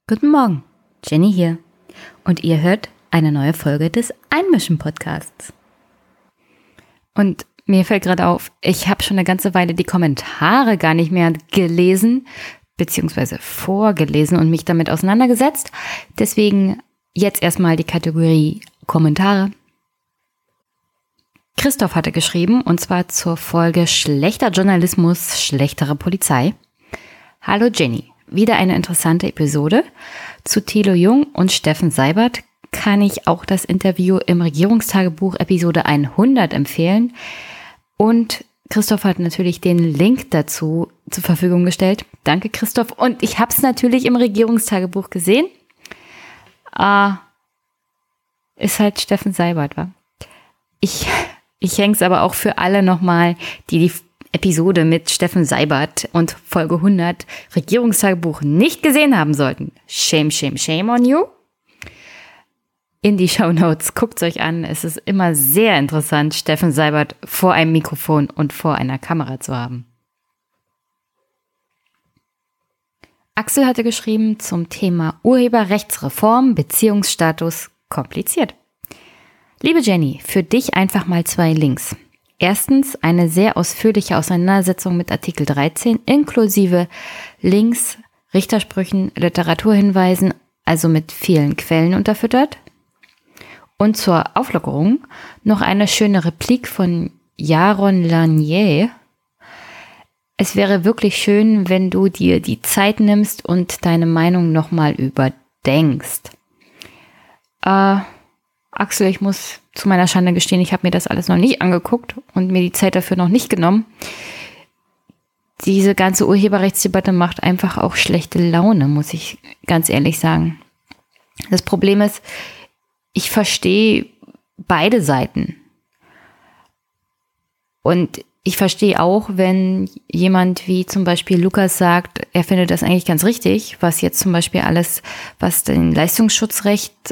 Guten Morgen, Jenny hier. Und ihr hört eine neue Folge des Einmischen-Podcasts. Und mir fällt gerade auf, ich habe schon eine ganze Weile die Kommentare gar nicht mehr gelesen, beziehungsweise vorgelesen und mich damit auseinandergesetzt. Deswegen jetzt erstmal die Kategorie Kommentare. Christoph hatte geschrieben, und zwar zur Folge Schlechter Journalismus, schlechtere Polizei. Hallo Jenny. Wieder eine interessante Episode. Zu Thilo Jung und Steffen Seibert kann ich auch das Interview im Regierungstagebuch Episode 100 empfehlen. Und Christoph hat natürlich den Link dazu zur Verfügung gestellt. Danke Christoph. Und ich habe es natürlich im Regierungstagebuch gesehen. Ist halt Steffen Seibert, wa? Ich hänge es aber auch für alle nochmal, die Episode mit Steffen Seibert und Folge 100 Regierungstagebuch nicht gesehen haben sollten. Shame, shame, shame on you. In die Shownotes, guckt es euch an. Es ist immer sehr interessant, Steffen Seibert vor einem Mikrofon und vor einer Kamera zu haben. Axel hatte geschrieben zum Thema Urheberrechtsreform, Beziehungsstatus kompliziert. Liebe Jenny, für dich einfach mal 2 Links. Erstens eine sehr ausführliche Auseinandersetzung mit Artikel 13 inklusive Links, Richtersprüchen, Literaturhinweisen, also mit vielen Quellen unterfüttert. Und zur Auflockerung noch eine schöne Replik von Jaron Lanier. Es wäre wirklich schön, wenn du dir die Zeit nimmst und deine Meinung nochmal überdenkst. Axel, ich muss zu meiner Schande gestehen, ich habe mir das alles noch nicht angeguckt und mir die Zeit dafür noch nicht genommen. Diese ganze Urheberrechtsdebatte macht einfach auch schlechte Laune, muss ich ganz ehrlich sagen. Das Problem ist, ich verstehe beide Seiten. Und ich verstehe auch, wenn jemand wie zum Beispiel Lukas sagt, er findet das eigentlich ganz richtig, was jetzt zum Beispiel alles, was das Leistungsschutzrecht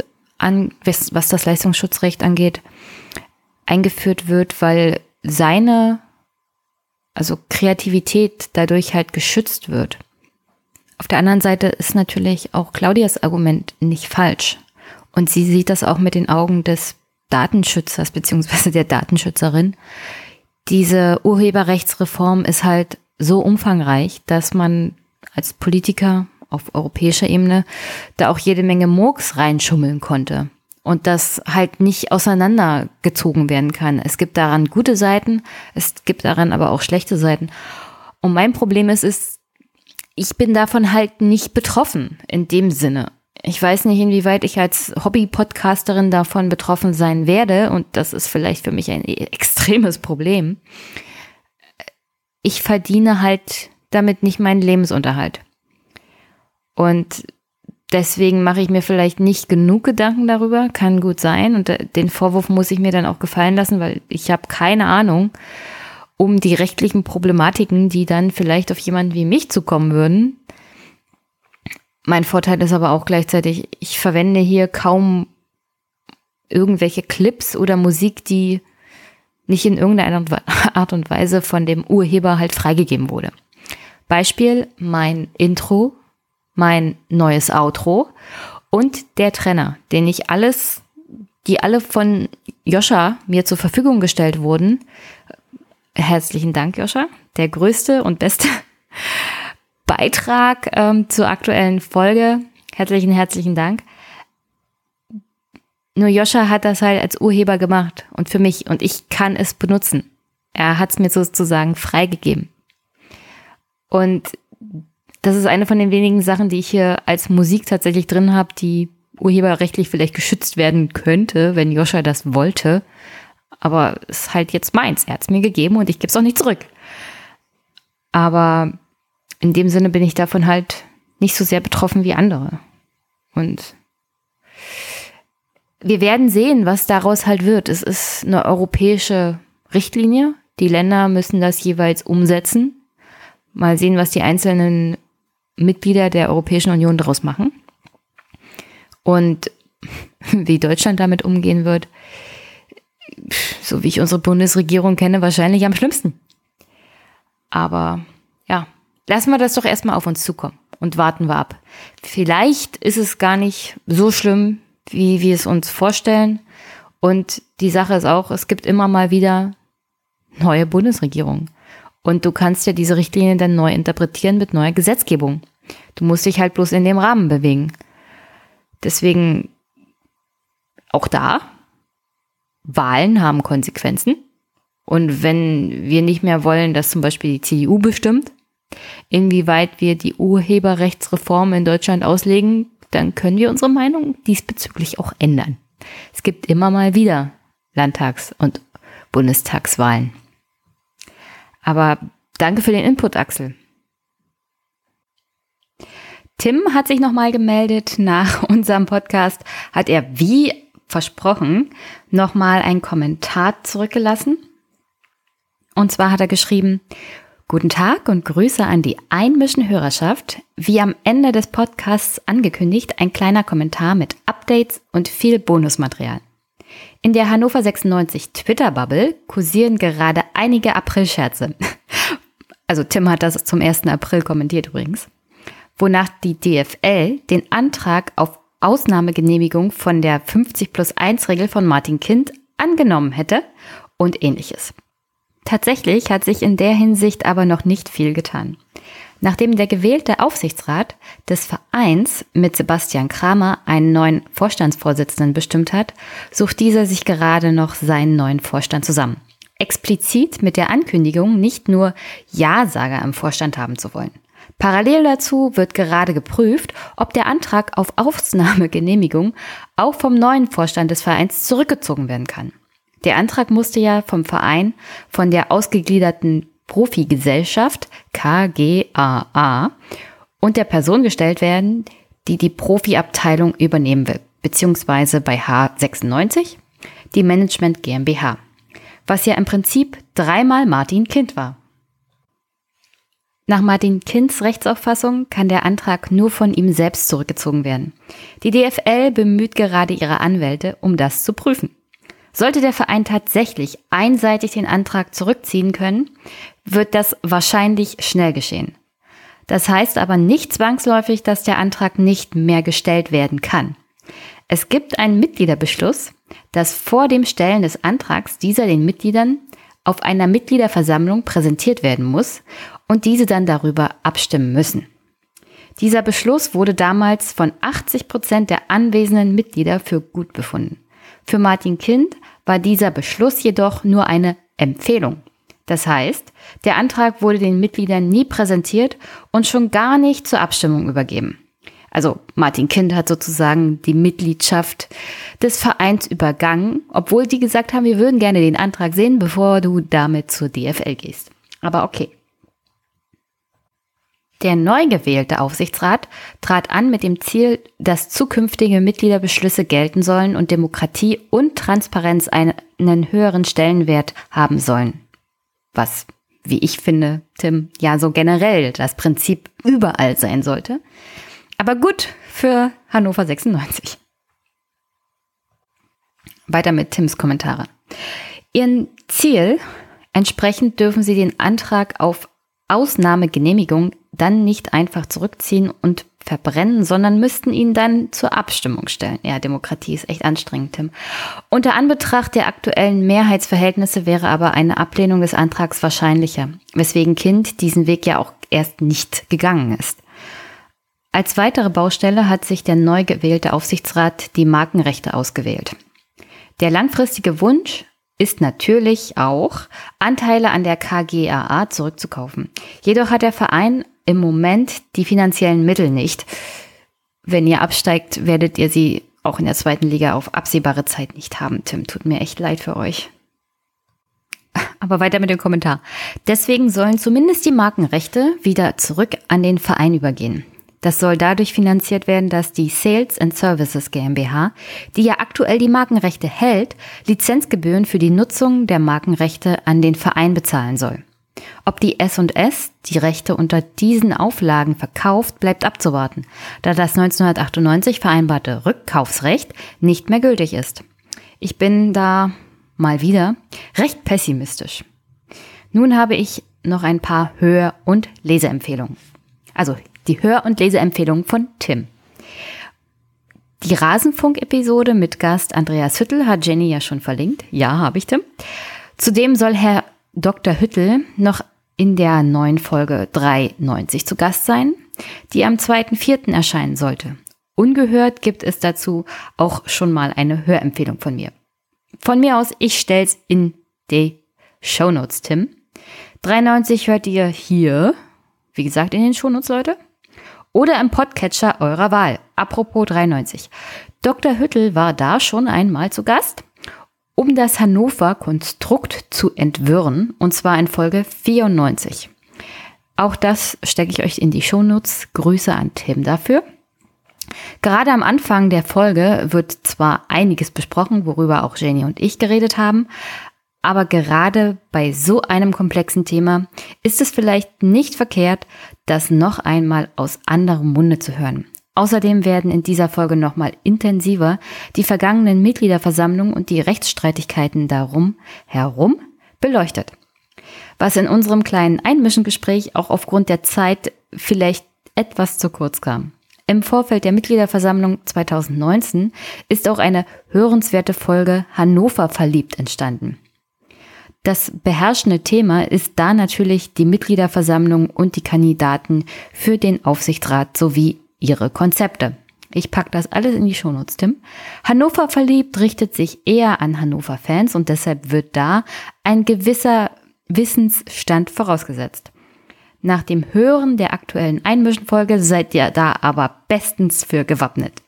angeht, eingeführt wird, weil seine, also Kreativität dadurch halt geschützt wird. Auf der anderen Seite ist natürlich auch Claudias Argument nicht falsch. Und sie sieht das auch mit den Augen des Datenschützers bzw. der Datenschützerin. Diese Urheberrechtsreform ist halt so umfangreich, dass man als Politiker auf europäischer Ebene da auch jede Menge Murks reinschummeln konnte und das halt nicht auseinandergezogen werden kann. Es gibt daran gute Seiten, es gibt daran aber auch schlechte Seiten. Und mein Problem ist, ich bin davon halt nicht betroffen in dem Sinne. Ich weiß nicht, inwieweit ich als Hobby-Podcasterin davon betroffen sein werde, und das ist vielleicht für mich ein extremes Problem. Ich verdiene halt damit nicht meinen Lebensunterhalt. Und deswegen mache ich mir vielleicht nicht genug Gedanken darüber, kann gut sein. Und den Vorwurf muss ich mir dann auch gefallen lassen, weil ich habe keine Ahnung um die rechtlichen Problematiken, die dann vielleicht auf jemanden wie mich zukommen würden. Mein Vorteil ist aber auch gleichzeitig, ich verwende hier kaum irgendwelche Clips oder Musik, die nicht in irgendeiner Art und Weise von dem Urheber halt freigegeben wurde. Beispiel, mein Intro, mein neues Outro und der Trenner, die alle von Joscha mir zur Verfügung gestellt wurden. Herzlichen Dank, Joscha. Der größte und beste Beitrag zur aktuellen Folge. Herzlichen Dank. Nur Joscha hat das halt als Urheber gemacht und für mich, und ich kann es benutzen. Er hat es mir sozusagen freigegeben. Und das ist eine von den wenigen Sachen, die ich hier als Musik tatsächlich drin habe, die urheberrechtlich vielleicht geschützt werden könnte, wenn Joscha das wollte. Aber es ist halt jetzt meins. Er hat es mir gegeben und ich gebe es auch nicht zurück. Aber in dem Sinne bin ich davon halt nicht so sehr betroffen wie andere. Und wir werden sehen, was daraus halt wird. Es ist eine europäische Richtlinie. Die Länder müssen das jeweils umsetzen. Mal sehen, was die einzelnen Mitglieder der Europäischen Union daraus machen. Und wie Deutschland damit umgehen wird, so wie ich unsere Bundesregierung kenne, wahrscheinlich am schlimmsten. Aber ja, lassen wir das doch erstmal auf uns zukommen. und warten wir ab. Vielleicht ist es gar nicht so schlimm, wie wir es uns vorstellen. Und die Sache ist auch, es gibt immer mal wieder neue Bundesregierungen. Und du kannst ja diese Richtlinien dann neu interpretieren mit neuer Gesetzgebung. Du musst dich halt bloß in dem Rahmen bewegen. Deswegen auch da, Wahlen haben Konsequenzen. Und wenn wir nicht mehr wollen, dass zum Beispiel die CDU bestimmt, inwieweit wir die Urheberrechtsreform in Deutschland auslegen, dann können wir unsere Meinung diesbezüglich auch ändern. Es gibt immer mal wieder Landtags- und Bundestagswahlen. Aber danke für den Input, Axel. Tim hat sich nochmal gemeldet. Nach unserem Podcast hat er, wie versprochen, nochmal einen Kommentar zurückgelassen. Und zwar hat er geschrieben: Guten Tag und Grüße an die Einmischen-Hörerschaft. Wie am Ende des Podcasts angekündigt, ein kleiner Kommentar mit Updates und viel Bonusmaterial. In der Hannover 96 Twitter-Bubble kursieren gerade einige April-Scherze. Also Tim hat das zum 1. April kommentiert übrigens. Wonach die DFL den Antrag auf Ausnahmegenehmigung von der 50+1-Regel von Martin Kind angenommen hätte und ähnliches. Tatsächlich hat sich in der Hinsicht aber noch nicht viel getan. Nachdem der gewählte Aufsichtsrat des Vereins mit Sebastian Kramer einen neuen Vorstandsvorsitzenden bestimmt hat, sucht dieser sich gerade noch seinen neuen Vorstand zusammen. Explizit mit der Ankündigung, nicht nur Ja-Sager im Vorstand haben zu wollen. Parallel dazu wird gerade geprüft, ob der Antrag auf Ausnahmegenehmigung auch vom neuen Vorstand des Vereins zurückgezogen werden kann. Der Antrag musste ja vom Verein von der ausgegliederten Profigesellschaft KGaA und der Person gestellt werden, die die Profiabteilung übernehmen will, beziehungsweise bei H96 die Management GmbH, was ja im Prinzip dreimal Martin Kind war. Nach Martin Kinds Rechtsauffassung kann der Antrag nur von ihm selbst zurückgezogen werden. Die DFL bemüht gerade ihre Anwälte, um das zu prüfen. Sollte der Verein tatsächlich einseitig den Antrag zurückziehen können, wird das wahrscheinlich schnell geschehen. Das heißt aber nicht zwangsläufig, dass der Antrag nicht mehr gestellt werden kann. Es gibt einen Mitgliederbeschluss, dass vor dem Stellen des Antrags dieser den Mitgliedern auf einer Mitgliederversammlung präsentiert werden muss und diese dann darüber abstimmen müssen. Dieser Beschluss wurde damals von 80% der anwesenden Mitglieder für gut befunden. Für Martin Kind war dieser Beschluss jedoch nur eine Empfehlung. Das heißt, der Antrag wurde den Mitgliedern nie präsentiert und schon gar nicht zur Abstimmung übergeben. Also Martin Kind hat sozusagen die Mitgliedschaft des Vereins übergangen, obwohl die gesagt haben, wir würden gerne den Antrag sehen, bevor du damit zur DFL gehst. Aber okay. Der neu gewählte Aufsichtsrat trat an mit dem Ziel, dass zukünftige Mitgliederbeschlüsse gelten sollen und Demokratie und Transparenz einen höheren Stellenwert haben sollen. Was, wie ich finde, Tim, ja so generell das Prinzip überall sein sollte. Aber gut für Hannover 96. Weiter mit Tims Kommentare. Ihren Ziel entsprechend dürfen Sie den Antrag auf Ausnahmegenehmigung dann nicht einfach zurückziehen und verbrennen, sondern müssten ihn dann zur Abstimmung stellen. Ja, Demokratie ist echt anstrengend, Tim. Unter Anbetracht der aktuellen Mehrheitsverhältnisse wäre aber eine Ablehnung des Antrags wahrscheinlicher, weswegen Kind diesen Weg ja auch erst nicht gegangen ist. Als weitere Baustelle hat sich der neu gewählte Aufsichtsrat die Markenrechte ausgewählt. Der langfristige Wunsch ist natürlich auch, Anteile an der KGaA zurückzukaufen. Jedoch hat der Verein im Moment die finanziellen Mittel nicht. Wenn ihr absteigt, werdet ihr sie auch in der 2. Liga auf absehbare Zeit nicht haben. Tim, tut mir echt leid für euch. Aber weiter mit dem Kommentar. Deswegen sollen zumindest die Markenrechte wieder zurück an den Verein übergehen. Das soll dadurch finanziert werden, dass die Sales and Services GmbH, die ja aktuell die Markenrechte hält, Lizenzgebühren für die Nutzung der Markenrechte an den Verein bezahlen soll. Ob die S&S die Rechte unter diesen Auflagen verkauft, bleibt abzuwarten, da das 1998 vereinbarte Rückkaufsrecht nicht mehr gültig ist. Ich bin da mal wieder recht pessimistisch. Nun habe ich noch ein paar Hör- und Leseempfehlungen. Also Die Hör- und Leseempfehlung von Tim. Die Rasenfunk-Episode mit Gast Andreas Hüttel hat Jenny ja schon verlinkt. Ja, habe ich, Tim. Zudem soll Herr Dr. Hüttel noch in der neuen Folge 390 zu Gast sein, die am 2.4. erscheinen sollte. Ungehört gibt es dazu auch schon mal eine Hörempfehlung von mir. Von mir aus, ich stell's in die Shownotes, Tim. 390 hört ihr hier, wie gesagt, in den Shownotes, Leute. Oder im Podcatcher eurer Wahl. Apropos 390. Dr. Hüttel war da schon einmal zu Gast, um das Hannover-Konstrukt zu entwirren, und zwar in Folge 94. Auch das stecke ich euch in die Shownotes. Grüße an Tim dafür. Gerade am Anfang der Folge wird zwar einiges besprochen, worüber auch Jenny und ich geredet haben, aber gerade bei so einem komplexen Thema ist es vielleicht nicht verkehrt, das noch einmal aus anderem Munde zu hören. Außerdem werden in dieser Folge nochmal intensiver die vergangenen Mitgliederversammlungen und die Rechtsstreitigkeiten darum herum beleuchtet. Was in unserem kleinen Einmischengespräch auch aufgrund der Zeit vielleicht etwas zu kurz kam. Im Vorfeld der Mitgliederversammlung 2019 ist auch eine hörenswerte Folge Hannover verliebt entstanden. Das beherrschende Thema ist da natürlich die Mitgliederversammlung und die Kandidaten für den Aufsichtsrat sowie ihre Konzepte. Ich packe das alles in die Shownotes, Tim. Hannover verliebt richtet sich eher an Hannover-Fans und deshalb wird da ein gewisser Wissensstand vorausgesetzt. Nach dem Hören der aktuellen Einmischenfolge seid ihr da aber bestens für gewappnet.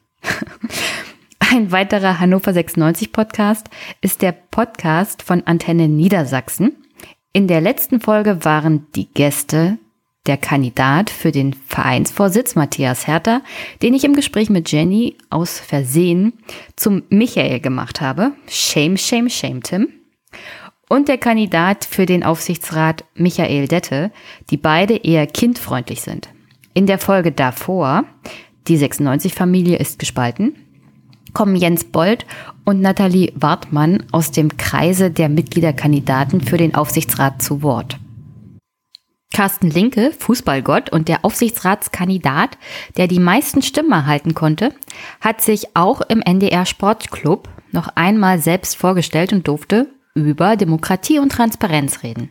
Ein weiterer Hannover 96 Podcast ist der Podcast von Antenne Niedersachsen. In der letzten Folge waren die Gäste der Kandidat für den Vereinsvorsitz Matthias Herter, den ich im Gespräch mit Jenny aus Versehen zum Michael gemacht habe. Shame, shame, shame, Tim. Und der Kandidat für den Aufsichtsrat Michael Dette, die beide eher kindfreundlich sind. In der Folge davor, die 96-Familie ist gespalten, kommen Jens Bold und Nathalie Wartmann aus dem Kreise der Mitgliederkandidaten für den Aufsichtsrat zu Wort. Carsten Linke, Fußballgott und der Aufsichtsratskandidat, der die meisten Stimmen erhalten konnte, hat sich auch im NDR Sportclub noch einmal selbst vorgestellt und durfte über Demokratie und Transparenz reden.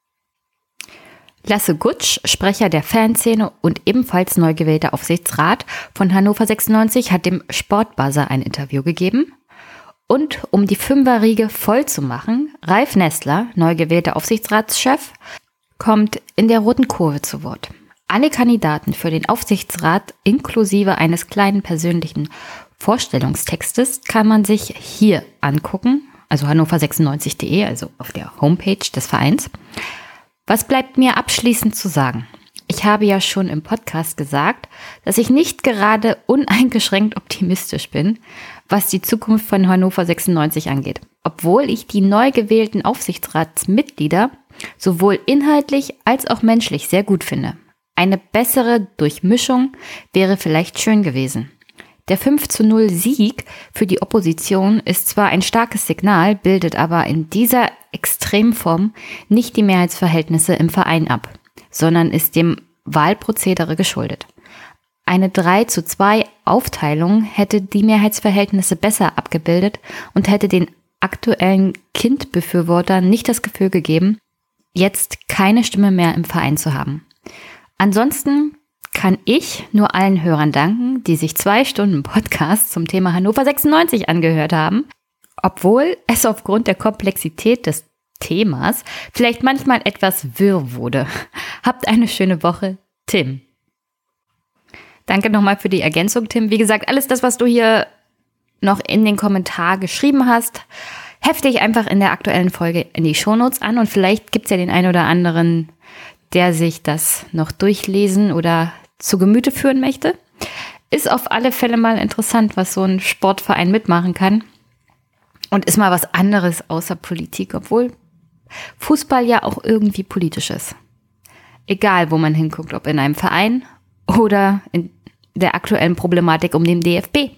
Lasse Gutsch, Sprecher der Fanszene und ebenfalls neu gewählter Aufsichtsrat von Hannover 96, hat dem Sportbuzzer ein Interview gegeben. Und um die Fünferriege voll zu machen, Ralf Nestler, neu gewählter Aufsichtsratschef, kommt in der roten Kurve zu Wort. Alle Kandidaten für den Aufsichtsrat inklusive eines kleinen persönlichen Vorstellungstextes kann man sich hier angucken, also hannover96.de, also auf der Homepage des Vereins. Was bleibt mir abschließend zu sagen? Ich habe ja schon im Podcast gesagt, dass ich nicht gerade uneingeschränkt optimistisch bin, was die Zukunft von Hannover 96 angeht. Obwohl ich die neu gewählten Aufsichtsratsmitglieder sowohl inhaltlich als auch menschlich sehr gut finde. Eine bessere Durchmischung wäre vielleicht schön gewesen. Der 5:0 Sieg für die Opposition ist zwar ein starkes Signal, bildet aber in dieser Extremform nicht die Mehrheitsverhältnisse im Verein ab, sondern ist dem Wahlprozedere geschuldet. Eine 3:2 Aufteilung hätte die Mehrheitsverhältnisse besser abgebildet und hätte den aktuellen Kindbefürwortern nicht das Gefühl gegeben, jetzt keine Stimme mehr im Verein zu haben. Ansonsten kann ich nur allen Hörern danken, die sich 2 Stunden Podcast zum Thema Hannover 96 angehört haben, obwohl es aufgrund der Komplexität des Themas vielleicht manchmal etwas wirr wurde. Habt eine schöne Woche, Tim. Danke nochmal für die Ergänzung, Tim. Wie gesagt, alles das, was du hier noch in den Kommentar geschrieben hast, hefte ich einfach in der aktuellen Folge in die Shownotes an und vielleicht gibt es ja den einen oder anderen, der sich das noch durchlesen oder zu Gemüte führen möchte. Ist auf alle Fälle mal interessant, was so ein Sportverein mitmachen kann. Und ist mal was anderes außer Politik, obwohl Fußball ja auch irgendwie politisch ist. Egal, wo man hinguckt, ob in einem Verein oder in der aktuellen Problematik um den DFB.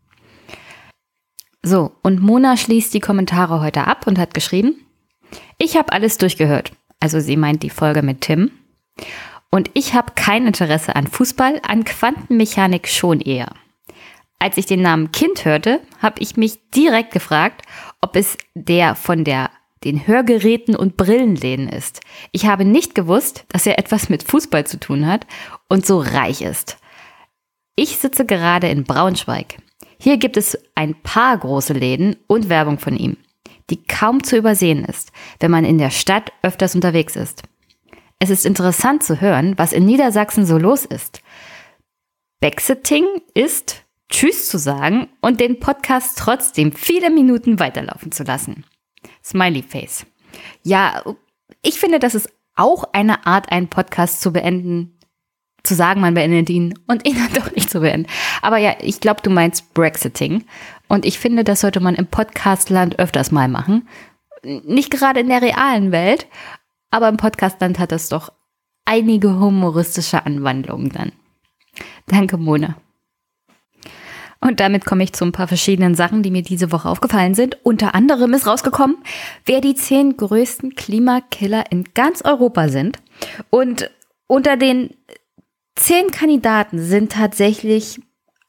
So, und Mona schließt die Kommentare heute ab und hat geschrieben: Ich habe alles durchgehört. Also sie meint die Folge mit Tim. Und ich habe kein Interesse an Fußball, an Quantenmechanik schon eher. Als ich den Namen Kind hörte, habe ich mich direkt gefragt, ob es der von den Hörgeräten und Brillenläden ist. Ich habe nicht gewusst, dass er etwas mit Fußball zu tun hat und so reich ist. Ich sitze gerade in Braunschweig. Hier gibt es ein paar große Läden und Werbung von ihm, die kaum zu übersehen ist, wenn man in der Stadt öfters unterwegs ist. Es ist interessant zu hören, was in Niedersachsen so los ist. Backsetting ist, Tschüss zu sagen und den Podcast trotzdem viele Minuten weiterlaufen zu lassen. Smiley Face. Ja, ich finde, das ist auch eine Art, einen Podcast zu beenden, zu sagen, man beendet ihn und ihn dann doch nicht zu beenden. Aber ja, ich glaube, du meinst Brexiting. Und ich finde, das sollte man im Podcastland öfters mal machen. Nicht gerade in der realen Welt, aber im Podcastland hat das doch einige humoristische Anwandlungen dann. Danke, Mona. Und damit komme ich zu ein paar verschiedenen Sachen, die mir diese Woche aufgefallen sind. Unter anderem ist rausgekommen, wer die 10 größten Klimakiller in ganz Europa sind. Und unter den 10 Kandidaten sind tatsächlich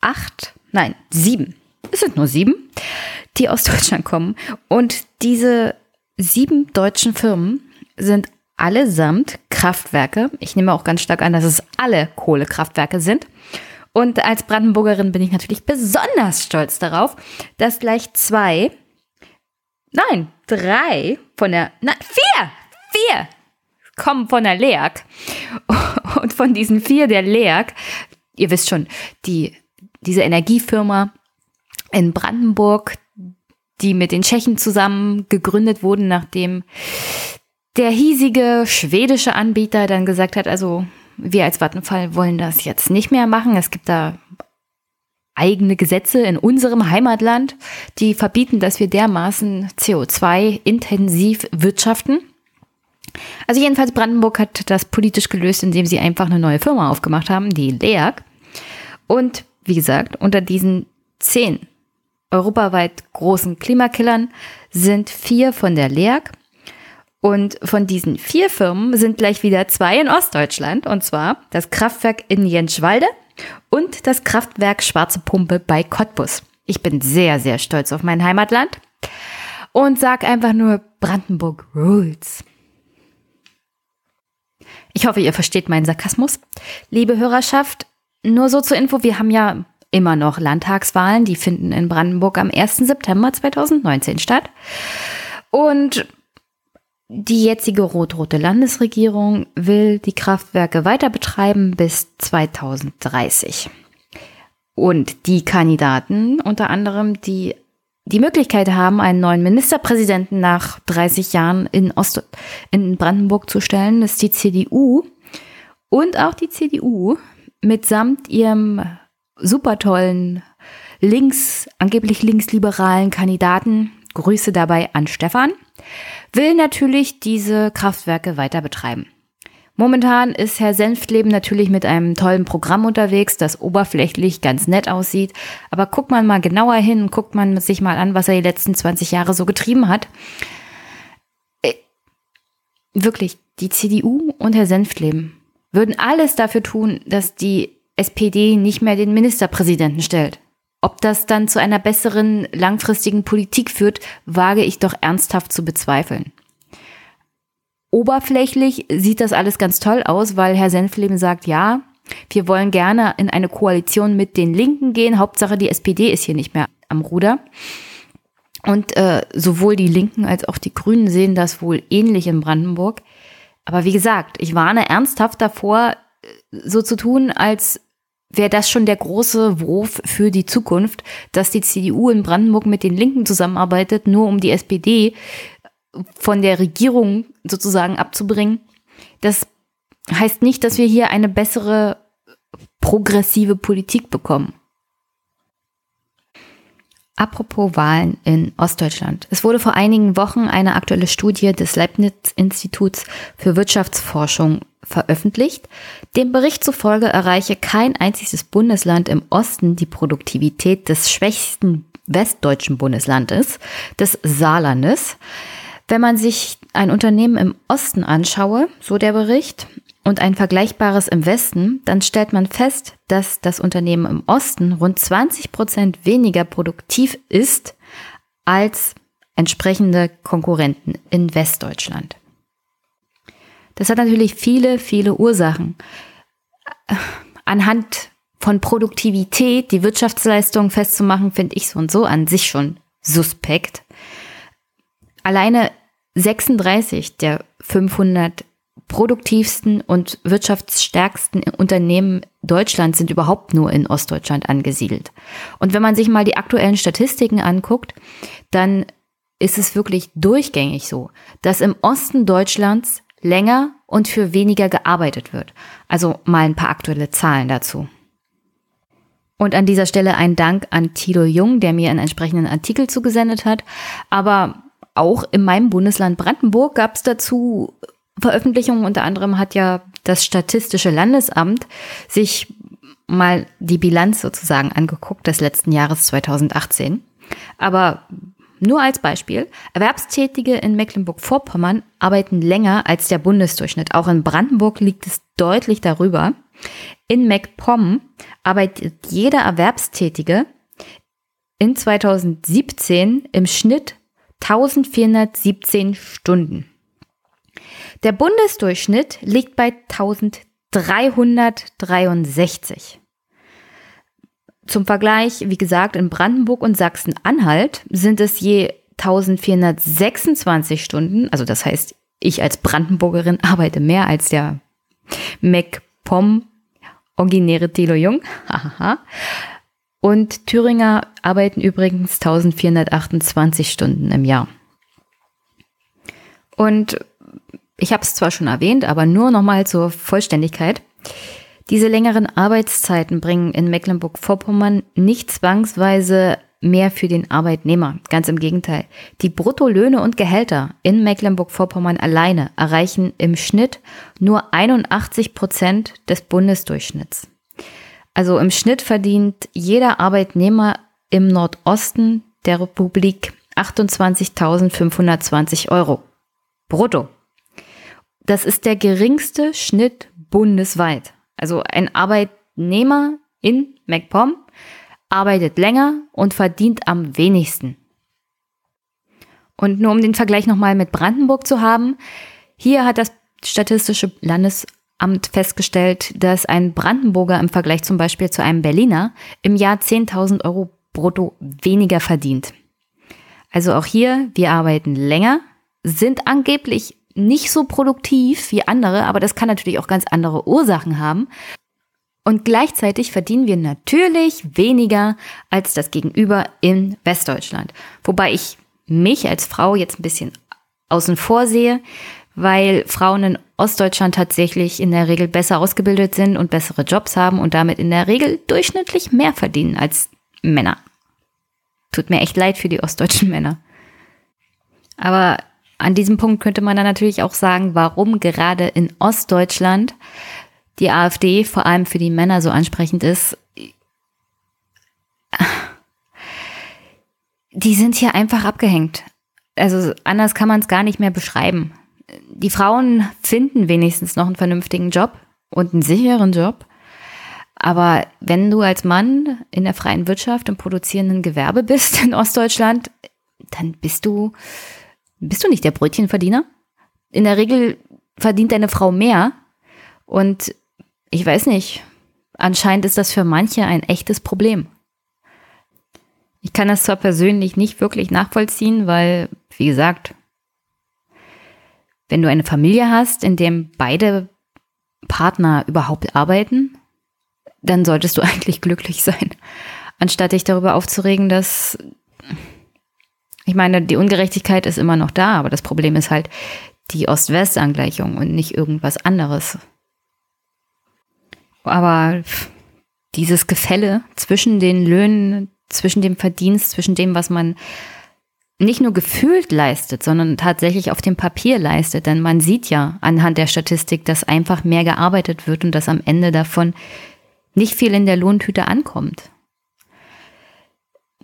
7. Es sind nur 7, die aus Deutschland kommen. Und diese 7 deutschen Firmen sind allesamt Kraftwerke. Ich nehme auch ganz stark an, dass es alle Kohlekraftwerke sind. Und als Brandenburgerin bin ich natürlich besonders stolz darauf, dass gleich 3 von der, 4 kommen von der LEAG. Und von diesen 4 der LEAG, ihr wisst schon, diese Energiefirma in Brandenburg, die mit den Tschechen zusammen gegründet wurden, nachdem der hiesige schwedische Anbieter dann gesagt hat, also wir als Vattenfall wollen das jetzt nicht mehr machen. Es gibt da eigene Gesetze in unserem Heimatland, die verbieten, dass wir dermaßen CO2-intensiv wirtschaften. Also jedenfalls Brandenburg hat das politisch gelöst, indem sie einfach eine neue Firma aufgemacht haben, die LEAG. Und wie gesagt, unter diesen 10 europaweit großen Klimakillern sind 4 von der LEAG. Und von diesen 4 Firmen sind gleich wieder 2 in Ostdeutschland, und zwar das Kraftwerk in Jenschwalde und das Kraftwerk Schwarze Pumpe bei Cottbus. Ich bin sehr, sehr stolz auf mein Heimatland und sage einfach nur Brandenburg rules. Ich hoffe, ihr versteht meinen Sarkasmus. Liebe Hörerschaft, nur so zur Info, wir haben ja immer noch Landtagswahlen, die finden in Brandenburg am 1. September 2019 statt. Und die jetzige rot-rote Landesregierung will die Kraftwerke weiter betreiben bis 2030. Und die Kandidaten, unter anderem, die die Möglichkeit haben, einen neuen Ministerpräsidenten nach 30 Jahren in Brandenburg zu stellen, ist die CDU. Und auch die CDU mitsamt ihrem super tollen angeblich linksliberalen Kandidaten, Grüße dabei an Stefan, will natürlich diese Kraftwerke weiter betreiben. Momentan ist Herr Senftleben natürlich mit einem tollen Programm unterwegs, das oberflächlich ganz nett aussieht. Aber guckt man mal genauer hin, guckt man sich mal an, was er die letzten 20 Jahre so getrieben hat. Wirklich, die CDU und Herr Senftleben würden alles dafür tun, dass die SPD nicht mehr den Ministerpräsidenten stellt. Ob das dann zu einer besseren langfristigen Politik führt, wage ich doch ernsthaft zu bezweifeln. Oberflächlich sieht das alles ganz toll aus, weil Herr Senftleben sagt, ja, wir wollen gerne in eine Koalition mit den Linken gehen. Hauptsache, die SPD ist hier nicht mehr am Ruder. Und sowohl die Linken als auch die Grünen sehen das wohl ähnlich in Brandenburg. Aber wie gesagt, ich warne ernsthaft davor, so zu tun, als wäre das schon der große Wurf für die Zukunft, dass die CDU in Brandenburg mit den Linken zusammenarbeitet, nur um die SPD von der Regierung sozusagen abzubringen. Das heißt nicht, dass wir hier eine bessere progressive Politik bekommen. Apropos Wahlen in Ostdeutschland. Es wurde vor einigen Wochen eine aktuelle Studie des Leibniz-Instituts für Wirtschaftsforschung veröffentlicht. Dem Bericht zufolge erreiche kein einziges Bundesland im Osten die Produktivität des schwächsten westdeutschen Bundeslandes, des Saarlandes. Wenn man sich ein Unternehmen im Osten anschaue, so der Bericht, und ein vergleichbares im Westen, dann stellt man fest, dass das Unternehmen im Osten rund 20% weniger produktiv ist als entsprechende Konkurrenten in Westdeutschland. Das hat natürlich viele, viele Ursachen. Anhand von Produktivität die Wirtschaftsleistung festzumachen, finde ich so und so an sich schon suspekt. Alleine 36 der 500 produktivsten und wirtschaftsstärksten Unternehmen Deutschlands sind überhaupt nur in Ostdeutschland angesiedelt. Und wenn man sich mal die aktuellen Statistiken anguckt, dann ist es wirklich durchgängig so, dass im Osten Deutschlands länger und für weniger gearbeitet wird. Also mal ein paar aktuelle Zahlen dazu. Und an dieser Stelle ein Dank an Thilo Jung, der mir einen entsprechenden Artikel zugesendet hat. Aber auch in meinem Bundesland Brandenburg gab es dazu Veröffentlichungen. Unter anderem hat ja das Statistische Landesamt sich mal die Bilanz sozusagen angeguckt des letzten Jahres 2018. Aber nur als Beispiel, Erwerbstätige in Mecklenburg-Vorpommern arbeiten länger als der Bundesdurchschnitt. Auch in Brandenburg liegt es deutlich darüber. In MacPom arbeitet jeder Erwerbstätige in 2017 im Schnitt 1417 Stunden. Der Bundesdurchschnitt liegt bei 1363. Zum Vergleich, wie gesagt, in Brandenburg und Sachsen-Anhalt sind es je 1426 Stunden. Also das heißt, ich als Brandenburgerin arbeite mehr als der MacPom originäre Thilo Jung. Und Thüringer arbeiten übrigens 1428 Stunden im Jahr. Und ich habe es zwar schon erwähnt, aber nur nochmal zur Vollständigkeit. Diese längeren Arbeitszeiten bringen in Mecklenburg-Vorpommern nicht zwangsweise mehr für den Arbeitnehmer. Ganz im Gegenteil. Die Bruttolöhne und Gehälter in Mecklenburg-Vorpommern alleine erreichen im Schnitt nur 81% des Bundesdurchschnitts. Also im Schnitt verdient jeder Arbeitnehmer im Nordosten der Republik 28.520 Euro brutto. Das ist der geringste Schnitt bundesweit. Also ein Arbeitnehmer in MacPom arbeitet länger und verdient am wenigsten. Und nur um den Vergleich nochmal mit Brandenburg zu haben, hier hat das Statistische Landesamt festgestellt, dass ein Brandenburger im Vergleich zum Beispiel zu einem Berliner im Jahr 10.000 Euro brutto weniger verdient. Also auch hier, wir arbeiten länger, sind angeblich nicht so produktiv wie andere, aber das kann natürlich auch ganz andere Ursachen haben. Und gleichzeitig verdienen wir natürlich weniger als das Gegenüber in Westdeutschland. Wobei ich mich als Frau jetzt ein bisschen außen vor sehe, weil Frauen in Ostdeutschland tatsächlich in der Regel besser ausgebildet sind und bessere Jobs haben und damit in der Regel durchschnittlich mehr verdienen als Männer. Tut mir echt leid für die ostdeutschen Männer. Aber an diesem Punkt könnte man dann natürlich auch sagen, warum gerade in Ostdeutschland die AfD vor allem für die Männer so ansprechend ist. Die sind hier einfach abgehängt. Also anders kann man es gar nicht mehr beschreiben. Die Frauen finden wenigstens noch einen vernünftigen Job und einen sicheren Job. Aber wenn du als Mann in der freien Wirtschaft im produzierenden Gewerbe bist in Ostdeutschland, dann bist du nicht der Brötchenverdiener? In der Regel verdient deine Frau mehr und ich weiß nicht, anscheinend ist das für manche ein echtes Problem. Ich kann das zwar persönlich nicht wirklich nachvollziehen, weil, wie gesagt, wenn du eine Familie hast, in dem beide Partner überhaupt arbeiten, dann solltest du eigentlich glücklich sein, anstatt dich darüber aufzuregen, dass, ich meine, die Ungerechtigkeit ist immer noch da, aber das Problem ist halt die Ost-West-Angleichung und nicht irgendwas anderes. Aber dieses Gefälle zwischen den Löhnen, zwischen dem Verdienst, zwischen dem, was man nicht nur gefühlt leistet, sondern tatsächlich auf dem Papier leistet. Denn man sieht ja anhand der Statistik, dass einfach mehr gearbeitet wird und dass am Ende davon nicht viel in der Lohntüte ankommt.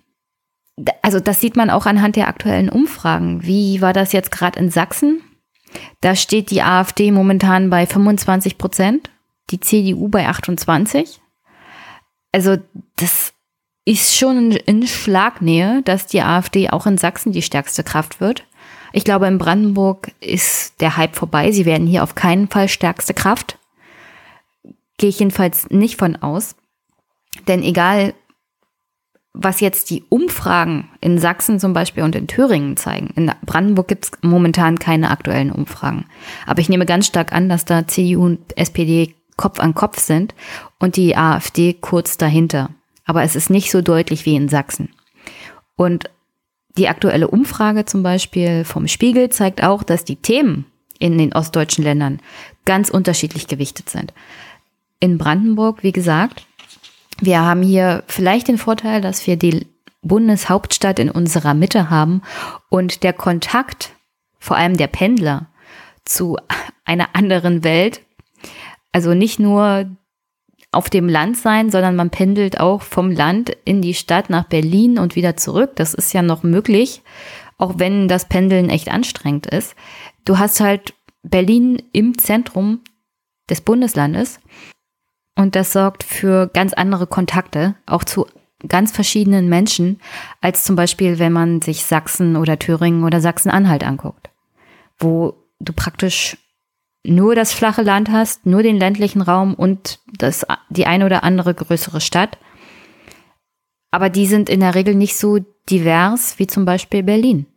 Also das sieht man auch anhand der aktuellen Umfragen. Wie war das jetzt gerade in Sachsen? Da steht die AfD momentan bei 25%, die CDU bei 28%. Also das ist schon in Schlagnähe, dass die AfD auch in Sachsen die stärkste Kraft wird. Ich glaube, in Brandenburg ist der Hype vorbei. Sie werden hier auf keinen Fall stärkste Kraft. Gehe ich jedenfalls nicht von aus. Denn egal, was jetzt die Umfragen in Sachsen zum Beispiel und in Thüringen zeigen, in Brandenburg gibt es momentan keine aktuellen Umfragen. Aber ich nehme ganz stark an, dass da CDU und SPD Kopf an Kopf sind und die AfD kurz dahinter. Aber es ist nicht so deutlich wie in Sachsen. Und die aktuelle Umfrage zum Beispiel vom Spiegel zeigt auch, dass die Themen in den ostdeutschen Ländern ganz unterschiedlich gewichtet sind. In Brandenburg, wie gesagt, wir haben hier vielleicht den Vorteil, dass wir die Bundeshauptstadt in unserer Mitte haben und der Kontakt, vor allem der Pendler, zu einer anderen Welt, also nicht nur auf dem Land sein, sondern man pendelt auch vom Land in die Stadt nach Berlin und wieder zurück. Das ist ja noch möglich, auch wenn das Pendeln echt anstrengend ist. Du hast halt Berlin im Zentrum des Bundeslandes und das sorgt für ganz andere Kontakte, auch zu ganz verschiedenen Menschen, als zum Beispiel, wenn man sich Sachsen oder Thüringen oder Sachsen-Anhalt anguckt, wo du praktisch nur das flache Land hast, nur den ländlichen Raum und die eine oder andere größere Stadt. Aber die sind in der Regel nicht so divers wie zum Beispiel Berlin.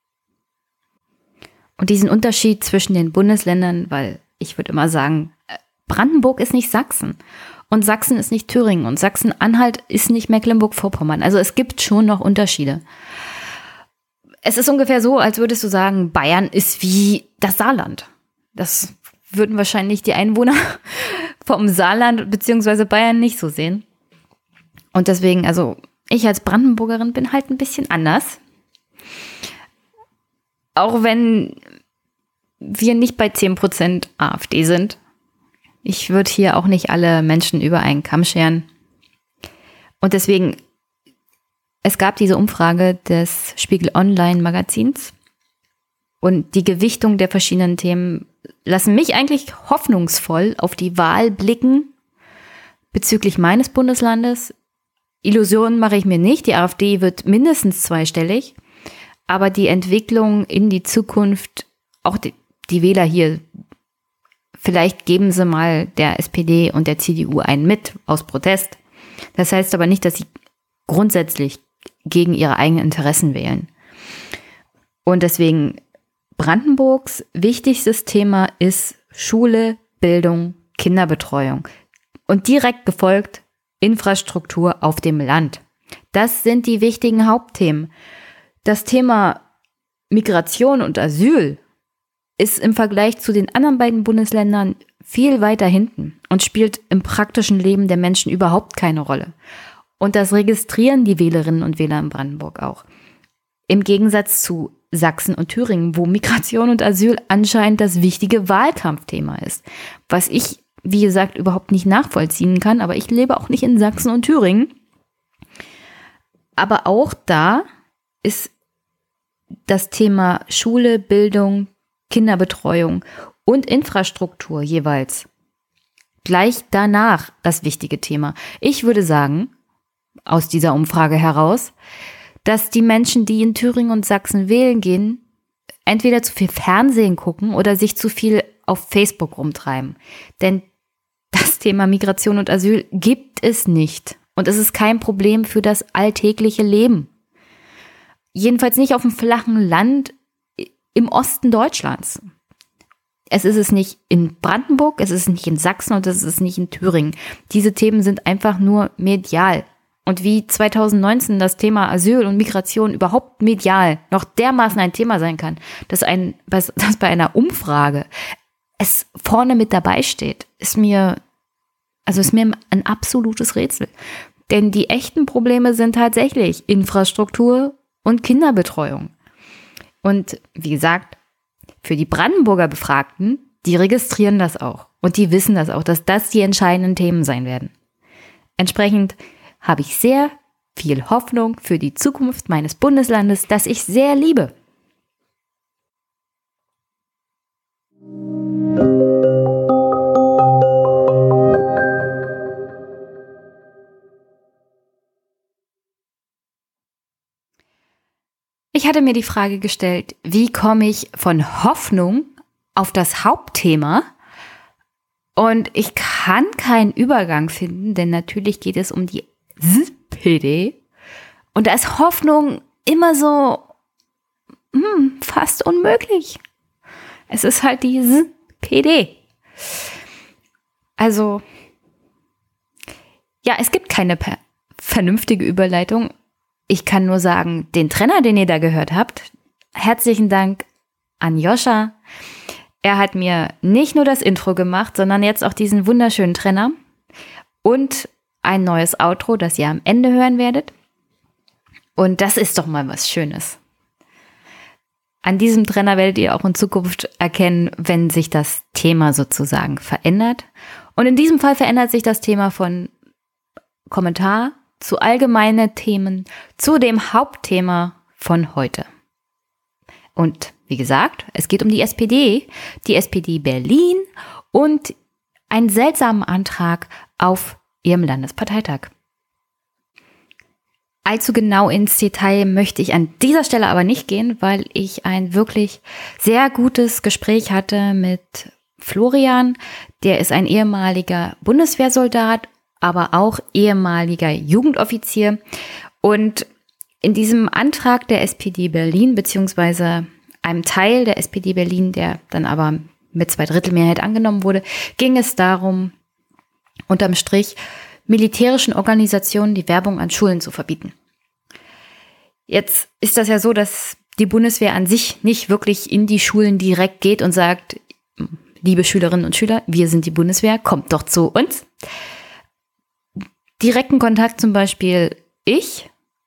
Und diesen Unterschied zwischen den Bundesländern, weil ich würde immer sagen, Brandenburg ist nicht Sachsen und Sachsen ist nicht Thüringen und Sachsen-Anhalt ist nicht Mecklenburg-Vorpommern. Also es gibt schon noch Unterschiede. Es ist ungefähr so, als würdest du sagen, Bayern ist wie das Saarland. Das würden wahrscheinlich die Einwohner vom Saarland bzw. Bayern nicht so sehen. Und deswegen, also ich als Brandenburgerin bin halt ein bisschen anders. Auch wenn wir nicht bei 10% AfD sind. Ich würde hier auch nicht alle Menschen über einen Kamm scheren. Und deswegen, es gab diese Umfrage des Spiegel Online Magazins und die Gewichtung der verschiedenen Themen lassen mich eigentlich hoffnungsvoll auf die Wahl blicken bezüglich meines Bundeslandes. Illusionen mache ich mir nicht. Die AfD wird mindestens zweistellig. Aber die Entwicklung in die Zukunft, auch die Wähler hier, vielleicht geben sie mal der SPD und der CDU einen mit aus Protest. Das heißt aber nicht, dass sie grundsätzlich gegen ihre eigenen Interessen wählen. Und deswegen Brandenburgs wichtigstes Thema ist Schule, Bildung, Kinderbetreuung und direkt gefolgt Infrastruktur auf dem Land. Das sind die wichtigen Hauptthemen. Das Thema Migration und Asyl ist im Vergleich zu den anderen beiden Bundesländern viel weiter hinten und spielt im praktischen Leben der Menschen überhaupt keine Rolle. Und das registrieren die Wählerinnen und Wähler in Brandenburg auch. Im Gegensatz zu Sachsen und Thüringen, wo Migration und Asyl anscheinend das wichtige Wahlkampfthema ist. Was ich, wie gesagt, überhaupt nicht nachvollziehen kann, aber ich lebe auch nicht in Sachsen und Thüringen. Aber auch da ist das Thema Schule, Bildung, Kinderbetreuung und Infrastruktur jeweils gleich danach das wichtige Thema. Ich würde sagen, aus dieser Umfrage heraus, dass die Menschen, die in Thüringen und Sachsen wählen gehen, entweder zu viel Fernsehen gucken oder sich zu viel auf Facebook rumtreiben. Denn das Thema Migration und Asyl gibt es nicht. Und es ist kein Problem für das alltägliche Leben. Jedenfalls nicht auf dem flachen Land im Osten Deutschlands. Es ist es nicht in Brandenburg, es ist nicht in Sachsen und es ist nicht in Thüringen. Diese Themen sind einfach nur medial. Und wie 2019 das Thema Asyl und Migration überhaupt medial noch dermaßen ein Thema sein kann, dass bei einer Umfrage es vorne mit dabei steht, ist mir ein absolutes Rätsel. Denn die echten Probleme sind tatsächlich Infrastruktur und Kinderbetreuung. Und wie gesagt, für die Brandenburger Befragten, die registrieren das auch. Und die wissen das auch, dass das die entscheidenden Themen sein werden. Entsprechend habe ich sehr viel Hoffnung für die Zukunft meines Bundeslandes, das ich sehr liebe. ich hatte mir die Frage gestellt, wie komme ich von Hoffnung auf das Hauptthema? Und ich kann keinen Übergang finden, denn natürlich geht es um die SPD. Und da ist Hoffnung immer so fast unmöglich. Es ist halt die SPD. Also, ja, es gibt keine vernünftige Überleitung. Ich kann nur sagen, den Trenner, den ihr da gehört habt, herzlichen Dank an Joscha. Er hat mir nicht nur das Intro gemacht, sondern jetzt auch diesen wunderschönen Trenner und ein neues Outro, das ihr am Ende hören werdet. Und das ist doch mal was Schönes. An diesem Trenner werdet ihr auch in Zukunft erkennen, wenn sich das Thema sozusagen verändert. Und in diesem Fall verändert sich das Thema von Kommentar zu allgemeinen Themen, zu dem Hauptthema von heute. Und wie gesagt, es geht um die SPD Berlin und einen seltsamen Antrag auf ihrem Landesparteitag. Allzu genau ins Detail möchte ich an dieser Stelle aber nicht gehen, weil ich ein wirklich sehr gutes Gespräch hatte mit Florian. Der ist ein ehemaliger Bundeswehrsoldat, aber auch ehemaliger Jugendoffizier. Und in diesem Antrag der SPD Berlin, beziehungsweise einem Teil der SPD Berlin, der dann aber mit 2/3 Mehrheit angenommen wurde, ging es darum, unterm Strich militärischen Organisationen die Werbung an Schulen zu verbieten. Jetzt ist das ja so, dass die Bundeswehr an sich nicht wirklich in die Schulen direkt geht und sagt, liebe Schülerinnen und Schüler, wir sind die Bundeswehr, kommt doch zu uns. Direkten Kontakt zum Beispiel ich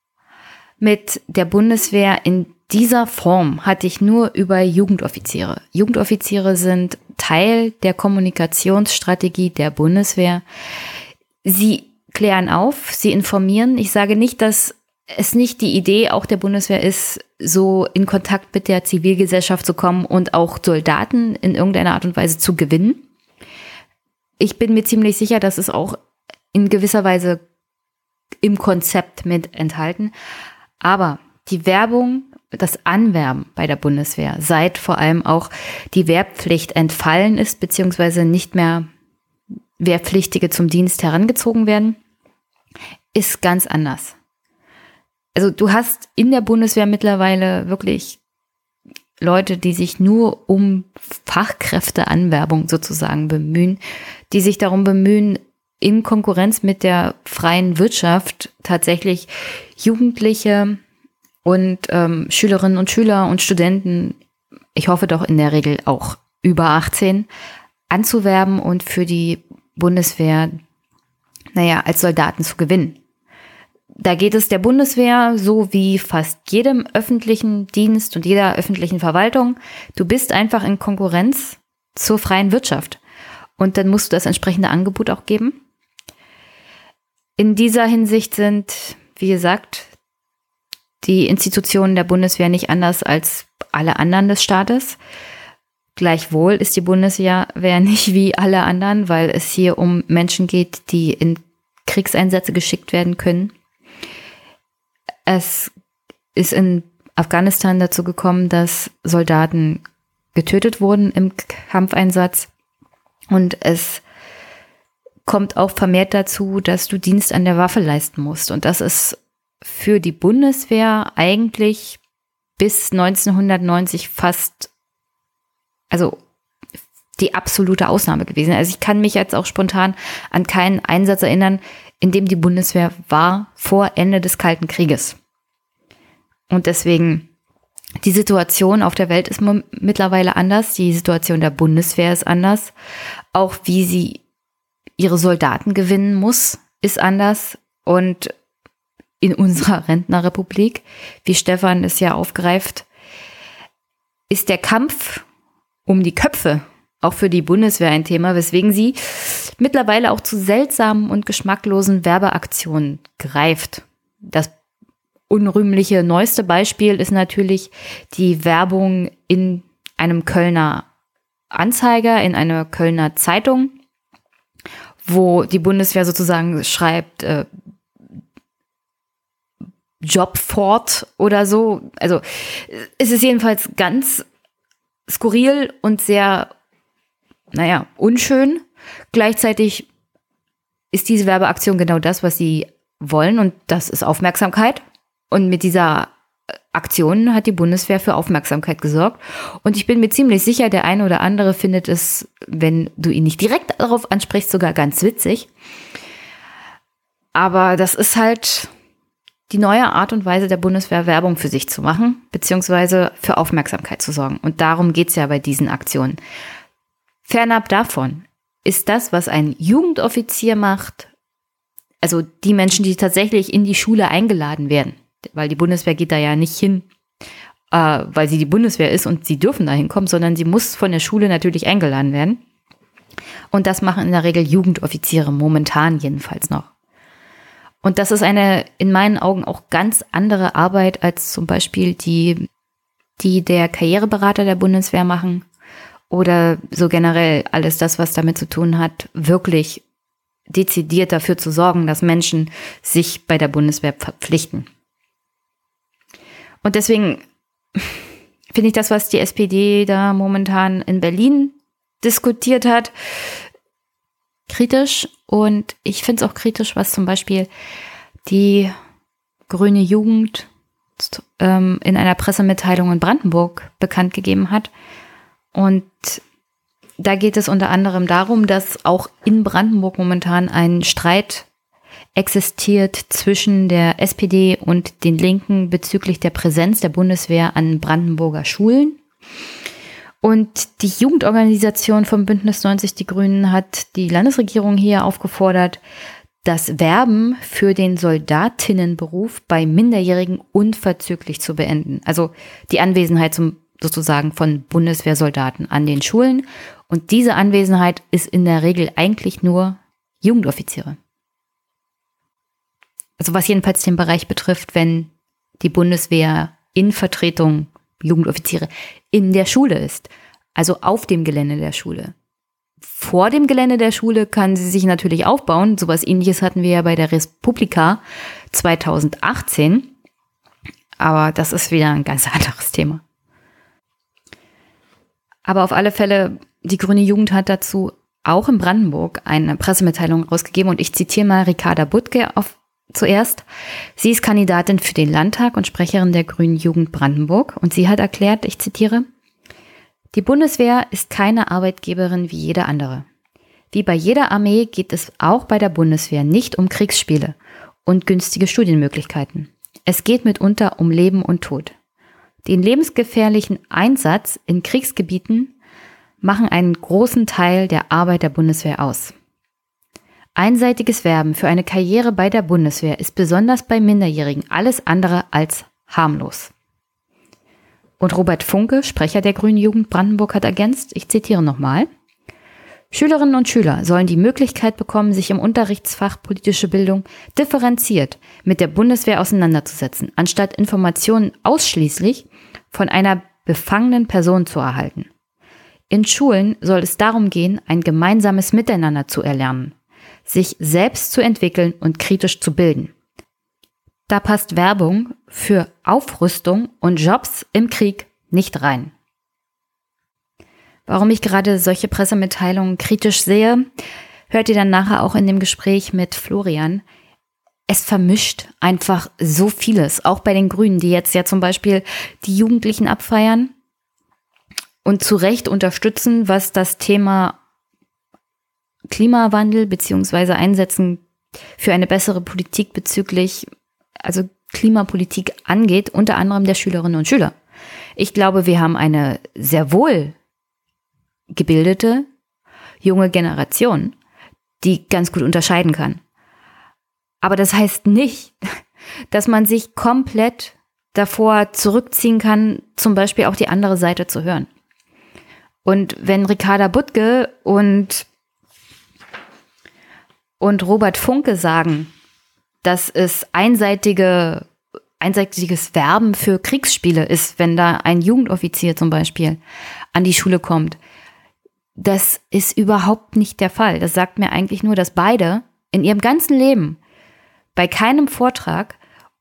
mit der Bundeswehr in dieser Form hatte ich nur über Jugendoffiziere. Jugendoffiziere sind Teil der Kommunikationsstrategie der Bundeswehr. Sie klären auf, sie informieren. Ich sage nicht, dass es nicht die Idee auch der Bundeswehr ist, so in Kontakt mit der Zivilgesellschaft zu kommen und auch Soldaten in irgendeiner Art und Weise zu gewinnen. Ich bin mir ziemlich sicher, dass es auch in gewisser Weise im Konzept mit enthalten. Aber die Werbung, das Anwerben bei der Bundeswehr, seit vor allem auch die Wehrpflicht entfallen ist, beziehungsweise nicht mehr Wehrpflichtige zum Dienst herangezogen werden, ist ganz anders. Also du hast in der Bundeswehr mittlerweile wirklich Leute, die sich nur um Fachkräfteanwerbung sozusagen bemühen, die sich darum bemühen, in Konkurrenz mit der freien Wirtschaft tatsächlich Jugendliche und Schülerinnen und Schüler und Studenten, ich hoffe doch in der Regel auch über 18, anzuwerben und für die Bundeswehr, als Soldaten zu gewinnen. Da geht es der Bundeswehr so wie fast jedem öffentlichen Dienst und jeder öffentlichen Verwaltung. Du bist einfach in Konkurrenz zur freien Wirtschaft. Und dann musst du das entsprechende Angebot auch geben. In dieser Hinsicht sind, wie gesagt, die Institutionen der Bundeswehr nicht anders als alle anderen des Staates. Gleichwohl ist die Bundeswehr nicht wie alle anderen, weil es hier um Menschen geht, die in Kriegseinsätze geschickt werden können. Es ist in Afghanistan dazu gekommen, dass Soldaten getötet wurden im Kampfeinsatz. Und es kommt auch vermehrt dazu, dass du Dienst an der Waffe leisten musst. Und das ist für die Bundeswehr eigentlich bis 1990 fast, also die absolute Ausnahme gewesen. Also ich kann mich jetzt auch spontan an keinen Einsatz erinnern, in dem die Bundeswehr war vor Ende des Kalten Krieges. Und deswegen, die Situation auf der Welt ist mittlerweile anders. Die Situation der Bundeswehr ist anders. Auch wie sie ihre Soldaten gewinnen muss, ist anders. Und in unserer Rentnerrepublik, wie Stefan es ja aufgreift, ist der Kampf um die Köpfe auch für die Bundeswehr ein Thema, weswegen sie mittlerweile auch zu seltsamen und geschmacklosen Werbeaktionen greift. Das unrühmliche neueste Beispiel ist natürlich die Werbung in einem Kölner Anzeiger, in einer Kölner Zeitung, wo die Bundeswehr sozusagen schreibt, Jobfort oder so. Also es ist jedenfalls ganz skurril und sehr, unschön. Gleichzeitig ist diese Werbeaktion genau das, was sie wollen, und das ist Aufmerksamkeit. Und mit dieser Aktion hat die Bundeswehr für Aufmerksamkeit gesorgt. Und ich bin mir ziemlich sicher, der eine oder andere findet es, wenn du ihn nicht direkt darauf ansprichst, sogar ganz witzig. Aber das ist halt die neue Art und Weise der Bundeswehr, Werbung für sich zu machen, beziehungsweise für Aufmerksamkeit zu sorgen. Und darum geht es ja bei diesen Aktionen. Fernab davon ist das, was ein Jugendoffizier macht, also die Menschen, die tatsächlich in die Schule eingeladen werden, weil die Bundeswehr geht da ja nicht hin, weil sie die Bundeswehr ist und sie dürfen da hinkommen, sondern sie muss von der Schule natürlich eingeladen werden. Und das machen in der Regel Jugendoffiziere, momentan jedenfalls noch. Und das ist eine in meinen Augen auch ganz andere Arbeit als zum Beispiel die der Karriereberater der Bundeswehr machen oder so generell alles das, was damit zu tun hat, wirklich dezidiert dafür zu sorgen, dass Menschen sich bei der Bundeswehr verpflichten. Und deswegen finde ich das, was die SPD da momentan in Berlin diskutiert hat, kritisch. Und ich finde es auch kritisch, was zum Beispiel die Grüne Jugend in einer Pressemitteilung in Brandenburg bekannt gegeben hat. Und da geht es unter anderem darum, dass auch in Brandenburg momentan ein Streit existiert zwischen der SPD und den Linken bezüglich der Präsenz der Bundeswehr an Brandenburger Schulen. Und die Jugendorganisation vom Bündnis 90 Die Grünen hat die Landesregierung hier aufgefordert, das Werben für den Soldatinnenberuf bei Minderjährigen unverzüglich zu beenden. Also die Anwesenheit sozusagen von Bundeswehrsoldaten an den Schulen. Und diese Anwesenheit ist in der Regel eigentlich nur Jugendoffiziere. Also was jedenfalls den Bereich betrifft, wenn die Bundeswehr in Vertretung Jugendoffiziere in der Schule ist, also auf dem Gelände der Schule. Vor dem Gelände der Schule kann sie sich natürlich aufbauen. Sowas Ähnliches hatten wir ja bei der Respublika 2018. Aber das ist wieder ein ganz anderes Thema. Aber auf alle Fälle, die Grüne Jugend hat dazu auch in Brandenburg eine Pressemitteilung rausgegeben. Und ich zitiere mal Ricarda Butke zuerst. Sie ist Kandidatin für den Landtag und Sprecherin der Grünen Jugend Brandenburg. Und sie hat erklärt, ich zitiere: Die Bundeswehr ist keine Arbeitgeberin wie jede andere. Wie bei jeder Armee geht es auch bei der Bundeswehr nicht um Kriegsspiele und günstige Studienmöglichkeiten. Es geht mitunter um Leben und Tod. Den lebensgefährlichen Einsatz in Kriegsgebieten machen einen großen Teil der Arbeit der Bundeswehr aus. Einseitiges Werben für eine Karriere bei der Bundeswehr ist besonders bei Minderjährigen alles andere als harmlos. Und Robert Funke, Sprecher der Grünen Jugend Brandenburg, hat ergänzt, ich zitiere nochmal: Schülerinnen und Schüler sollen die Möglichkeit bekommen, sich im Unterrichtsfach politische Bildung differenziert mit der Bundeswehr auseinanderzusetzen, anstatt Informationen ausschließlich von einer befangenen Person zu erhalten. In Schulen soll es darum gehen, ein gemeinsames Miteinander zu erlernen, sich selbst zu entwickeln und kritisch zu bilden. Da passt Werbung für Aufrüstung und Jobs im Krieg nicht rein. Warum ich gerade solche Pressemitteilungen kritisch sehe, hört ihr dann nachher auch in dem Gespräch mit Florian. Es vermischt einfach so vieles, auch bei den Grünen, die jetzt ja zum Beispiel die Jugendlichen abfeiern und zu Recht unterstützen, was das Thema Klimawandel bzw. Einsetzen für eine bessere Politik bezüglich, also Klimapolitik angeht, unter anderem der Schülerinnen und Schüler. Ich glaube, wir haben eine sehr wohl gebildete, junge Generation, die ganz gut unterscheiden kann. Aber das heißt nicht, dass man sich komplett davor zurückziehen kann, zum Beispiel auch die andere Seite zu hören. Und wenn Ricarda Butke und Robert Funke sagen, dass es einseitiges Werben für Kriegsspiele ist, wenn da ein Jugendoffizier zum Beispiel an die Schule kommt, das ist überhaupt nicht der Fall. Das sagt mir eigentlich nur, dass beide in ihrem ganzen Leben bei keinem Vortrag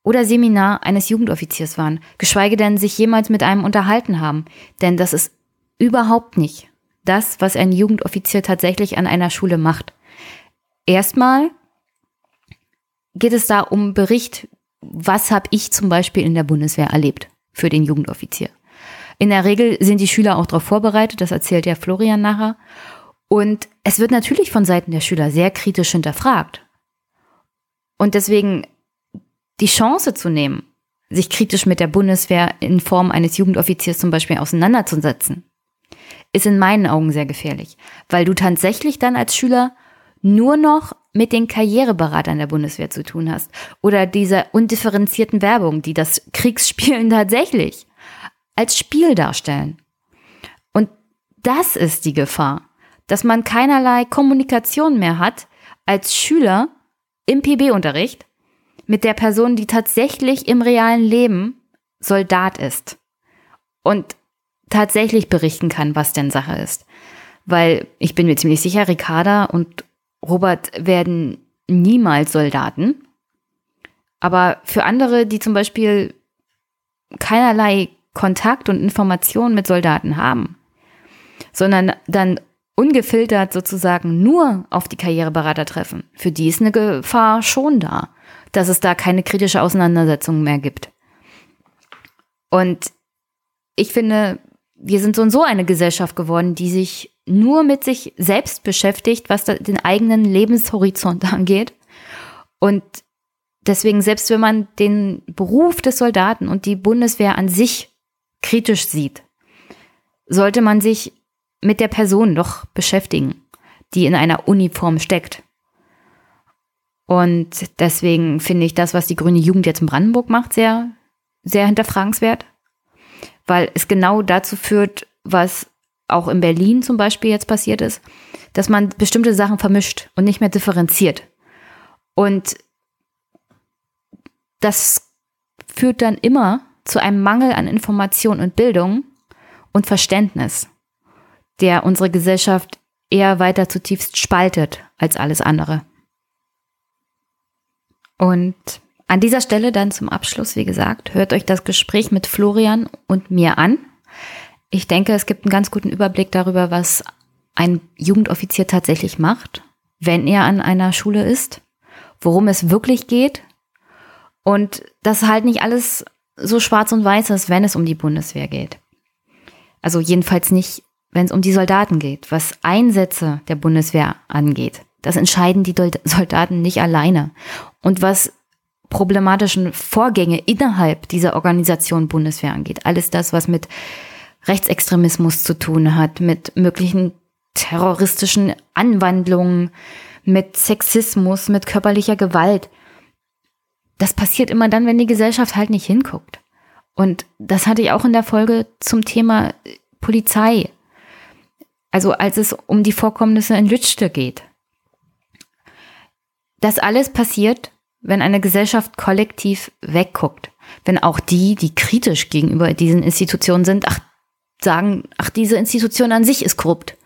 oder Seminar eines Jugendoffiziers waren, geschweige denn sich jemals mit einem unterhalten haben. Denn das ist überhaupt nicht das, was ein Jugendoffizier tatsächlich an einer Schule macht. Erstmal geht es da um Bericht, was habe ich zum Beispiel in der Bundeswehr erlebt für den Jugendoffizier. In der Regel sind die Schüler auch darauf vorbereitet, das erzählt ja Florian nachher. Und es wird natürlich von Seiten der Schüler sehr kritisch hinterfragt. Und deswegen die Chance zu nehmen, sich kritisch mit der Bundeswehr in Form eines Jugendoffiziers zum Beispiel auseinanderzusetzen, ist in meinen Augen sehr gefährlich, weil du tatsächlich dann als Schüler nur noch mit den Karriereberatern der Bundeswehr zu tun hast oder dieser undifferenzierten Werbung, die das Kriegsspielen tatsächlich als Spiel darstellen. Und das ist die Gefahr, dass man keinerlei Kommunikation mehr hat als Schüler im PB-Unterricht mit der Person, die tatsächlich im realen Leben Soldat ist und tatsächlich berichten kann, was denn Sache ist. Weil ich bin mir ziemlich sicher, Ricarda und Robert werden niemals Soldaten. Aber für andere, die zum Beispiel keinerlei Kontakt und Informationen mit Soldaten haben, sondern dann ungefiltert sozusagen nur auf die Karriereberater treffen, für die ist eine Gefahr schon da, dass es da keine kritische Auseinandersetzung mehr gibt. Und ich finde, wir sind so und so eine Gesellschaft geworden, die sich nur mit sich selbst beschäftigt, was den eigenen Lebenshorizont angeht. Und deswegen, selbst wenn man den Beruf des Soldaten und die Bundeswehr an sich kritisch sieht, sollte man sich mit der Person doch beschäftigen, die in einer Uniform steckt. Und deswegen finde ich das, was die Grüne Jugend jetzt in Brandenburg macht, sehr, sehr hinterfragenswert, weil es genau dazu führt, was auch in Berlin zum Beispiel jetzt passiert ist, dass man bestimmte Sachen vermischt und nicht mehr differenziert. Und das führt dann immer zu einem Mangel an Information und Bildung und Verständnis, der unsere Gesellschaft eher weiter zutiefst spaltet als alles andere. Und an dieser Stelle dann zum Abschluss, wie gesagt, hört euch das Gespräch mit Florian und mir an. Ich denke, es gibt einen ganz guten Überblick darüber, was ein Jugendoffizier tatsächlich macht, wenn er an einer Schule ist, worum es wirklich geht und dass halt nicht alles so schwarz und weiß ist, wenn es um die Bundeswehr geht. Also jedenfalls nicht, wenn es um die Soldaten geht, was Einsätze der Bundeswehr angeht. Das entscheiden die Soldaten nicht alleine. Und was problematischen Vorgänge innerhalb dieser Organisation Bundeswehr angeht, alles das, was mit Rechtsextremismus zu tun hat, mit möglichen terroristischen Anwandlungen, mit Sexismus, mit körperlicher Gewalt. Das passiert immer dann, wenn die Gesellschaft halt nicht hinguckt. Und das hatte ich auch in der Folge zum Thema Polizei. Also als es um die Vorkommnisse in Lützschde geht. Das alles passiert, wenn eine Gesellschaft kollektiv wegguckt. Wenn auch die kritisch gegenüber diesen Institutionen sind, sagen, diese Institution an sich ist korrupt.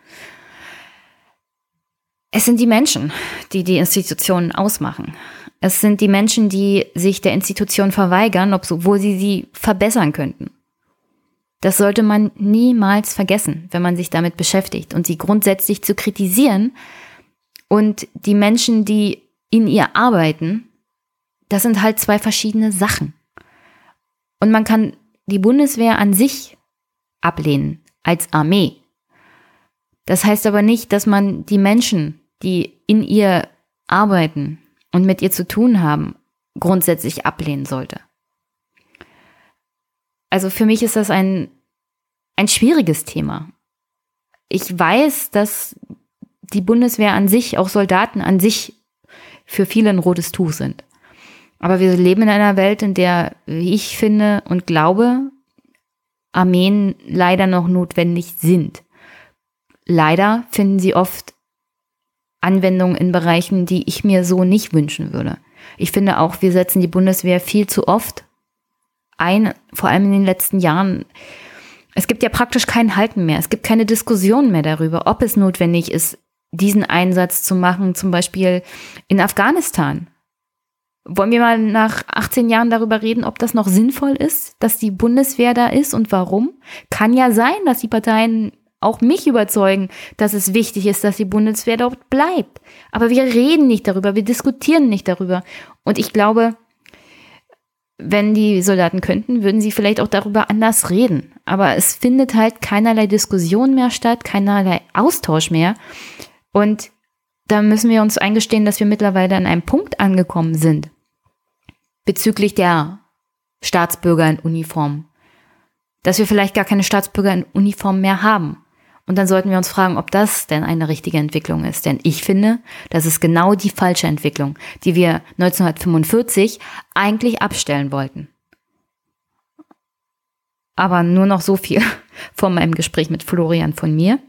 Es sind die Menschen, die die Institutionen ausmachen. Es sind die Menschen, die sich der Institution verweigern, obwohl sie verbessern könnten. Das sollte man niemals vergessen, wenn man sich damit beschäftigt und sie grundsätzlich zu kritisieren. Und die Menschen, die in ihr arbeiten, das sind halt zwei verschiedene Sachen. Und man kann die Bundeswehr an sich ablehnen als Armee. Das heißt aber nicht, dass man die Menschen, die in ihr arbeiten und mit ihr zu tun haben, grundsätzlich ablehnen sollte. Also für mich ist das ein schwieriges Thema. Ich weiß, dass die Bundeswehr an sich, auch Soldaten an sich, für viele ein rotes Tuch sind. Aber wir leben in einer Welt, in der, wie ich finde und glaube, Armeen leider noch notwendig sind. Leider finden sie oft Anwendungen in Bereichen, die ich mir so nicht wünschen würde. Ich finde auch, wir setzen die Bundeswehr viel zu oft ein, vor allem in den letzten Jahren. Es gibt ja praktisch kein Halten mehr. Es gibt keine Diskussion mehr darüber, ob es notwendig ist, diesen Einsatz zu machen, zum Beispiel in Afghanistan, Wollen wir mal nach 18 Jahren darüber reden, ob das noch sinnvoll ist, dass die Bundeswehr da ist und warum? Kann ja sein, dass die Parteien auch mich überzeugen, dass es wichtig ist, dass die Bundeswehr dort bleibt. Aber wir reden nicht darüber, wir diskutieren nicht darüber. Und ich glaube, wenn die Soldaten könnten, würden sie vielleicht auch darüber anders reden. Aber es findet halt keinerlei Diskussion mehr statt, keinerlei Austausch mehr. Und da müssen wir uns eingestehen, dass wir mittlerweile an einem Punkt angekommen sind bezüglich der Staatsbürger in Uniform, dass wir vielleicht gar keine Staatsbürger in Uniform mehr haben. Und dann sollten wir uns fragen, ob das denn eine richtige Entwicklung ist. Denn ich finde, das ist genau die falsche Entwicklung, die wir 1945 eigentlich abstellen wollten. Aber nur noch so viel von meinem Gespräch mit Florian von mir.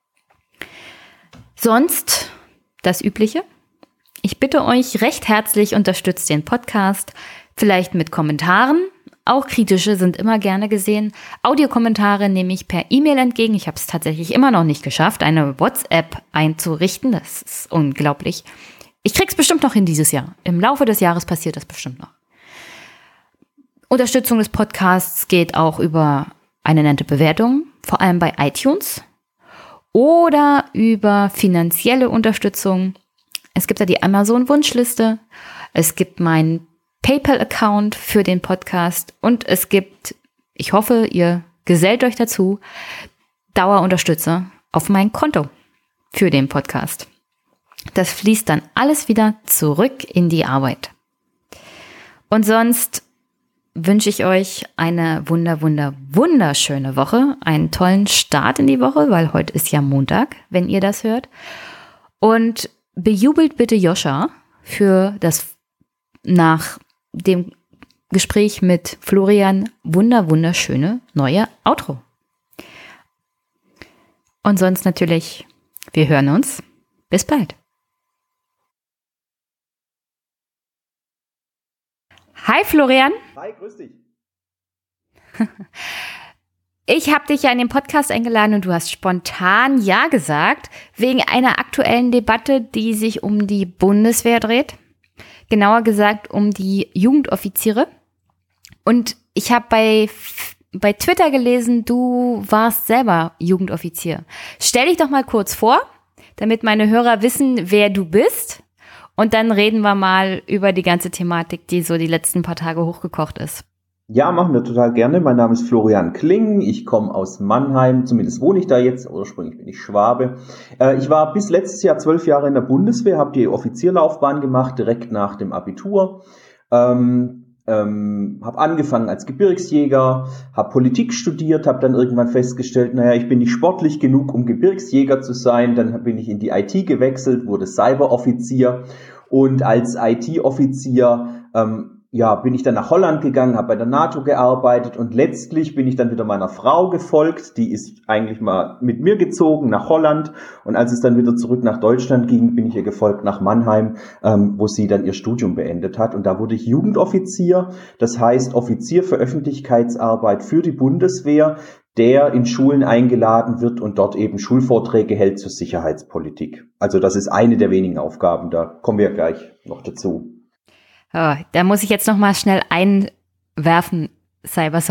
Sonst das Übliche. Ich bitte euch recht herzlich, unterstützt den Podcast, vielleicht mit Kommentaren. Auch kritische sind immer gerne gesehen. Audiokommentare nehme ich per E-Mail entgegen. Ich habe es tatsächlich immer noch nicht geschafft, eine WhatsApp einzurichten. Das ist unglaublich. Ich krieg's bestimmt noch hin dieses Jahr. Im Laufe des Jahres passiert das bestimmt noch. Unterstützung des Podcasts geht auch über eine nette Bewertung, vor allem bei iTunes. Oder über finanzielle Unterstützung. Es gibt da die Amazon-Wunschliste. Es gibt meinen PayPal-Account für den Podcast und es gibt, ich hoffe, ihr gesellt euch dazu, Dauerunterstützer auf mein Konto für den Podcast. Das fließt dann alles wieder zurück in die Arbeit. Und sonst wünsche ich euch eine wunderschöne Woche, einen tollen Start in die Woche, weil heute ist ja Montag, wenn ihr das hört. Und bejubelt bitte Joscha für das nach dem Gespräch mit Florian wunderschöne neue Outro. Und sonst natürlich, wir hören uns. Bis bald. Hi Florian. Hi, grüß dich. Ich habe dich ja in den Podcast eingeladen und du hast spontan Ja gesagt, wegen einer aktuellen Debatte, die sich um die Bundeswehr dreht. Genauer gesagt um die Jugendoffiziere. Und ich habe bei Twitter gelesen, du warst selber Jugendoffizier. Stell dich doch mal kurz vor, damit meine Hörer wissen, wer du bist. Und dann reden wir mal über die ganze Thematik, die so die letzten paar Tage hochgekocht ist. Ja, machen wir total gerne. Mein Name ist Florian Kling. Ich komme aus Mannheim. Zumindest wohne ich da jetzt. Ursprünglich bin ich Schwabe. Ich war bis letztes Jahr 12 Jahre in der Bundeswehr, habe die Offizierlaufbahn gemacht, direkt nach dem Abitur. Habe angefangen als Gebirgsjäger, habe Politik studiert, habe dann irgendwann festgestellt, ich bin nicht sportlich genug, um Gebirgsjäger zu sein. Dann bin ich in die IT gewechselt, wurde Cyberoffizier und als IT-Offizier bin ich dann nach Holland gegangen, habe bei der NATO gearbeitet und letztlich bin ich dann wieder meiner Frau gefolgt. Die ist eigentlich mal mit mir gezogen nach Holland und als es dann wieder zurück nach Deutschland ging, bin ich ihr gefolgt nach Mannheim, wo sie dann ihr Studium beendet hat und da wurde ich Jugendoffizier, das heißt Offizier für Öffentlichkeitsarbeit für die Bundeswehr, der in Schulen eingeladen wird und dort eben Schulvorträge hält zur Sicherheitspolitik. Also das ist eine der wenigen Aufgaben, da kommen wir gleich noch dazu. Oh, da muss ich jetzt noch mal schnell einwerfen, Cyber.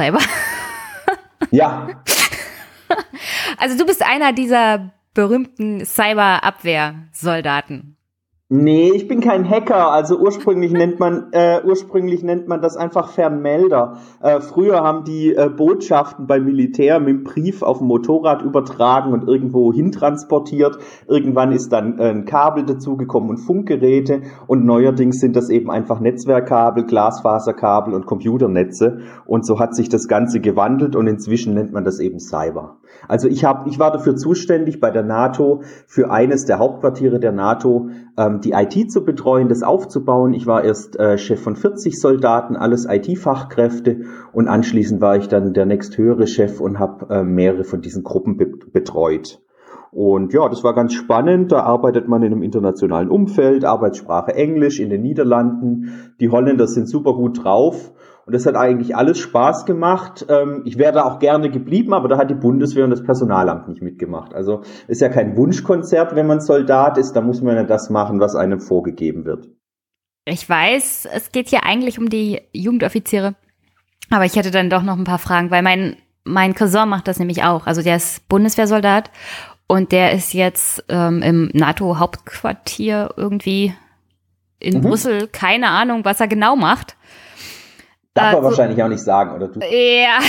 Ja. Also du bist einer dieser berühmten Cyber-Abwehrsoldaten. Nee, ich bin kein Hacker. Also ursprünglich nennt man das einfach Fernmelder. Früher haben die Botschaften beim Militär mit dem Brief auf dem Motorrad übertragen und irgendwo hintransportiert. Irgendwann ist dann ein Kabel dazugekommen und Funkgeräte und neuerdings sind das eben einfach Netzwerkkabel, Glasfaserkabel und Computernetze und so hat sich das Ganze gewandelt und inzwischen nennt man das eben Cyber. Also ich war dafür zuständig bei der NATO für eines der Hauptquartiere der NATO, die IT zu betreuen, das aufzubauen. Ich war erst Chef von 40 Soldaten, alles IT-Fachkräfte und anschließend war ich dann der nächsthöhere Chef und habe mehrere von diesen Gruppen betreut. Und ja, das war ganz spannend. Da arbeitet man in einem internationalen Umfeld, Arbeitssprache Englisch in den Niederlanden. Die Holländer sind super gut drauf. Und das hat eigentlich alles Spaß gemacht. Ich wäre da auch gerne geblieben, aber da hat die Bundeswehr und das Personalamt nicht mitgemacht. Also ist ja kein Wunschkonzert, wenn man Soldat ist. Da muss man ja das machen, was einem vorgegeben wird. Ich weiß, es geht hier eigentlich um die Jugendoffiziere, aber ich hätte dann doch noch ein paar Fragen, weil mein Cousin macht das nämlich auch. Also der ist Bundeswehrsoldat und der ist jetzt im NATO-Hauptquartier irgendwie in Brüssel. Keine Ahnung, was er genau macht. Darf er wahrscheinlich auch nicht sagen, oder du? Ja.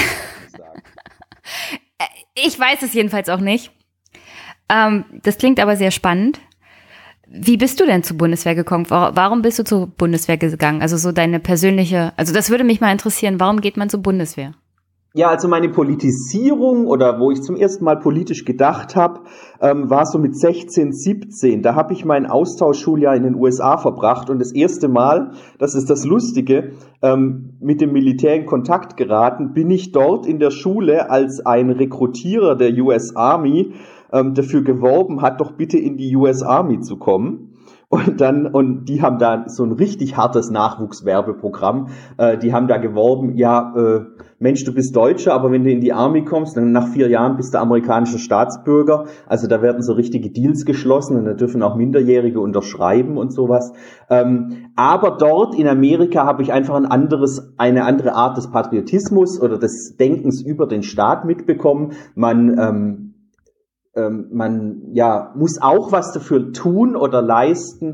Ich weiß es jedenfalls auch nicht. Das klingt aber sehr spannend. Wie bist du denn zur Bundeswehr gekommen? Warum bist du zur Bundeswehr gegangen? Also so deine persönliche, also das würde mich mal interessieren. Warum geht man zur Bundeswehr? Ja, also meine Politisierung oder wo ich zum ersten Mal politisch gedacht habe, war so mit 16, 17. Da habe ich mein Austauschschuljahr in den USA verbracht und das erste Mal, das ist das Lustige, mit dem Militär in Kontakt geraten, bin ich dort in der Schule als ein Rekrutierer der US Army dafür geworben hat, doch bitte in die US Army zu kommen. Und die haben da so ein richtig hartes Nachwuchswerbeprogramm. Die haben da geworben, Mensch, du bist Deutscher, aber wenn du in die Army kommst, dann nach 4 Jahren bist du amerikanischer Staatsbürger. Also da werden so richtige Deals geschlossen und da dürfen auch Minderjährige unterschreiben und sowas. Aber dort in Amerika habe ich einfach eine andere Art des Patriotismus oder des Denkens über den Staat mitbekommen. Man muss auch was dafür tun oder leisten,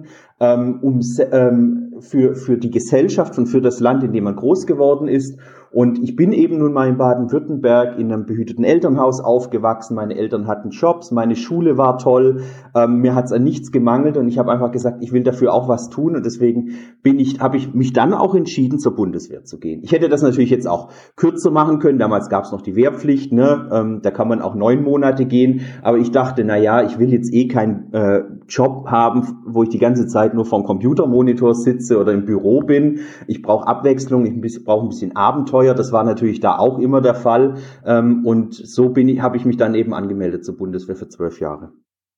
für die Gesellschaft und für das Land, in dem man groß geworden ist. Und ich bin eben nun mal in Baden-Württemberg in einem behüteten Elternhaus aufgewachsen. Meine Eltern hatten Jobs, meine Schule war toll, mir hat's an nichts gemangelt und ich habe einfach gesagt, ich will dafür auch was tun und deswegen habe ich mich dann auch entschieden, zur Bundeswehr zu gehen. Ich hätte das natürlich jetzt auch kürzer machen können. Damals gab's noch die Wehrpflicht, ne? Da kann man auch 9 Monate gehen. Aber ich dachte, ich will jetzt keinen Job haben, wo ich die ganze Zeit nur vorm Computermonitor sitze oder im Büro bin. Ich brauche Abwechslung, ich brauche ein bisschen Abenteuer. Das war natürlich da auch immer der Fall. Und so habe ich mich dann eben angemeldet zur Bundeswehr für 12 Jahre.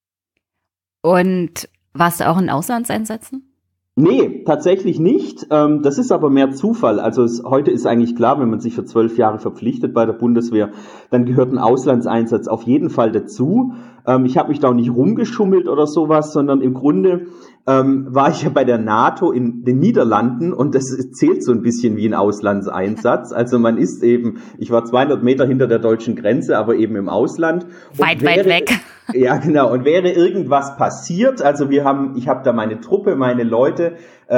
Und warst du auch in Auslandseinsätzen? Nee, tatsächlich nicht. Das ist aber mehr Zufall. Also heute ist eigentlich klar, wenn man sich für 12 Jahre verpflichtet bei der Bundeswehr, dann gehört ein Auslandseinsatz auf jeden Fall dazu. Ich habe mich da auch nicht rumgeschummelt oder sowas, sondern im Grunde war ich ja bei der NATO in den Niederlanden und das zählt so ein bisschen wie ein Auslandseinsatz. Also ich war 200 Meter hinter der deutschen Grenze, aber eben im Ausland. Weit weg. Ja, genau. Und wäre irgendwas passiert, also ich habe da meine Truppe, meine Leute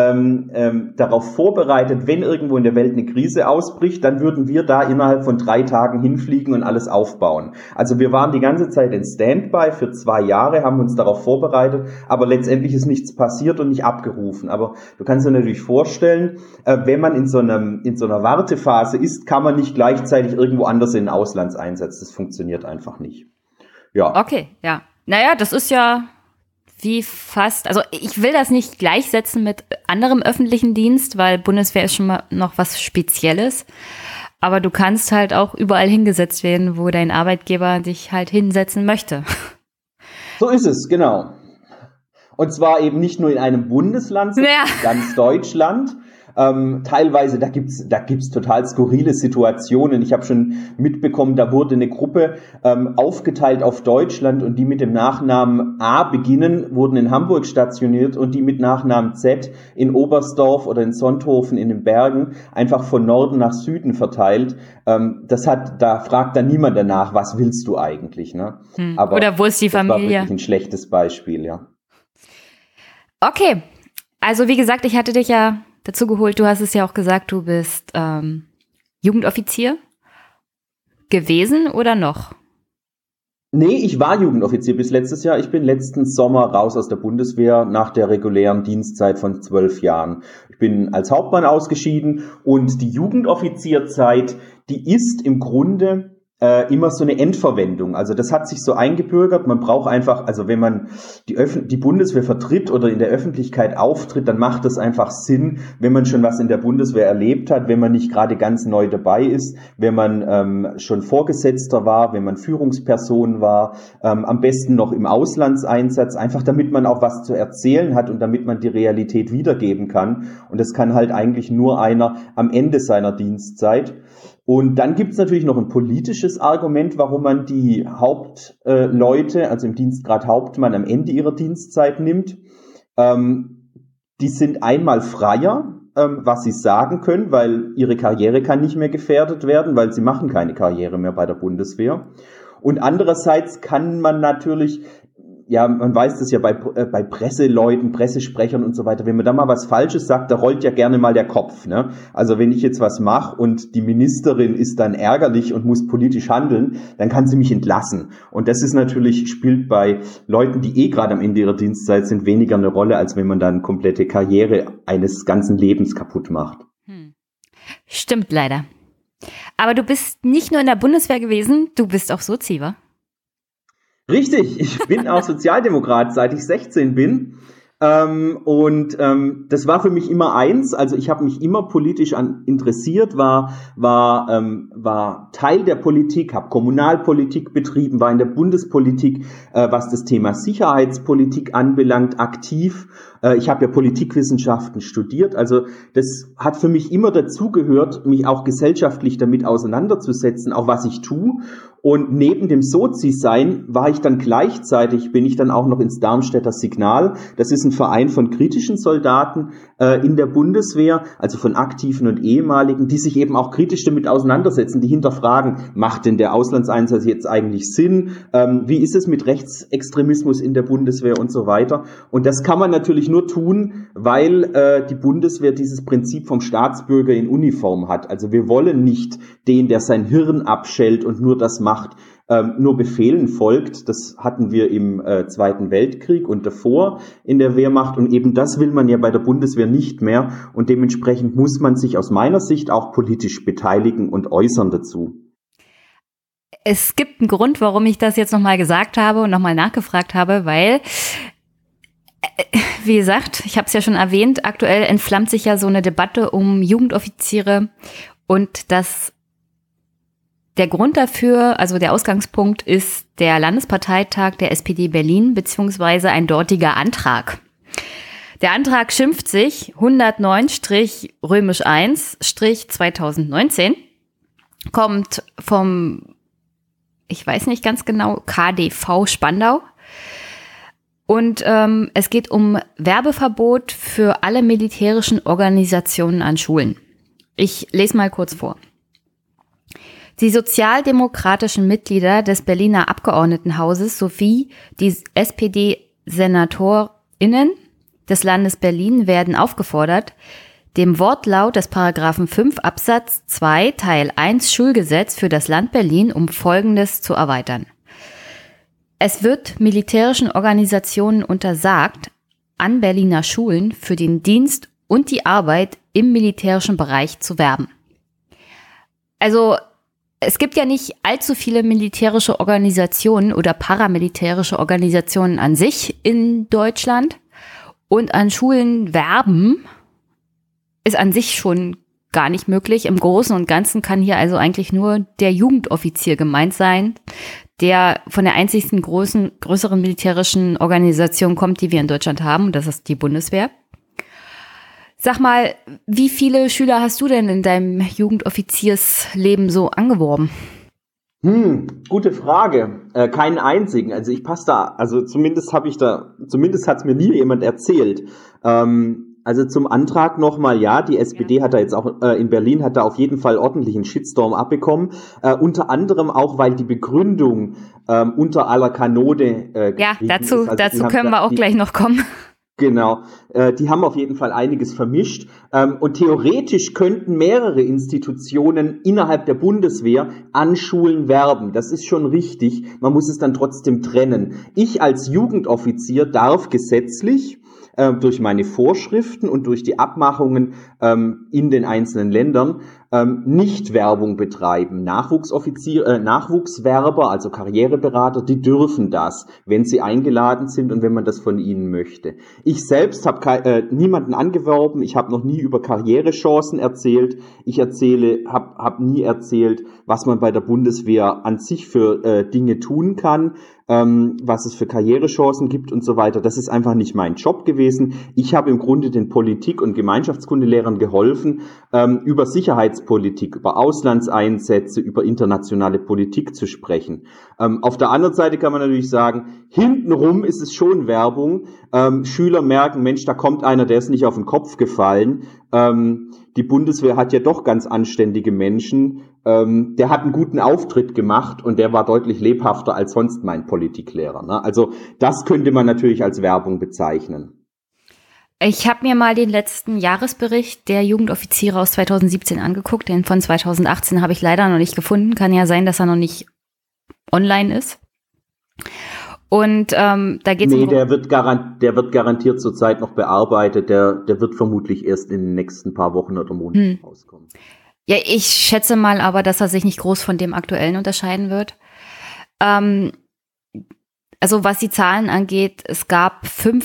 darauf vorbereitet, wenn irgendwo in der Welt eine Krise ausbricht, dann würden wir da innerhalb von 3 Tagen hinfliegen und alles aufbauen. Also wir waren die ganze Zeit in Standby für 2 Jahre, haben uns darauf vorbereitet, aber letztendlich ist nichts passiert und nicht abgerufen. Aber du kannst dir natürlich vorstellen, wenn man in so einer Wartephase ist, kann man nicht gleichzeitig irgendwo anders in den Auslandseinsatz. Das funktioniert einfach nicht. Ja. Okay, ja. Naja, das ist ja wie fast, also ich will das nicht gleichsetzen mit anderem öffentlichen Dienst, weil Bundeswehr ist schon mal noch was Spezielles. Aber du kannst halt auch überall hingesetzt werden, wo dein Arbeitgeber dich halt hinsetzen möchte. So ist es, genau. Und zwar eben nicht nur in einem Bundesland, sondern ganz Deutschland. Teilweise, da gibt's total skurrile Situationen. Ich habe schon mitbekommen, da wurde eine Gruppe aufgeteilt auf Deutschland und die mit dem Nachnamen A beginnen, wurden in Hamburg stationiert und die mit Nachnamen Z in Oberstdorf oder in Sonthofen in den Bergen einfach von Norden nach Süden verteilt. Da fragt dann niemand danach, was willst du eigentlich, ne? Aber oder wo ist die Familie? Das war wirklich ein schlechtes Beispiel, ja. Okay, also wie gesagt, ich hatte dich ja dazu geholt, du hast es ja auch gesagt, du bist Jugendoffizier gewesen oder noch? Nee, ich war Jugendoffizier bis letztes Jahr. Ich bin letzten Sommer raus aus der Bundeswehr nach der regulären Dienstzeit von 12 Jahren. Ich bin als Hauptmann ausgeschieden und die Jugendoffizierzeit, die ist im Grunde immer so eine Endverwendung. Also das hat sich so eingebürgert. Man braucht einfach, also wenn man die Bundeswehr vertritt oder in der Öffentlichkeit auftritt, dann macht das einfach Sinn, wenn man schon was in der Bundeswehr erlebt hat, wenn man nicht gerade ganz neu dabei ist, wenn man schon Vorgesetzter war, wenn man Führungsperson war, am besten noch im Auslandseinsatz, einfach damit man auch was zu erzählen hat und damit man die Realität wiedergeben kann. Und das kann halt eigentlich nur einer am Ende seiner Dienstzeit. Und dann gibt's natürlich noch ein politisches Argument, warum man die Hauptleute, also im Dienstgrad Hauptmann, am Ende ihrer Dienstzeit nimmt. die sind einmal freier, was sie sagen können, weil ihre Karriere kann nicht mehr gefährdet werden, weil sie machen keine Karriere mehr bei der Bundeswehr. Und andererseits kann man natürlich, ja, man weiß das ja bei Presseleuten, Pressesprechern und so weiter, wenn man da mal was Falsches sagt, da rollt ja gerne mal der Kopf, ne? Also wenn ich jetzt was mache und die Ministerin ist dann ärgerlich und muss politisch handeln, dann kann sie mich entlassen. Und das ist natürlich, spielt bei Leuten, die gerade am Ende ihrer Dienstzeit sind, weniger eine Rolle, als wenn man dann komplette Karriere eines ganzen Lebens kaputt macht. Stimmt leider. Aber du bist nicht nur in der Bundeswehr gewesen, du bist auch Sozi, wa? Richtig, ich bin auch Sozialdemokrat, seit ich 16 bin. Das war für mich immer eins. Also ich habe mich immer politisch interessiert, war Teil der Politik, habe Kommunalpolitik betrieben, war in der Bundespolitik, was das Thema Sicherheitspolitik anbelangt, aktiv. Ich habe ja Politikwissenschaften studiert. Also das hat für mich immer dazugehört, mich auch gesellschaftlich damit auseinanderzusetzen, auch was ich tue. Und neben dem Sozi-Sein bin ich dann auch noch ins Darmstädter Signal. Das ist ein Verein von kritischen Soldaten in der Bundeswehr, also von aktiven und ehemaligen, die sich eben auch kritisch damit auseinandersetzen, die hinterfragen, macht denn der Auslandseinsatz jetzt eigentlich Sinn? Wie ist es mit Rechtsextremismus in der Bundeswehr und so weiter? Und das kann man natürlich nur tun, weil die Bundeswehr dieses Prinzip vom Staatsbürger in Uniform hat. Also wir wollen nicht den, der sein Hirn abschellt und nur das macht, nur Befehlen folgt. Das hatten wir im Zweiten Weltkrieg und davor in der Wehrmacht. Und eben das will man ja bei der Bundeswehr nicht mehr. Und dementsprechend muss man sich aus meiner Sicht auch politisch beteiligen und äußern dazu. Es gibt einen Grund, warum ich das jetzt nochmal gesagt habe und nochmal nachgefragt habe, weil, wie gesagt, ich habe es ja schon erwähnt, aktuell entflammt sich ja so eine Debatte um Jugendoffiziere und der Grund dafür, also der Ausgangspunkt, ist der Landesparteitag der SPD Berlin beziehungsweise ein dortiger Antrag. Der Antrag schimpft sich 109-1-2019, kommt vom, ich weiß nicht ganz genau, KDV Spandau. Und es geht um Werbeverbot für alle militärischen Organisationen an Schulen. Ich lese mal kurz vor. Die sozialdemokratischen Mitglieder des Berliner Abgeordnetenhauses sowie die SPD-SenatorInnen des Landes Berlin werden aufgefordert, dem Wortlaut des Paragraphen 5 Absatz 2 Teil 1 Schulgesetz für das Land Berlin um Folgendes zu erweitern. Es wird militärischen Organisationen untersagt, an Berliner Schulen für den Dienst und die Arbeit im militärischen Bereich zu werben. Also es gibt ja nicht allzu viele militärische Organisationen oder paramilitärische Organisationen an sich in Deutschland. Und an Schulen werben ist an sich schon gar nicht möglich. Im Großen und Ganzen kann hier also eigentlich nur der Jugendoffizier gemeint sein, der von der einzigsten größeren militärischen Organisation kommt, die wir in Deutschland haben. Und das ist die Bundeswehr. Sag mal, wie viele Schüler hast du denn in deinem Jugendoffiziersleben so angeworben? Gute Frage. Keinen einzigen. Also ich passe da, also zumindest hat es mir nie jemand erzählt. Also zum Antrag nochmal, ja, die SPD hat da jetzt auch in Berlin hat da auf jeden Fall ordentlichen Shitstorm abbekommen. Unter anderem auch, weil die Begründung unter aller Kanone ja, dazu können wir auch gleich noch kommen. Genau, die haben auf jeden Fall einiges vermischt und theoretisch könnten mehrere Institutionen innerhalb der Bundeswehr an Schulen werben. Das ist schon richtig, man muss es dann trotzdem trennen. Ich als Jugendoffizier darf gesetzlich durch meine Vorschriften und durch die Abmachungen in den einzelnen Ländern nicht Werbung betreiben. Nachwuchswerber, also Karriereberater, die dürfen das, wenn sie eingeladen sind und wenn man das von ihnen möchte. Ich selbst habe niemanden angeworben, ich habe noch nie über Karrierechancen erzählt, habe nie erzählt, was man bei der Bundeswehr an sich für Dinge tun kann. was es für Karrierechancen gibt und so weiter. Das ist einfach nicht mein Job gewesen. Ich habe im Grunde den Politik- und Gemeinschaftskundelehrern geholfen, über Sicherheitspolitik, über Auslandseinsätze, über internationale Politik zu sprechen. Auf der anderen Seite kann man natürlich sagen, hintenrum ist es schon Werbung. Schüler merken, Mensch, da kommt einer, der ist nicht auf den Kopf gefallen. Die Bundeswehr hat ja doch ganz anständige Menschen. Der hat einen guten Auftritt gemacht und der war deutlich lebhafter als sonst mein Politiklehrer. Ne? Also das könnte man natürlich als Werbung bezeichnen. Ich habe mir mal den letzten Jahresbericht der Jugendoffiziere aus 2017 angeguckt. Den von 2018 habe ich leider noch nicht gefunden. Kann ja sein, dass er noch nicht online ist. Und da geht's der wird garantiert zurzeit noch bearbeitet. Der wird vermutlich erst in den nächsten paar Wochen oder Monaten rauskommen. Ja, ich schätze mal aber, dass er sich nicht groß von dem aktuellen unterscheiden wird. Also was die Zahlen angeht, es gab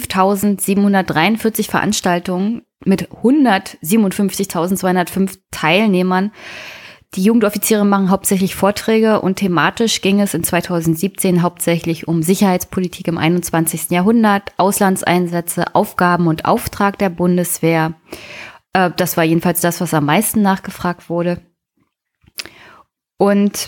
5.743 Veranstaltungen mit 157.205 Teilnehmern. Die Jugendoffiziere machen hauptsächlich Vorträge und thematisch ging es in 2017 hauptsächlich um Sicherheitspolitik im 21. Jahrhundert, Auslandseinsätze, Aufgaben und Auftrag der Bundeswehr. Das war jedenfalls das, was am meisten nachgefragt wurde. Und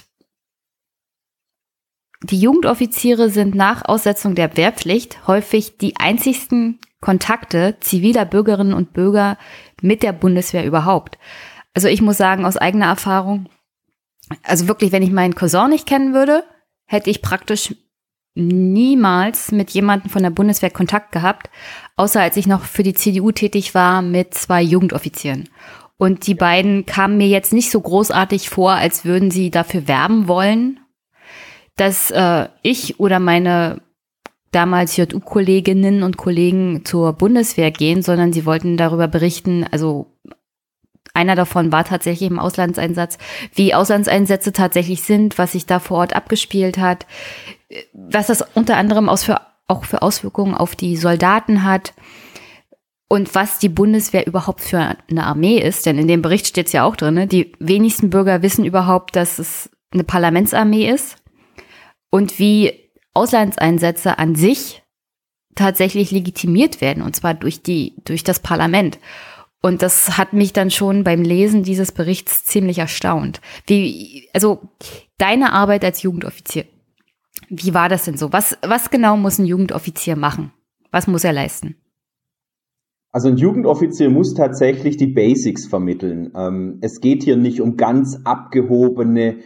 die Jugendoffiziere sind nach Aussetzung der Wehrpflicht häufig die einzigsten Kontakte ziviler Bürgerinnen und Bürger mit der Bundeswehr überhaupt. Also ich muss sagen, aus eigener Erfahrung, also wirklich, wenn ich meinen Cousin nicht kennen würde, hätte ich praktisch niemals mit jemandem von der Bundeswehr Kontakt gehabt, außer als ich noch für die CDU tätig war mit 2 Jugendoffizieren. Und die beiden kamen mir jetzt nicht so großartig vor, als würden sie dafür werben wollen, dass ich oder meine damals JU-Kolleginnen und Kollegen zur Bundeswehr gehen, sondern sie wollten darüber berichten, also einer davon war tatsächlich im Auslandseinsatz, wie Auslandseinsätze tatsächlich sind, was sich da vor Ort abgespielt hat, was das unter anderem auch für Auswirkungen auf die Soldaten hat und was die Bundeswehr überhaupt für eine Armee ist. Denn in dem Bericht steht es ja auch drin, ne? Die wenigsten Bürger wissen überhaupt, dass es eine Parlamentsarmee ist und wie Auslandseinsätze an sich tatsächlich legitimiert werden, und zwar durch das Parlament. Und das hat mich dann schon beim Lesen dieses Berichts ziemlich erstaunt. Also deine Arbeit als Jugendoffizier, wie war das denn so? Was genau muss ein Jugendoffizier machen? Was muss er leisten? Also ein Jugendoffizier muss tatsächlich die Basics vermitteln. Es geht hier nicht um ganz abgehobene,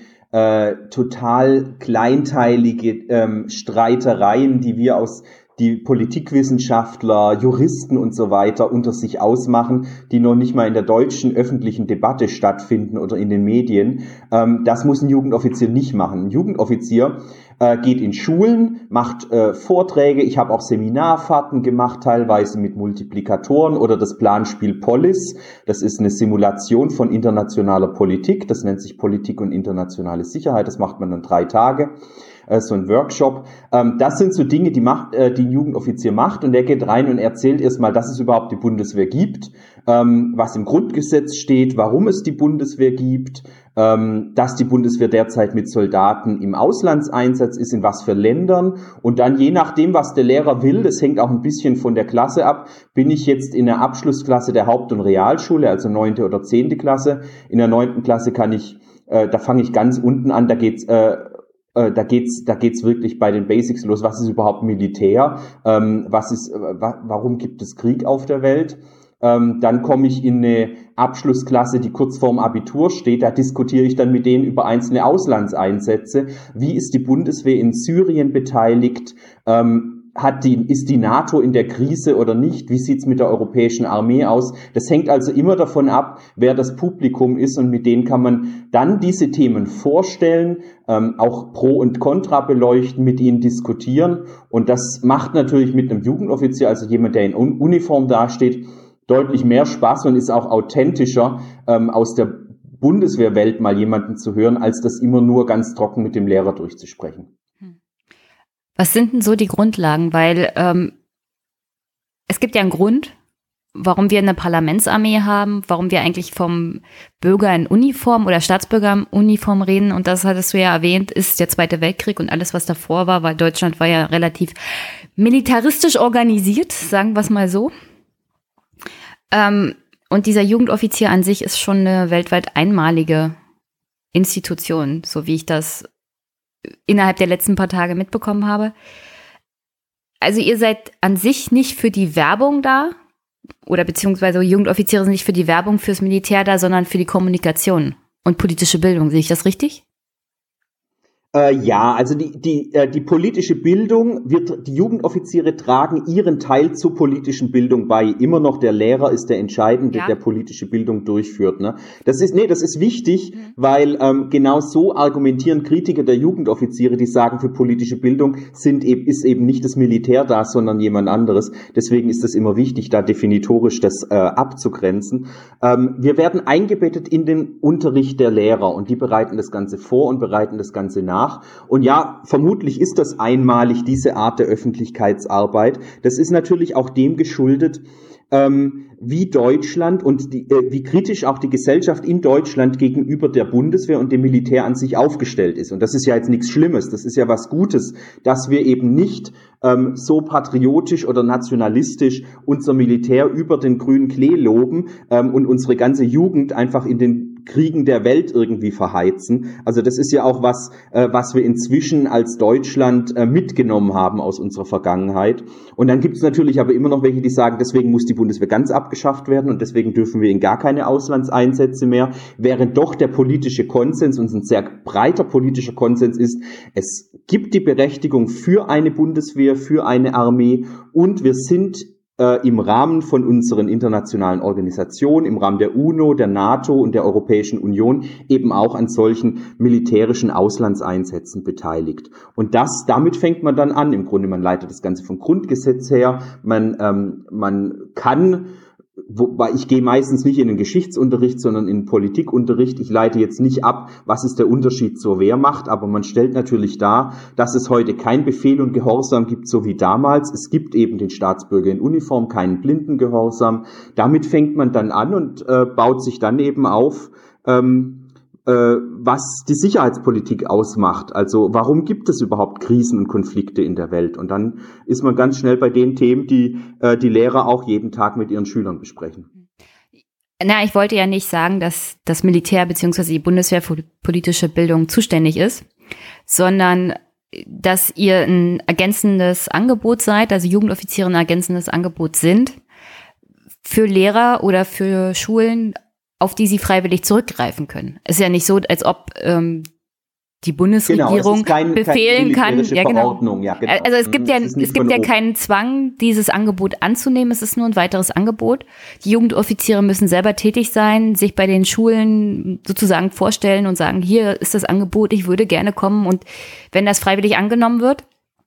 total kleinteilige Streitereien, die Politikwissenschaftler, Juristen und so weiter unter sich ausmachen, die noch nicht mal in der deutschen öffentlichen Debatte stattfinden oder in den Medien. Das muss ein Jugendoffizier nicht machen. Ein Jugendoffizier geht in Schulen, macht Vorträge. Ich habe auch Seminarfahrten gemacht, teilweise mit Multiplikatoren oder das Planspiel Polis. Das ist eine Simulation von internationaler Politik. Das nennt sich Politik und internationale Sicherheit. Das macht man dann 3 Tage. So ein Workshop. Das sind so Dinge, die ein Jugendoffizier macht, und der geht rein und erzählt erstmal, dass es überhaupt die Bundeswehr gibt, was im Grundgesetz steht, warum es die Bundeswehr gibt, dass die Bundeswehr derzeit mit Soldaten im Auslandseinsatz ist, in was für Ländern, und dann je nachdem, was der Lehrer will, das hängt auch ein bisschen von der Klasse ab, bin ich jetzt in der Abschlussklasse der Haupt- und Realschule, also 9. oder 10. Klasse. In der 9. Klasse da fange ich ganz unten an, da geht's wirklich bei den Basics los. Was ist überhaupt Militär? Warum gibt es Krieg auf der Welt? Dann komme ich in eine Abschlussklasse, die kurz vorm Abitur steht. Da diskutiere ich dann mit denen über einzelne Auslandseinsätze. Wie ist die Bundeswehr in Syrien beteiligt? Ist die NATO in der Krise oder nicht? Wie sieht's mit der europäischen Armee aus? Das hängt also immer davon ab, wer das Publikum ist, und mit denen kann man dann diese Themen vorstellen, auch Pro und Contra beleuchten, mit ihnen diskutieren, und das macht natürlich mit einem Jugendoffizier, also jemand, der in Uniform dasteht, deutlich mehr Spaß und ist auch authentischer, aus der Bundeswehrwelt mal jemanden zu hören, als das immer nur ganz trocken mit dem Lehrer durchzusprechen. Was sind denn so die Grundlagen? Weil es gibt ja einen Grund, warum wir eine Parlamentsarmee haben, warum wir eigentlich vom Bürger in Uniform oder Staatsbürger in Uniform reden. Und das hattest du ja erwähnt, ist der Zweite Weltkrieg und alles, was davor war, weil Deutschland war ja relativ militaristisch organisiert, sagen wir es mal so. Und dieser Jugendoffizier an sich ist schon eine weltweit einmalige Institution, so wie ich das innerhalb der letzten paar Tage mitbekommen habe. Also ihr seid an sich nicht für die Werbung da, oder beziehungsweise Jugendoffiziere sind nicht für die Werbung fürs Militär da, sondern für die Kommunikation und politische Bildung. Sehe ich das richtig? Ja, also die politische Bildung die Jugendoffiziere tragen ihren Teil zur politischen Bildung bei. Immer noch der Lehrer ist der Entscheidende, der politische Bildung durchführt. Ne? Das ist wichtig, weil genau so argumentieren Kritiker der Jugendoffiziere, die sagen, für politische Bildung ist eben nicht das Militär da, sondern jemand anderes. Deswegen ist es immer wichtig, da definitorisch das abzugrenzen. Wir werden eingebettet in den Unterricht der Lehrer und die bereiten das Ganze vor und bereiten das Ganze nach. Und ja, vermutlich ist das einmalig, diese Art der Öffentlichkeitsarbeit. Das ist natürlich auch dem geschuldet, wie Deutschland und wie kritisch auch die Gesellschaft in Deutschland gegenüber der Bundeswehr und dem Militär an sich aufgestellt ist. Und das ist ja jetzt nichts Schlimmes, das ist ja was Gutes, dass wir eben nicht so patriotisch oder nationalistisch unser Militär über den grünen Klee loben und unsere ganze Jugend einfach in den Kriegen der Welt irgendwie verheizen. Also das ist ja auch was wir inzwischen als Deutschland mitgenommen haben aus unserer Vergangenheit. Und dann gibt es natürlich aber immer noch welche, die sagen, deswegen muss die Bundeswehr ganz abgeschafft werden und deswegen dürfen wir in gar keine Auslandseinsätze mehr, während doch der politische Konsens und ein sehr breiter politischer Konsens ist, es gibt die Berechtigung für eine Bundeswehr, für eine Armee und wir sind im Rahmen von unseren internationalen Organisationen, im Rahmen der UNO, der NATO und der Europäischen Union eben auch an solchen militärischen Auslandseinsätzen beteiligt. Und damit fängt man dann an. Im Grunde, man leitet das Ganze vom Grundgesetz her. Man kann, wobei ich gehe meistens nicht in den Geschichtsunterricht, sondern in den Politikunterricht. Ich leite jetzt nicht ab, was ist der Unterschied zur Wehrmacht, aber man stellt natürlich dar, dass es heute kein Befehl und Gehorsam gibt, so wie damals. Es gibt eben den Staatsbürger in Uniform, keinen Blindengehorsam. Damit fängt man dann an und baut sich dann eben auf, was die Sicherheitspolitik ausmacht. Also warum gibt es überhaupt Krisen und Konflikte in der Welt? Und dann ist man ganz schnell bei den Themen, die die Lehrer auch jeden Tag mit ihren Schülern besprechen. Na, ich wollte ja nicht sagen, dass das Militär bzw. die Bundeswehr für politische Bildung zuständig ist, sondern dass ihr ein ergänzendes Angebot seid, also Jugendoffiziere ein ergänzendes Angebot sind für Lehrer oder für Schulen, auf die sie freiwillig zurückgreifen können. Es ist ja nicht so, als ob die Bundesregierung befehlen kann. Ja, genau. Ja, genau. Also es gibt ja keinen Zwang, dieses Angebot anzunehmen. Es ist nur ein weiteres Angebot. Die Jugendoffiziere müssen selber tätig sein, sich bei den Schulen sozusagen vorstellen und sagen, hier ist das Angebot, ich würde gerne kommen. Und wenn das freiwillig angenommen wird,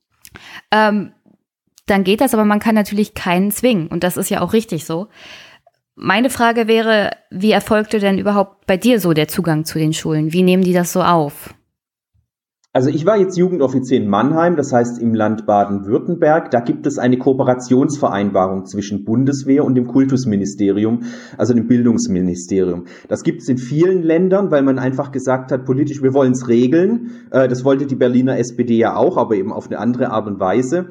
dann geht das, aber man kann natürlich keinen zwingen. Und das ist ja auch richtig so. Meine Frage wäre, wie erfolgte denn überhaupt bei dir so der Zugang zu den Schulen? Wie nehmen die das so auf? Also ich war jetzt Jugendoffizier in Mannheim, das heißt im Land Baden-Württemberg. Da gibt es eine Kooperationsvereinbarung zwischen Bundeswehr und dem Kultusministerium, also dem Bildungsministerium. Das gibt es in vielen Ländern, weil man einfach gesagt hat, politisch, wir wollen es regeln. Das wollte die Berliner SPD ja auch, aber eben auf eine andere Art und Weise.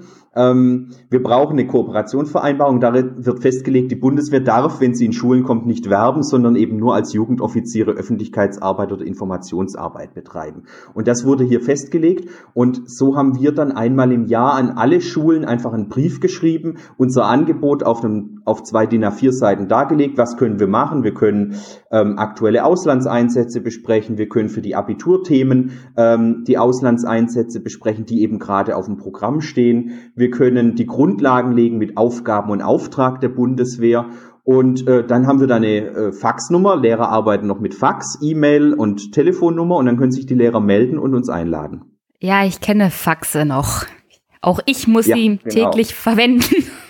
Wir brauchen eine Kooperationsvereinbarung. Darin wird festgelegt, die Bundeswehr darf, wenn sie in Schulen kommt, nicht werben, sondern eben nur als Jugendoffiziere Öffentlichkeitsarbeit oder Informationsarbeit betreiben. Und das wurde hier festgelegt. Und so haben wir dann einmal im Jahr an alle Schulen einfach einen Brief geschrieben, unser Angebot auf 2 DIN A4 Seiten dargelegt. Was können wir machen? Wir können aktuelle Auslandseinsätze besprechen. Wir können für die Abiturthemen die Auslandseinsätze besprechen, die eben gerade auf dem Programm stehen. Wir können die Grundlagen legen mit Aufgaben und Auftrag der Bundeswehr. Und dann haben wir da eine Faxnummer. Lehrer arbeiten noch mit Fax, E-Mail und Telefonnummer. Und dann können sich die Lehrer melden und uns einladen. Ja, ich kenne Faxe noch. Auch ich muss sie täglich verwenden.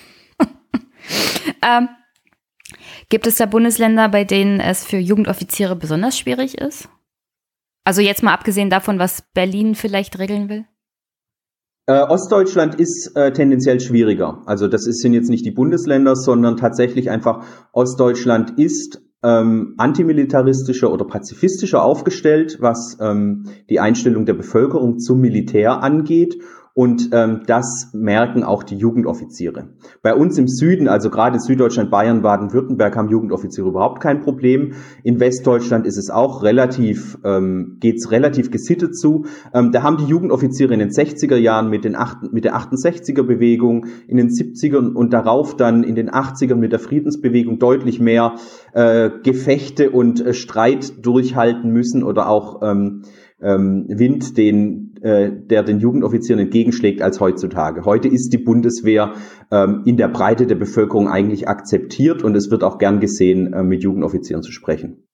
Gibt es da Bundesländer, bei denen es für Jugendoffiziere besonders schwierig ist? Also jetzt mal abgesehen davon, was Berlin vielleicht regeln will? Ostdeutschland ist tendenziell schwieriger. Also sind jetzt nicht die Bundesländer, sondern tatsächlich einfach Ostdeutschland ist antimilitaristischer oder pazifistischer aufgestellt, was die Einstellung der Bevölkerung zum Militär angeht. Und das merken auch die Jugendoffiziere. Bei uns im Süden, also gerade Süddeutschland, Bayern, Baden-Württemberg, haben Jugendoffiziere überhaupt kein Problem. In Westdeutschland ist es auch geht's relativ gesittet zu. Da haben die Jugendoffiziere in den 60er Jahren mit der 68er-Bewegung, in den 70ern und darauf dann in den 80ern mit der Friedensbewegung deutlich mehr Gefechte und Streit durchhalten müssen oder auch Wind, der den Jugendoffizieren entgegenschlägt, als heutzutage. Heute ist die Bundeswehr in der Breite der Bevölkerung eigentlich akzeptiert und es wird auch gern gesehen, mit Jugendoffizieren zu sprechen.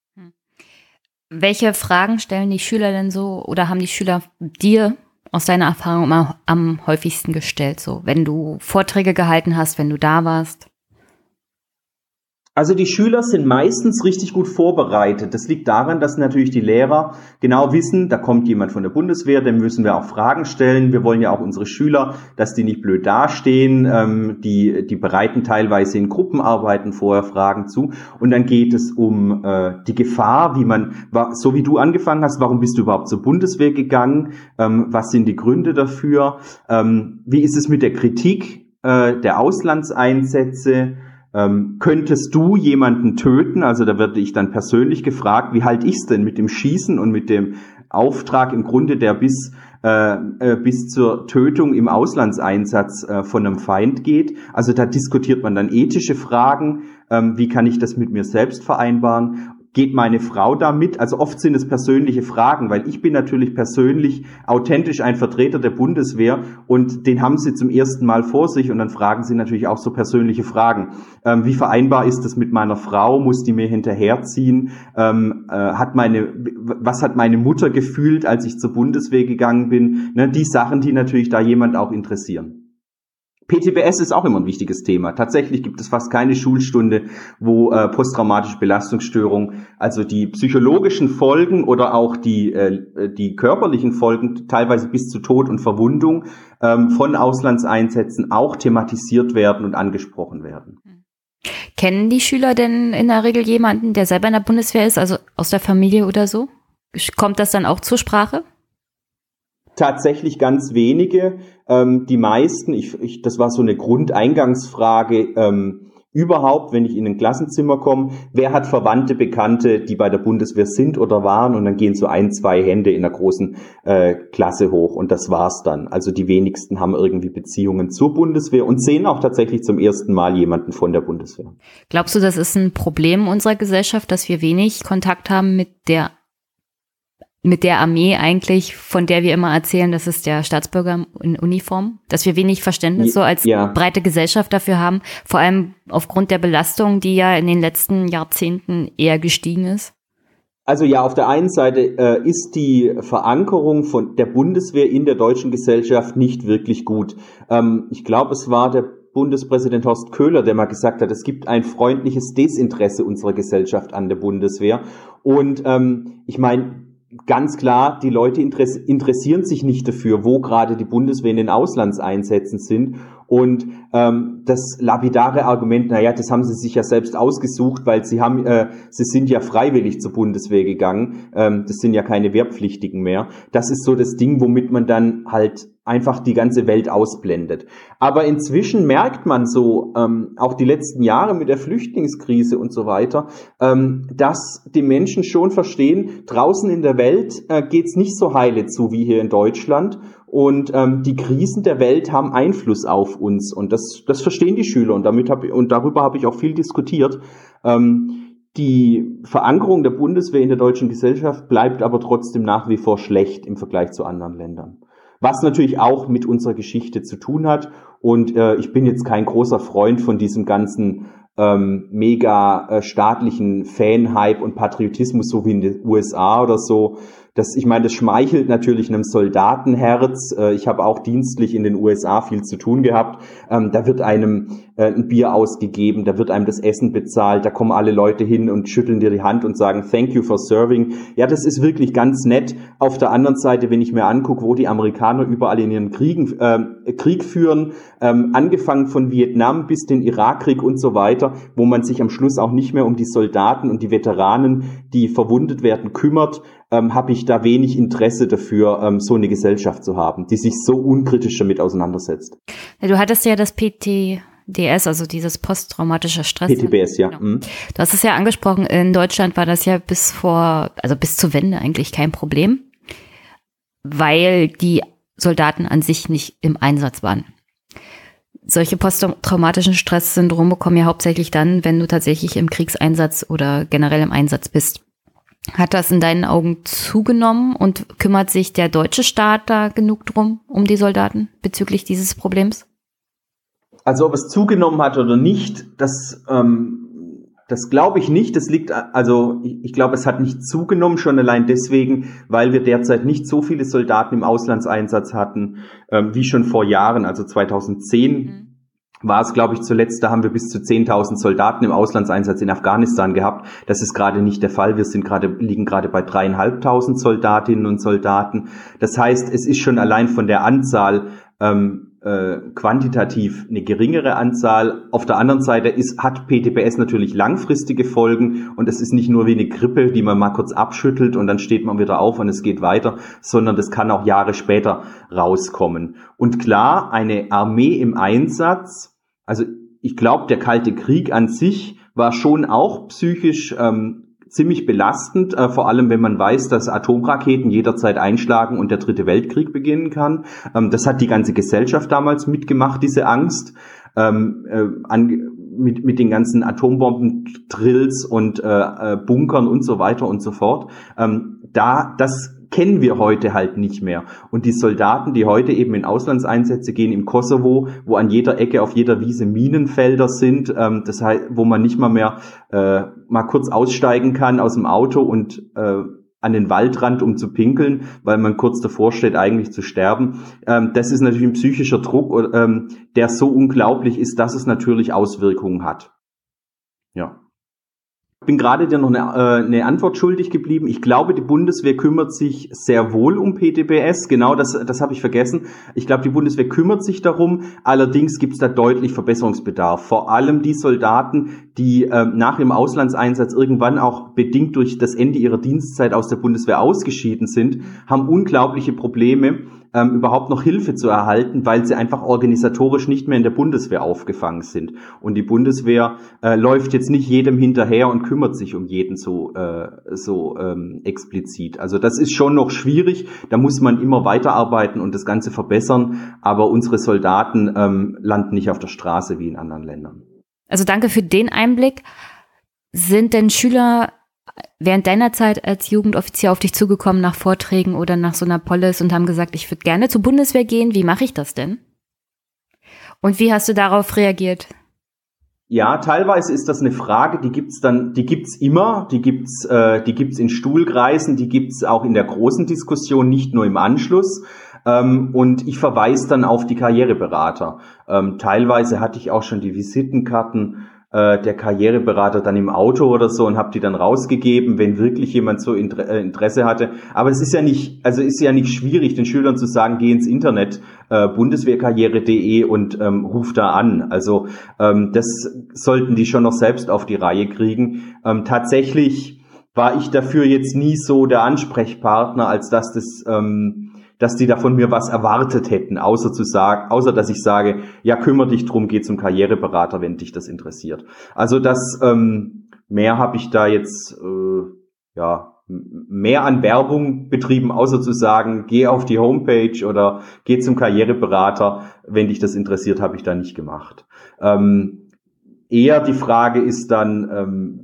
Welche Fragen stellen die Schüler denn so oder haben die Schüler dir aus deiner Erfahrung am häufigsten gestellt, so wenn du Vorträge gehalten hast, wenn du da warst? Also die Schüler sind meistens richtig gut vorbereitet. Das liegt daran, dass natürlich die Lehrer genau wissen, da kommt jemand von der Bundeswehr, dem müssen wir auch Fragen stellen. Wir wollen ja auch unsere Schüler, dass die nicht blöd dastehen. Die bereiten teilweise in Gruppenarbeiten vorher Fragen zu. Und dann geht es um die Gefahr, so wie du angefangen hast, warum bist du überhaupt zur Bundeswehr gegangen? Was sind die Gründe dafür? Wie ist es mit der Kritik der Auslandseinsätze? Könntest du jemanden töten? Also da werde ich dann persönlich gefragt, wie halte ich es denn mit dem Schießen und mit dem Auftrag im Grunde, der bis zur Tötung im Auslandseinsatz von einem Feind geht. Also da diskutiert man dann ethische Fragen. Wie kann ich das mit mir selbst vereinbaren? Geht meine Frau da mit? Also oft sind es persönliche Fragen, weil ich bin natürlich persönlich authentisch ein Vertreter der Bundeswehr und den haben sie zum ersten Mal vor sich und dann fragen sie natürlich auch so persönliche Fragen. Wie vereinbar ist das mit meiner Frau? Muss die mir hinterherziehen? Was hat meine Mutter gefühlt, als ich zur Bundeswehr gegangen bin? Ne, die Sachen, die natürlich da jemand auch interessieren. PTBS ist auch immer ein wichtiges Thema. Tatsächlich gibt es fast keine Schulstunde, wo posttraumatische Belastungsstörung, also die psychologischen Folgen oder auch die körperlichen Folgen, teilweise bis zu Tod und Verwundung von Auslandseinsätzen auch thematisiert werden und angesprochen werden. Kennen die Schüler denn in der Regel jemanden, der selber in der Bundeswehr ist, also aus der Familie oder so? Kommt das dann auch zur Sprache? Tatsächlich ganz wenige. Die meisten, das war so eine Grundeingangsfrage überhaupt, wenn ich in ein Klassenzimmer komme, wer hat Verwandte, Bekannte, die bei der Bundeswehr sind oder waren? Und dann gehen so 1, 2 Hände in der großen Klasse hoch und das war's dann. Also die wenigsten haben irgendwie Beziehungen zur Bundeswehr und sehen auch tatsächlich zum ersten Mal jemanden von der Bundeswehr. Glaubst du, das ist ein Problem unserer Gesellschaft, dass wir wenig Kontakt haben mit der Armee eigentlich, von der wir immer erzählen, das ist der Staatsbürger in Uniform, dass wir wenig Verständnis so als breite Gesellschaft dafür haben, vor allem aufgrund der Belastung, die ja in den letzten Jahrzehnten eher gestiegen ist? Also ja, auf der einen Seite ist die Verankerung von der Bundeswehr in der deutschen Gesellschaft nicht wirklich gut. Ich glaube, es war der Bundespräsident Horst Köhler, der mal gesagt hat, es gibt ein freundliches Desinteresse unserer Gesellschaft an der Bundeswehr. Und ich meine, ganz klar, die Leute interessieren sich nicht dafür, wo gerade die Bundeswehr in den Auslandseinsätzen sind. Und das lapidare Argument, das haben sie sich ja selbst ausgesucht, weil sie sind ja freiwillig zur Bundeswehr gegangen. Das sind ja keine Wehrpflichtigen mehr. Das ist so das Ding, womit man dann halt einfach die ganze Welt ausblendet. Aber inzwischen merkt man so, auch die letzten Jahre mit der Flüchtlingskrise und so weiter, dass die Menschen schon verstehen, draußen in der Welt geht's nicht so heile zu wie hier in Deutschland. Und die Krisen der Welt haben Einfluss auf uns. Und das verstehen die Schüler. Und darüber habe ich auch viel diskutiert. Die Verankerung der Bundeswehr in der deutschen Gesellschaft bleibt aber trotzdem nach wie vor schlecht im Vergleich zu anderen Ländern. Was natürlich auch mit unserer Geschichte zu tun hat. Und ich bin jetzt kein großer Freund von diesem ganzen mega staatlichen Fan-Hype und Patriotismus, so wie in den USA oder so. ich meine, das schmeichelt natürlich einem Soldatenherz. Ich habe auch dienstlich in den USA viel zu tun gehabt. Da wird einem ein Bier ausgegeben, da wird einem das Essen bezahlt, da kommen alle Leute hin und schütteln dir die Hand und sagen, thank you for serving. Ja, das ist wirklich ganz nett. Auf der anderen Seite, wenn ich mir angucke, wo die Amerikaner überall in ihren Krieg führen, angefangen von Vietnam bis den Irakkrieg und so weiter, wo man sich am Schluss auch nicht mehr um die Soldaten und die Veteranen, die verwundet werden, kümmert, habe ich da wenig Interesse dafür, so eine Gesellschaft zu haben, die sich so unkritisch damit auseinandersetzt. Ja, du hattest ja das PTBS, also dieses posttraumatische Stress. PTBS, ja. Genau. Du hast es ja angesprochen, in Deutschland war das ja bis zur Wende eigentlich kein Problem, weil die Soldaten an sich nicht im Einsatz waren. Solche posttraumatischen Stresssyndrome kommen ja hauptsächlich dann, wenn du tatsächlich im Kriegseinsatz oder generell im Einsatz bist. Hat das in deinen Augen zugenommen und kümmert sich der deutsche Staat da genug drum, um die Soldaten bezüglich dieses Problems? Also ob es zugenommen hat oder nicht, das glaube ich nicht. Ich glaube, es hat nicht zugenommen, schon allein deswegen, weil wir derzeit nicht so viele Soldaten im Auslandseinsatz hatten, wie schon vor Jahren, also 2010. War es, glaube ich, zuletzt, da haben wir bis zu 10.000 Soldaten im Auslandseinsatz in Afghanistan gehabt. Das ist gerade nicht der Fall. Wir liegen gerade bei 3.500 Soldatinnen und Soldaten. Das heißt, es ist schon allein von der Anzahl quantitativ eine geringere Anzahl. Auf der anderen Seite hat PTBS natürlich langfristige Folgen und es ist nicht nur wie eine Grippe, die man mal kurz abschüttelt und dann steht man wieder auf und es geht weiter, sondern das kann auch Jahre später rauskommen. Und klar, eine Armee im Einsatz, also ich glaube, der Kalte Krieg an sich war schon auch psychisch ziemlich belastend, vor allem wenn man weiß, dass Atomraketen jederzeit einschlagen und der Dritte Weltkrieg beginnen kann. Das hat die ganze Gesellschaft damals mitgemacht, diese Angst, mit den ganzen Atombomben-Drills und Bunkern und so weiter und so fort. Das kennen wir heute halt nicht mehr. Und die Soldaten, die heute eben in Auslandseinsätze gehen, im Kosovo, wo an jeder Ecke, auf jeder Wiese Minenfelder sind, das heißt, wo man nicht mal mehr mal kurz aussteigen kann aus dem Auto und an den Waldrand, um zu pinkeln, weil man kurz davor steht, eigentlich zu sterben. Das ist natürlich ein psychischer Druck, der so unglaublich ist, dass es natürlich Auswirkungen hat. Ja. Ich bin gerade dir noch eine Antwort schuldig geblieben. Ich glaube, die Bundeswehr kümmert sich sehr wohl um PTBS. Genau, das habe ich vergessen. Ich glaube, die Bundeswehr kümmert sich darum. Allerdings gibt es da deutlich Verbesserungsbedarf. Vor allem die Soldaten, die nach dem Auslandseinsatz irgendwann auch bedingt durch das Ende ihrer Dienstzeit aus der Bundeswehr ausgeschieden sind, haben unglaubliche Probleme, überhaupt noch Hilfe zu erhalten, weil sie einfach organisatorisch nicht mehr in der Bundeswehr aufgefangen sind. Und die Bundeswehr läuft jetzt nicht jedem hinterher und kümmert sich um jeden so explizit. Also das ist schon noch schwierig, da muss man immer weiterarbeiten und das Ganze verbessern, aber unsere Soldaten landen nicht auf der Straße wie in anderen Ländern. Also danke für den Einblick. Sind denn Schüler während deiner Zeit als Jugendoffizier auf dich zugekommen nach Vorträgen oder nach so einer Polis und haben gesagt, ich würde gerne zur Bundeswehr gehen, wie mache ich das denn? Und wie hast du darauf reagiert? Ja, teilweise ist das eine Frage, die gibt's immer, die gibt's in Stuhlkreisen, die gibt's auch in der großen Diskussion, nicht nur im Anschluss. Und ich verweise dann auf die Karriereberater. Teilweise hatte ich auch schon die Visitenkarten der Karriereberater dann im Auto oder so und habe die dann rausgegeben, wenn wirklich jemand so Interesse hatte. Aber es ist ja nicht schwierig, den Schülern zu sagen, geh ins Internet, bundeswehrkarriere.de und ruf da an. Also das sollten die schon noch selbst auf die Reihe kriegen. Tatsächlich war ich dafür jetzt nie so der Ansprechpartner, als dass die da von mir was erwartet hätten, außer dass ich sage, ja, kümmere dich drum, geh zum Karriereberater, wenn dich das interessiert. Also mehr habe ich da jetzt, mehr an Werbung betrieben, außer zu sagen, geh auf die Homepage oder geh zum Karriereberater, wenn dich das interessiert, habe ich da nicht gemacht. Eher die Frage ist dann,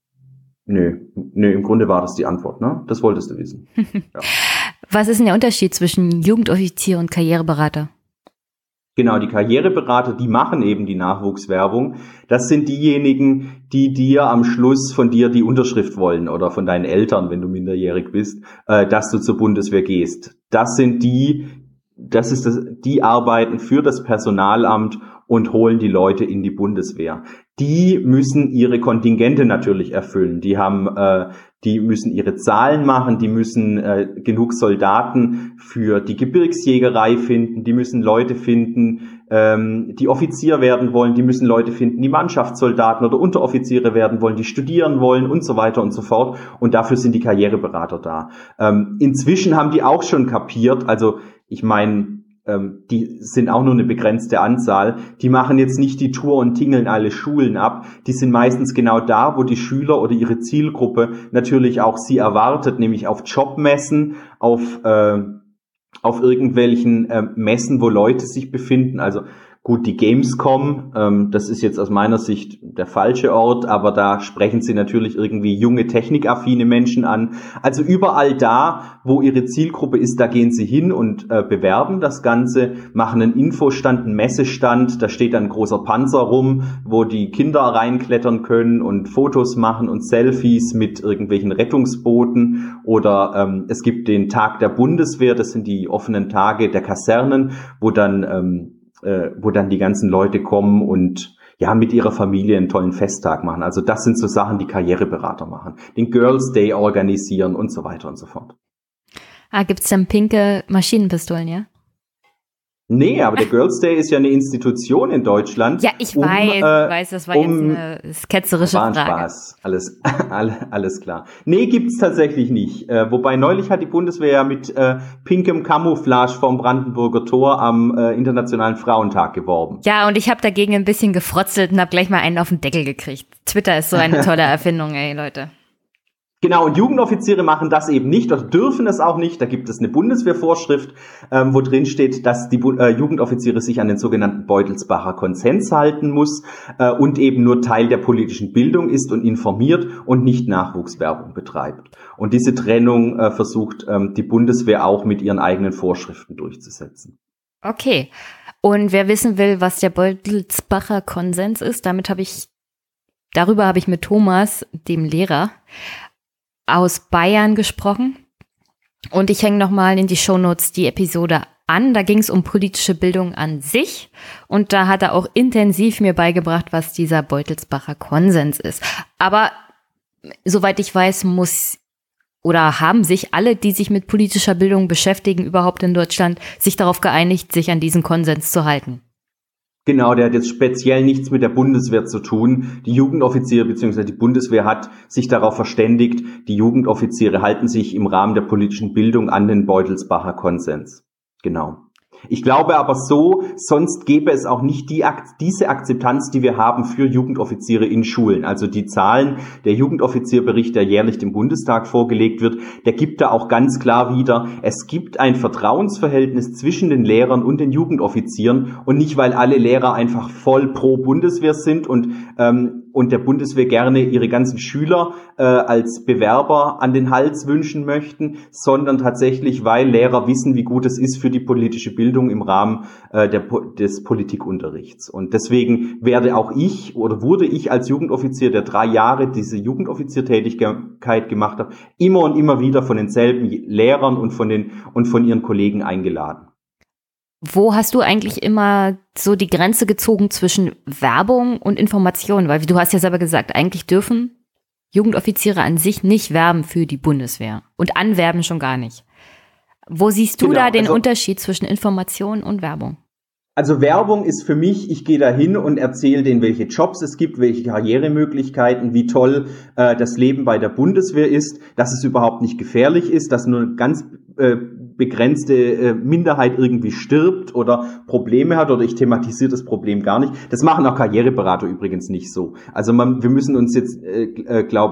im Grunde war das die Antwort, ne? Das wolltest du wissen. Ja. Was ist denn der Unterschied zwischen Jugendoffizier und Karriereberater? Genau, die Karriereberater, die machen eben die Nachwuchswerbung. Das sind diejenigen, die dir am Schluss von dir die Unterschrift wollen oder von deinen Eltern, wenn du minderjährig bist, dass du zur Bundeswehr gehst. Die arbeiten für das Personalamt und holen die Leute in die Bundeswehr. Die müssen ihre Kontingente natürlich erfüllen. Die müssen ihre Zahlen machen, die müssen genug Soldaten für die Gebirgsjägerei finden, die müssen Leute finden, die Offizier werden wollen, die müssen Leute finden, die Mannschaftssoldaten oder Unteroffiziere werden wollen, die studieren wollen und so weiter und so fort. Und dafür sind die Karriereberater da. Inzwischen haben die auch schon kapiert, also ich meine, die sind auch nur eine begrenzte Anzahl. Die machen jetzt nicht die Tour und tingeln alle Schulen ab. Die sind meistens genau da, wo die Schüler oder ihre Zielgruppe natürlich auch sie erwartet, nämlich auf Jobmessen, auf irgendwelchen Messen, wo Leute sich befinden. Also gut, die Gamescom, das ist jetzt aus meiner Sicht der falsche Ort, aber da sprechen sie natürlich irgendwie junge, technikaffine Menschen an. Also überall da, wo ihre Zielgruppe ist, da gehen sie hin und bewerben das Ganze, machen einen Infostand, einen Messestand, da steht dann ein großer Panzer rum, wo die Kinder reinklettern können und Fotos machen und Selfies mit irgendwelchen Rettungsbooten. Oder es gibt den Tag der Bundeswehr, das sind die offenen Tage der Kasernen, wo dann die ganzen Leute kommen und ja mit ihrer Familie einen tollen Festtag machen. Also das sind so Sachen, die Karriereberater machen. Den Girls Day organisieren und so weiter und so fort. Gibt's dann pinke Maschinenpistolen, ja? Nee, aber der Girls Day ist ja eine Institution in Deutschland. Ja, ich weiß, das war jetzt eine ketzerische Frage. Spaß, alles klar. Nee, gibt's tatsächlich nicht. Wobei neulich hat die Bundeswehr ja mit pinkem Camouflage vom Brandenburger Tor am Internationalen Frauentag geworben. Ja, und ich habe dagegen ein bisschen gefrotzelt und habe gleich mal einen auf den Deckel gekriegt. Twitter ist so eine tolle Erfindung, ey, Leute. Genau, und Jugendoffiziere machen das eben nicht oder dürfen es auch nicht. Da gibt es eine Bundeswehrvorschrift, wo drin steht, dass die Jugendoffiziere sich an den sogenannten Beutelsbacher Konsens halten muss und eben nur Teil der politischen Bildung ist und informiert und nicht Nachwuchswerbung betreibt. Und diese Trennung versucht die Bundeswehr auch mit ihren eigenen Vorschriften durchzusetzen. Okay, und wer wissen will, was der Beutelsbacher Konsens ist, darüber habe ich mit Thomas, dem Lehrer, aus Bayern gesprochen und ich hänge nochmal in die Shownotes die Episode an. Da ging es um politische Bildung an sich und da hat er auch intensiv mir beigebracht, was dieser Beutelsbacher Konsens ist. Aber soweit ich weiß, haben sich alle, die sich mit politischer Bildung beschäftigen, überhaupt in Deutschland, sich darauf geeinigt, sich an diesen Konsens zu halten. Genau, der hat jetzt speziell nichts mit der Bundeswehr zu tun. Die Jugendoffiziere bzw. die Bundeswehr hat sich darauf verständigt, die Jugendoffiziere halten sich im Rahmen der politischen Bildung an den Beutelsbacher Konsens. Genau. Ich glaube aber sonst gäbe es auch nicht diese Akzeptanz, die wir haben für Jugendoffiziere in Schulen. Also die Zahlen, der Jugendoffizierbericht, der jährlich dem Bundestag vorgelegt wird, der gibt da auch ganz klar wieder, es gibt ein Vertrauensverhältnis zwischen den Lehrern und den Jugendoffizieren und nicht, weil alle Lehrer einfach voll pro Bundeswehr sind und der Bundeswehr gerne ihre ganzen Schüler als Bewerber an den Hals wünschen möchten, sondern tatsächlich, weil Lehrer wissen, wie gut es ist für die politische Bildung im Rahmen des Politikunterrichts. Und deswegen wurde ich als Jugendoffizier, der 3 Jahre diese Jugendoffiziertätigkeit gemacht habe, immer und immer wieder von denselben Lehrern und von ihren Kollegen eingeladen. Wo hast du eigentlich immer so die Grenze gezogen zwischen Werbung und Information? Weil du hast ja selber gesagt, eigentlich dürfen Jugendoffiziere an sich nicht werben für die Bundeswehr und anwerben schon gar nicht. Wo siehst du da den Unterschied zwischen Information und Werbung? Also Werbung ist für mich, ich gehe da hin und erzähle denen, welche Jobs es gibt, welche Karrieremöglichkeiten, wie toll das Leben bei der Bundeswehr ist, dass es überhaupt nicht gefährlich ist, dass nur eine ganz begrenzte Minderheit irgendwie stirbt oder Probleme hat oder ich thematisiere das Problem gar nicht. Das machen auch Karriereberater übrigens nicht so. Also wir müssen uns jetzt, glaube ich,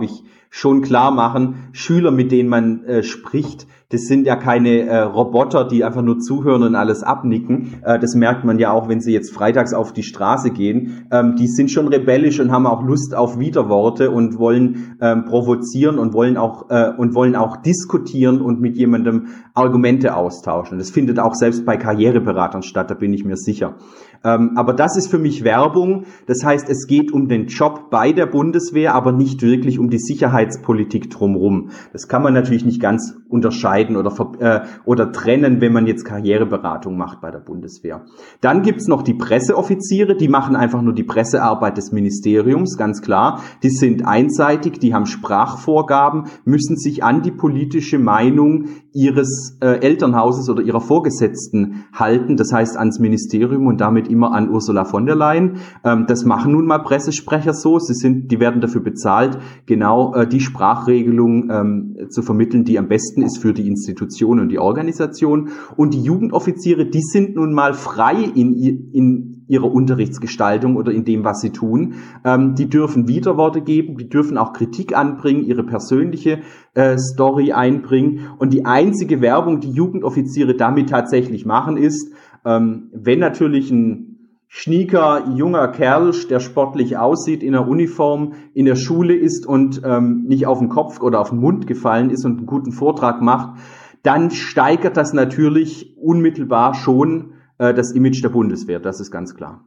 schon klar machen, Schüler, mit denen man spricht, das sind ja keine Roboter, die einfach nur zuhören und alles abnicken. Das merkt man ja auch, wenn sie jetzt freitags auf die Straße gehen. Die sind schon rebellisch und haben auch Lust auf Widerworte und wollen provozieren und wollen auch diskutieren und mit jemandem Argumente austauschen. Das findet auch selbst bei Karriereberatern statt, da bin ich mir sicher. Aber das ist für mich Werbung. Das heißt, es geht um den Job bei der Bundeswehr, aber nicht wirklich um die Sicherheitspolitik drumherum. Das kann man natürlich nicht ganz unterscheiden oder trennen, wenn man jetzt Karriereberatung macht bei der Bundeswehr. Dann gibt's noch die Presseoffiziere, die machen einfach nur die Pressearbeit des Ministeriums, ganz klar. Die sind einseitig, die haben Sprachvorgaben, müssen sich an die politische Meinung ihres Elternhauses oder ihrer Vorgesetzten halten, das heißt ans Ministerium und damit immer an Ursula von der Leyen. Das machen nun mal Pressesprecher so. Die werden dafür bezahlt, genau die Sprachregelung zu vermitteln, die am besten ist für die Institution und die Organisation. Und die Jugendoffiziere, die sind nun mal frei in ihrer Unterrichtsgestaltung oder in dem, was sie tun. Die dürfen Widerworte geben, die dürfen auch Kritik anbringen, ihre persönliche Story einbringen. Und die einzige Werbung, die Jugendoffiziere damit tatsächlich machen, ist, wenn natürlich ein schnieker, junger Kerl, der sportlich aussieht, in der Uniform, in der Schule ist und nicht auf den Kopf oder auf den Mund gefallen ist und einen guten Vortrag macht, dann steigert das natürlich unmittelbar schon das Image der Bundeswehr, das ist ganz klar.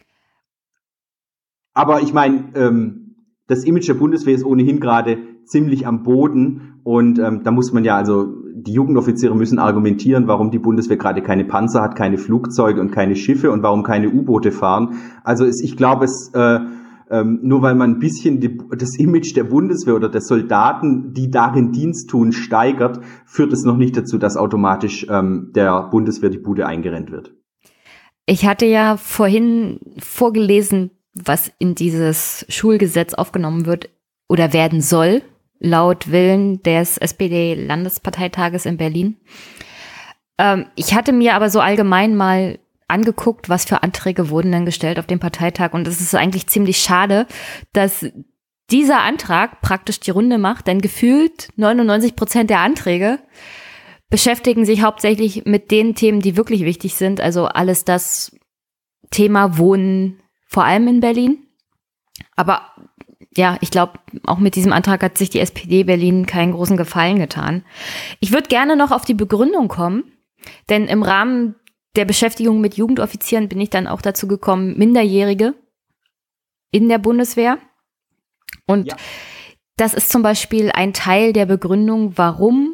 Aber ich meine, das Image der Bundeswehr ist ohnehin gerade ziemlich am Boden und da muss man ja, also die Jugendoffiziere müssen argumentieren, warum die Bundeswehr gerade keine Panzer hat, keine Flugzeuge und keine Schiffe und warum keine U-Boote fahren. Also ich glaube, nur weil man ein bisschen das Image der Bundeswehr oder der Soldaten, die darin Dienst tun, steigert, führt es noch nicht dazu, dass automatisch der Bundeswehr die Bude eingerennt wird. Ich hatte ja vorhin vorgelesen, was in dieses Schulgesetz aufgenommen wird oder werden soll, laut Willen des SPD-Landesparteitages in Berlin. Ich hatte mir aber so allgemein mal angeguckt, was für Anträge wurden denn gestellt auf dem Parteitag. Und es ist eigentlich ziemlich schade, dass dieser Antrag praktisch die Runde macht, denn gefühlt 99% der Anträge beschäftigen sich hauptsächlich mit den Themen, die wirklich wichtig sind. Also alles das Thema Wohnen, vor allem in Berlin. Aber ja, ich glaube, auch mit diesem Antrag hat sich die SPD Berlin keinen großen Gefallen getan. Ich würde gerne noch auf die Begründung kommen, denn im Rahmen der Beschäftigung mit Jugendoffizieren bin ich dann auch dazu gekommen, Minderjährige in der Bundeswehr. Und das ist zum Beispiel ein Teil der Begründung, warum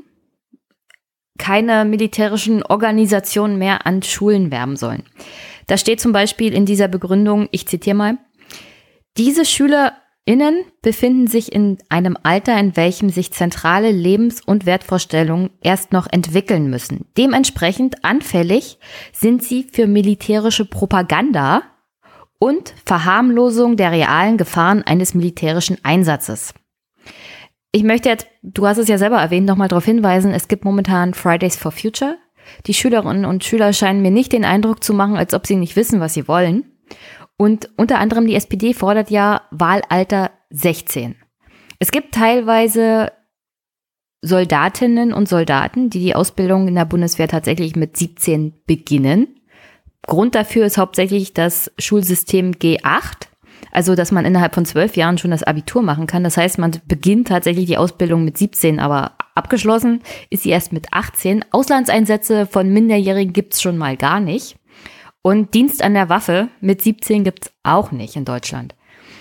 keine militärischen Organisationen mehr an Schulen werben sollen. Da steht zum Beispiel in dieser Begründung, ich zitiere mal, diese SchülerInnen befinden sich in einem Alter, in welchem sich zentrale Lebens- und Wertvorstellungen erst noch entwickeln müssen. Dementsprechend anfällig sind sie für militärische Propaganda und Verharmlosung der realen Gefahren eines militärischen Einsatzes. Ich möchte jetzt, du hast es ja selber erwähnt, nochmal darauf hinweisen, es gibt momentan Fridays for Future. Die Schülerinnen und Schüler scheinen mir nicht den Eindruck zu machen, als ob sie nicht wissen, was sie wollen. Und unter anderem die SPD fordert ja Wahlalter 16. Es gibt teilweise Soldatinnen und Soldaten, die die Ausbildung in der Bundeswehr tatsächlich mit 17 beginnen. Grund dafür ist hauptsächlich das Schulsystem G8, also dass man innerhalb von 12 Jahren schon das Abitur machen kann. Das heißt, man beginnt tatsächlich die Ausbildung mit 17, aber abgeschlossen ist sie erst mit 18. Auslandseinsätze von Minderjährigen gibt's schon mal gar nicht. Und Dienst an der Waffe mit 17 gibt's auch nicht in Deutschland.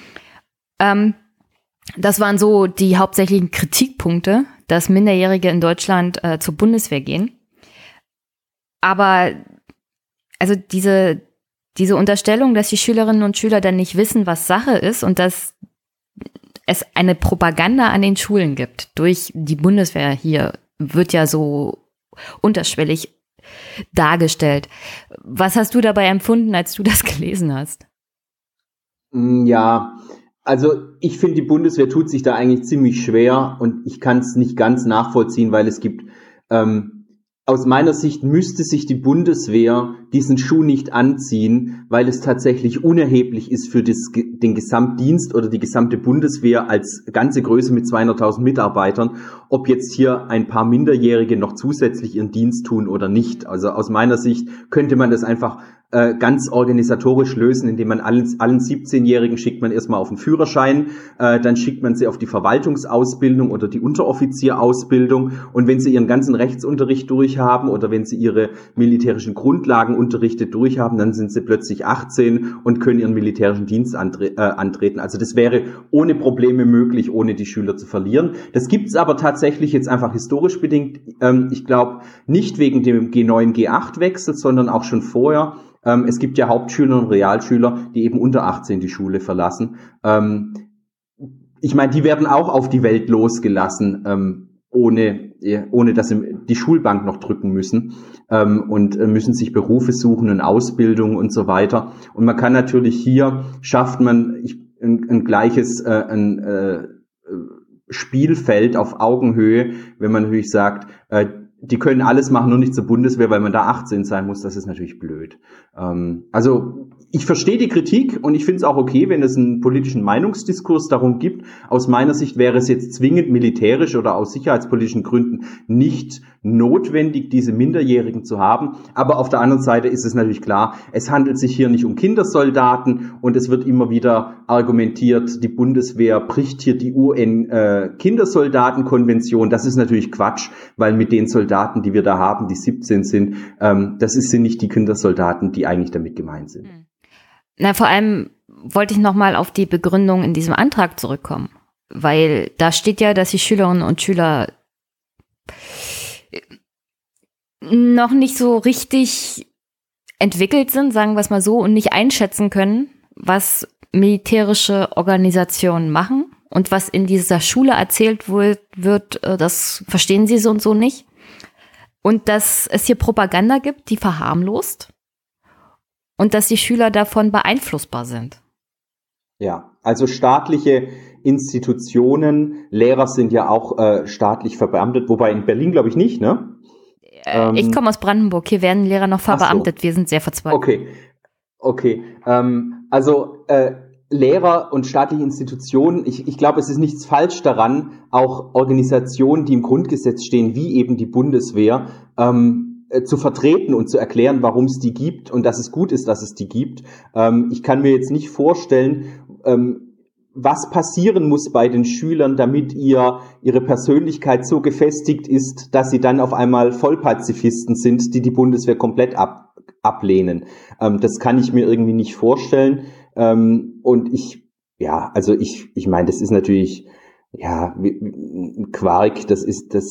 Das waren so die hauptsächlichen Kritikpunkte, dass Minderjährige in Deutschland zur Bundeswehr gehen. Aber also diese Unterstellung, dass die Schülerinnen und Schüler dann nicht wissen, was Sache ist und dass es eine Propaganda an den Schulen gibt durch die Bundeswehr hier, wird ja so unterschwellig dargestellt. Was hast du dabei empfunden, als du das gelesen hast? Ja, also ich finde, die Bundeswehr tut sich da eigentlich ziemlich schwer und ich kann es nicht ganz nachvollziehen, weil es gibt Aus meiner Sicht müsste sich die Bundeswehr diesen Schuh nicht anziehen, weil es tatsächlich unerheblich ist für den Gesamtdienst oder die gesamte Bundeswehr als ganze Größe mit 200.000 Mitarbeitern, ob jetzt hier ein paar Minderjährige noch zusätzlich ihren Dienst tun oder nicht. Also aus meiner Sicht könnte man das einfach ganz organisatorisch lösen, indem man allen 17-Jährigen schickt man erstmal auf den Führerschein, dann schickt man sie auf die Verwaltungsausbildung oder die Unteroffizierausbildung, und wenn sie ihren ganzen Rechtsunterricht durchhaben oder wenn sie ihre militärischen Grundlagenunterrichte durchhaben, dann sind sie plötzlich 18 und können ihren militärischen Dienst antreten. Also das wäre ohne Probleme möglich, ohne die Schüler zu verlieren. Das gibt's aber tatsächlich jetzt einfach historisch bedingt. Ich glaube nicht wegen dem G9, G8-Wechsel, sondern auch schon vorher. Es gibt ja Hauptschüler und Realschüler, die eben unter 18 die Schule verlassen. Ich meine, die werden auch auf die Welt losgelassen, ohne dass sie die Schulbank noch drücken müssen, und müssen sich Berufe suchen und Ausbildung und so weiter. Und man kann natürlich hier, schafft man ein gleiches Spielfeld auf Augenhöhe, wenn man natürlich sagt, die können alles machen, nur nicht zur Bundeswehr, weil man da 18 sein muss. Das ist natürlich blöd. Also ich verstehe die Kritik und ich finde es auch okay, wenn es einen politischen Meinungsdiskurs darum gibt. Aus meiner Sicht wäre es jetzt zwingend militärisch oder aus sicherheitspolitischen Gründen nicht notwendig, diese Minderjährigen zu haben. Aber auf der anderen Seite ist es natürlich klar, es handelt sich hier nicht um Kindersoldaten, und es wird immer wieder argumentiert, die Bundeswehr bricht hier die UN-Kindersoldatenkonvention. Das ist natürlich Quatsch, weil mit den Soldaten, die wir da haben, die 17 sind, sind nicht die Kindersoldaten, die eigentlich damit gemeint sind. Na, vor allem wollte ich nochmal auf die Begründung in diesem Antrag zurückkommen, weil da steht ja, dass die Schülerinnen und Schüler noch nicht so richtig entwickelt sind, sagen wir es mal so, und nicht einschätzen können, was militärische Organisationen machen und was in dieser Schule erzählt wird, das verstehen sie so und so nicht. Und dass es hier Propaganda gibt, die verharmlost, und dass die Schüler davon beeinflussbar sind. Ja, also staatliche Institutionen, Lehrer sind ja auch staatlich verbeamtet, wobei in Berlin glaube ich nicht, ne? Ich komme aus Brandenburg, hier werden Lehrer noch verbeamtet, wir sind sehr verzweifelt. Okay. Lehrer und staatliche Institutionen, ich glaube, es ist nichts falsch daran, auch Organisationen, die im Grundgesetz stehen, wie eben die Bundeswehr, zu vertreten und zu erklären, warum es die gibt und dass es gut ist, dass es die gibt. Ich kann mir jetzt nicht vorstellen, was passieren muss bei den Schülern, damit ihre Persönlichkeit so gefestigt ist, dass sie dann auf einmal Vollpazifisten sind, die Bundeswehr komplett ablehnen. Das kann ich mir irgendwie nicht vorstellen. Und ich meine, das ist natürlich, ja, ein Quark, das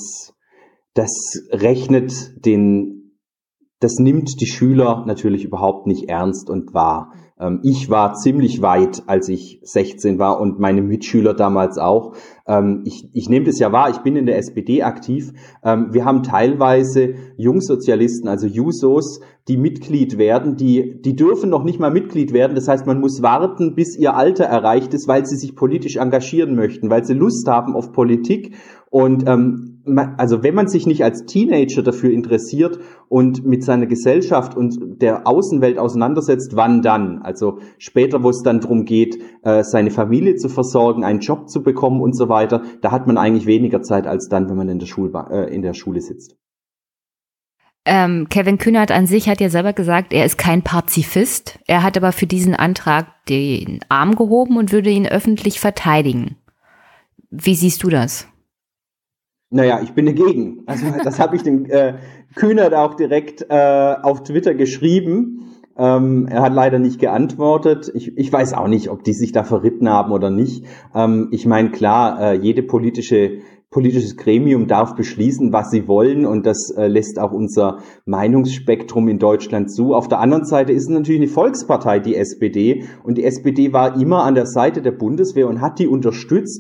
nimmt die Schüler natürlich überhaupt nicht ernst und wahr. Ich war ziemlich weit, als ich 16 war, und meine Mitschüler damals auch. Ich nehme das ja wahr, ich bin in der SPD aktiv. Wir haben teilweise Jungsozialisten, also Jusos, die Mitglied werden, die dürfen noch nicht mal Mitglied werden. Das heißt, man muss warten, bis ihr Alter erreicht ist, weil sie sich politisch engagieren möchten, weil sie Lust haben auf Politik. Und also wenn man sich nicht als Teenager dafür interessiert und mit seiner Gesellschaft und der Außenwelt auseinandersetzt, wann dann? Also später, wo es dann darum geht, seine Familie zu versorgen, einen Job zu bekommen und so weiter, da hat man eigentlich weniger Zeit als dann, wenn man in der Schule sitzt. Kevin Kühnert an sich hat ja selber gesagt, er ist kein Pazifist. Er hat aber für diesen Antrag den Arm gehoben und würde ihn öffentlich verteidigen. Wie siehst du das? Naja, ich bin dagegen. Also das habe ich dem Kühnert auch direkt auf Twitter geschrieben. Er hat leider nicht geantwortet. Ich weiß auch nicht, ob die sich da verritten haben oder nicht. Ich meine, klar, jede politisches Gremium darf beschließen, was sie wollen, und das lässt auch unser Meinungsspektrum in Deutschland zu. Auf der anderen Seite ist es natürlich eine Volkspartei, die SPD, und die SPD war immer an der Seite der Bundeswehr und hat die unterstützt.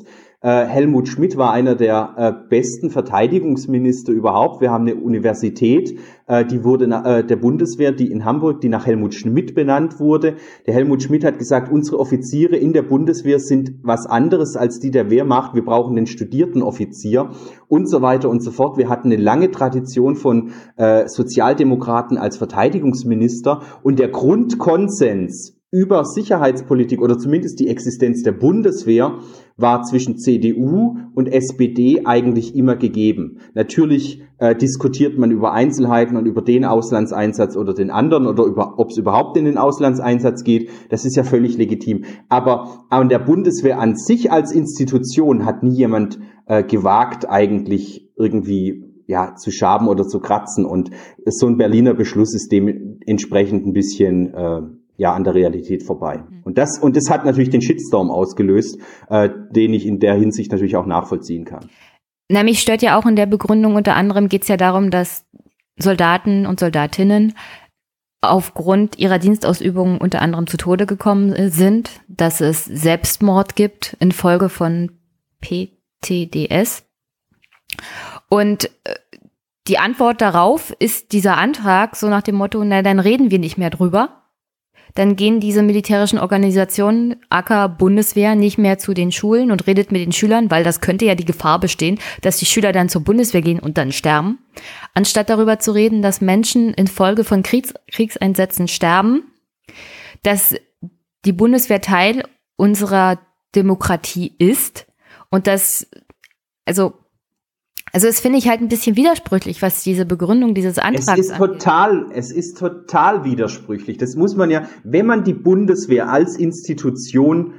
Helmut Schmidt war einer der besten Verteidigungsminister überhaupt. Wir haben eine Universität, die wurde der Bundeswehr, die in Hamburg, die nach Helmut Schmidt benannt wurde. Der Helmut Schmidt hat gesagt, unsere Offiziere in der Bundeswehr sind was anderes als die der Wehrmacht. Wir brauchen den studierten Offizier und so weiter und so fort. Wir hatten eine lange Tradition von Sozialdemokraten als Verteidigungsminister und der Grundkonsens über Sicherheitspolitik oder zumindest die Existenz der Bundeswehr war zwischen CDU und SPD eigentlich immer gegeben. Natürlich diskutiert man über Einzelheiten und über den Auslandseinsatz oder den anderen oder über, ob es überhaupt in den Auslandseinsatz geht. Das ist ja völlig legitim. Aber an der Bundeswehr an sich als Institution hat nie jemand gewagt, eigentlich irgendwie zu schaben oder zu kratzen. Und so ein Berliner Beschluss ist dementsprechend ein bisschen an der Realität vorbei. Und das hat natürlich den Shitstorm ausgelöst, den ich in der Hinsicht natürlich auch nachvollziehen kann. Na, mich stört ja auch in der Begründung, unter anderem geht es ja darum, dass Soldaten und Soldatinnen aufgrund ihrer Dienstausübung unter anderem zu Tode gekommen sind, dass es Selbstmord gibt infolge von PTDS. Und die Antwort darauf ist dieser Antrag so nach dem Motto, na, dann reden wir nicht mehr drüber. Dann gehen diese militärischen Organisationen, aka Bundeswehr, nicht mehr zu den Schulen und redet mit den Schülern, weil das könnte ja die Gefahr bestehen, dass die Schüler dann zur Bundeswehr gehen und dann sterben. Anstatt darüber zu reden, dass Menschen infolge von Kriegseinsätzen sterben, dass die Bundeswehr Teil unserer Demokratie ist und dass, also das finde ich halt ein bisschen widersprüchlich, was diese Begründung dieses Antrags angeht. Es ist total widersprüchlich. Das muss man ja, wenn man die Bundeswehr als Institution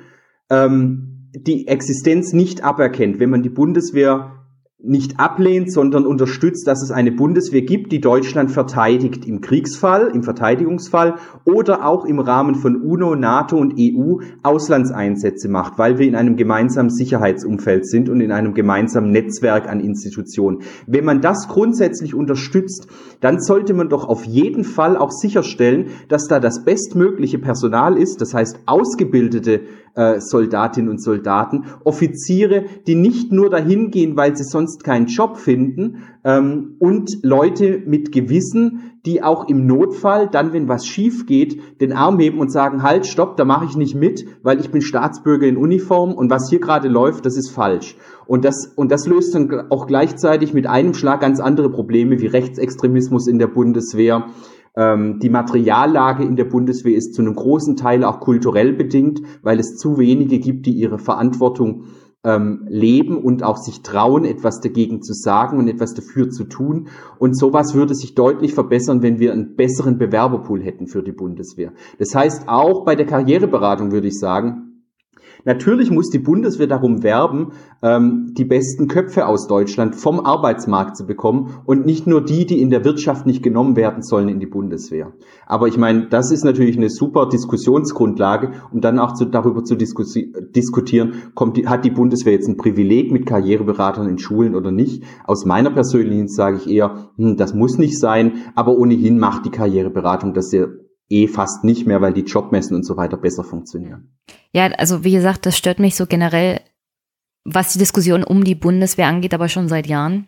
die Existenz nicht aberkennt, wenn man die Bundeswehr nicht ablehnt, sondern unterstützt, dass es eine Bundeswehr gibt, die Deutschland verteidigt im Kriegsfall, im Verteidigungsfall oder auch im Rahmen von UNO, NATO und EU Auslandseinsätze macht, weil wir in einem gemeinsamen Sicherheitsumfeld sind und in einem gemeinsamen Netzwerk an Institutionen. Wenn man das grundsätzlich unterstützt, dann sollte man doch auf jeden Fall auch sicherstellen, dass da das bestmögliche Personal ist, das heißt ausgebildete Soldatinnen und Soldaten, Offiziere, die nicht nur dahin gehen, weil sie sonst keinen Job finden, und Leute mit Gewissen, die auch im Notfall, dann wenn was schief geht, den Arm heben und sagen, halt, stopp, da mache ich nicht mit, weil ich bin Staatsbürger in Uniform und was hier gerade läuft, das ist falsch. Und das löst dann auch gleichzeitig mit einem Schlag ganz andere Probleme wie Rechtsextremismus in der Bundeswehr. Die Materiallage in der Bundeswehr ist zu einem großen Teil auch kulturell bedingt, weil es zu wenige gibt, die ihre Verantwortung leben und auch sich trauen, etwas dagegen zu sagen und etwas dafür zu tun. Und sowas würde sich deutlich verbessern, wenn wir einen besseren Bewerberpool hätten für die Bundeswehr. Das heißt, auch bei der Karriereberatung würde ich sagen, natürlich muss die Bundeswehr darum werben, die besten Köpfe aus Deutschland vom Arbeitsmarkt zu bekommen und nicht nur die in der Wirtschaft nicht genommen werden sollen in die Bundeswehr. Aber ich meine, das ist natürlich eine super Diskussionsgrundlage, um dann auch darüber zu diskutieren, hat die Bundeswehr jetzt ein Privileg mit Karriereberatern in Schulen oder nicht. Aus meiner persönlichen Sicht sage ich eher, das muss nicht sein, aber ohnehin macht die Karriereberatung das ja fast nicht mehr, weil die Jobmessen und so weiter besser funktionieren. Ja, also wie gesagt, das stört mich so generell, was die Diskussion um die Bundeswehr angeht, aber schon seit Jahren,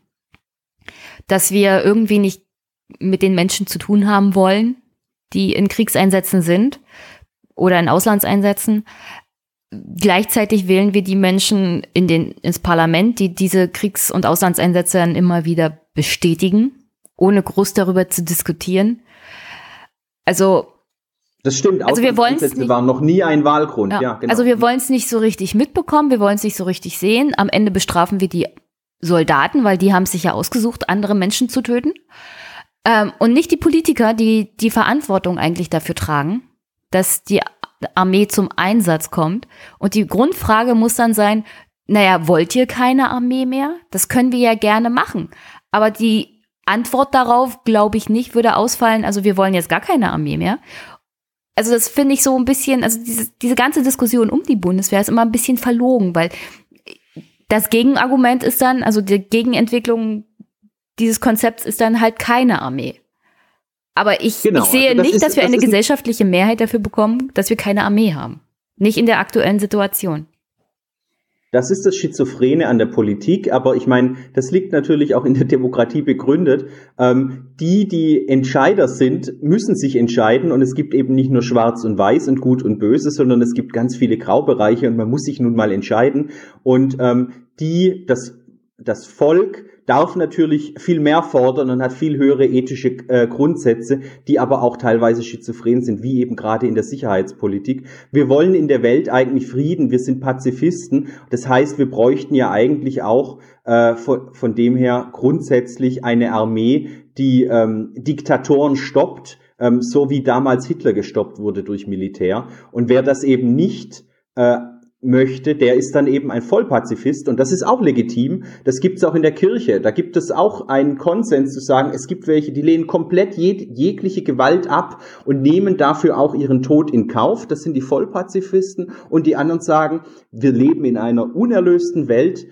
dass wir irgendwie nicht mit den Menschen zu tun haben wollen, die in Kriegseinsätzen sind oder in Auslandseinsätzen. Gleichzeitig wählen wir die Menschen ins Parlament, die diese Kriegs- und Auslandseinsätze dann immer wieder bestätigen, ohne groß darüber zu diskutieren. Also das stimmt, Auslandseinsätze waren noch nie ein Wahlgrund. Ja, genau. Also wir wollen es nicht so richtig mitbekommen, wir wollen es nicht so richtig sehen. Am Ende bestrafen wir die Soldaten, weil die haben es sich ja ausgesucht, andere Menschen zu töten. Und nicht die Politiker, die die Verantwortung eigentlich dafür tragen, dass die Armee zum Einsatz kommt. Und die Grundfrage muss dann sein, naja, wollt ihr keine Armee mehr? Das können wir ja gerne machen. Aber die Antwort darauf, glaube ich nicht, würde ausfallen, also wir wollen jetzt gar keine Armee mehr. Also das finde ich so ein bisschen, also diese ganze Diskussion um die Bundeswehr ist immer ein bisschen verlogen, weil das Gegenargument ist dann, also die Gegenentwicklung dieses Konzepts ist dann halt keine Armee. Aber ich sehe nicht, dass wir eine gesellschaftliche Mehrheit dafür bekommen, dass wir keine Armee haben. Nicht in der aktuellen Situation. Das ist das Schizophrene an der Politik, aber ich meine, das liegt natürlich auch in der Demokratie begründet. Die Entscheider sind, müssen sich entscheiden und es gibt eben nicht nur Schwarz und Weiß und Gut und Böse, sondern es gibt ganz viele Graubereiche und man muss sich nun mal entscheiden. Und das Volk darf natürlich viel mehr fordern und hat viel höhere ethische Grundsätze, die aber auch teilweise schizophren sind, wie eben gerade in der Sicherheitspolitik. Wir wollen in der Welt eigentlich Frieden, wir sind Pazifisten. Das heißt, wir bräuchten ja eigentlich auch von dem her grundsätzlich eine Armee, die Diktatoren stoppt, so wie damals Hitler gestoppt wurde durch Militär. Und wer das eben nicht möchte, der ist dann eben ein Vollpazifist und das ist auch legitim. Das gibt es auch in der Kirche. Da gibt es auch einen Konsens zu sagen, es gibt welche, die lehnen komplett jegliche Gewalt ab und nehmen dafür auch ihren Tod in Kauf. Das sind die Vollpazifisten und die anderen sagen, wir leben in einer unerlösten Welt.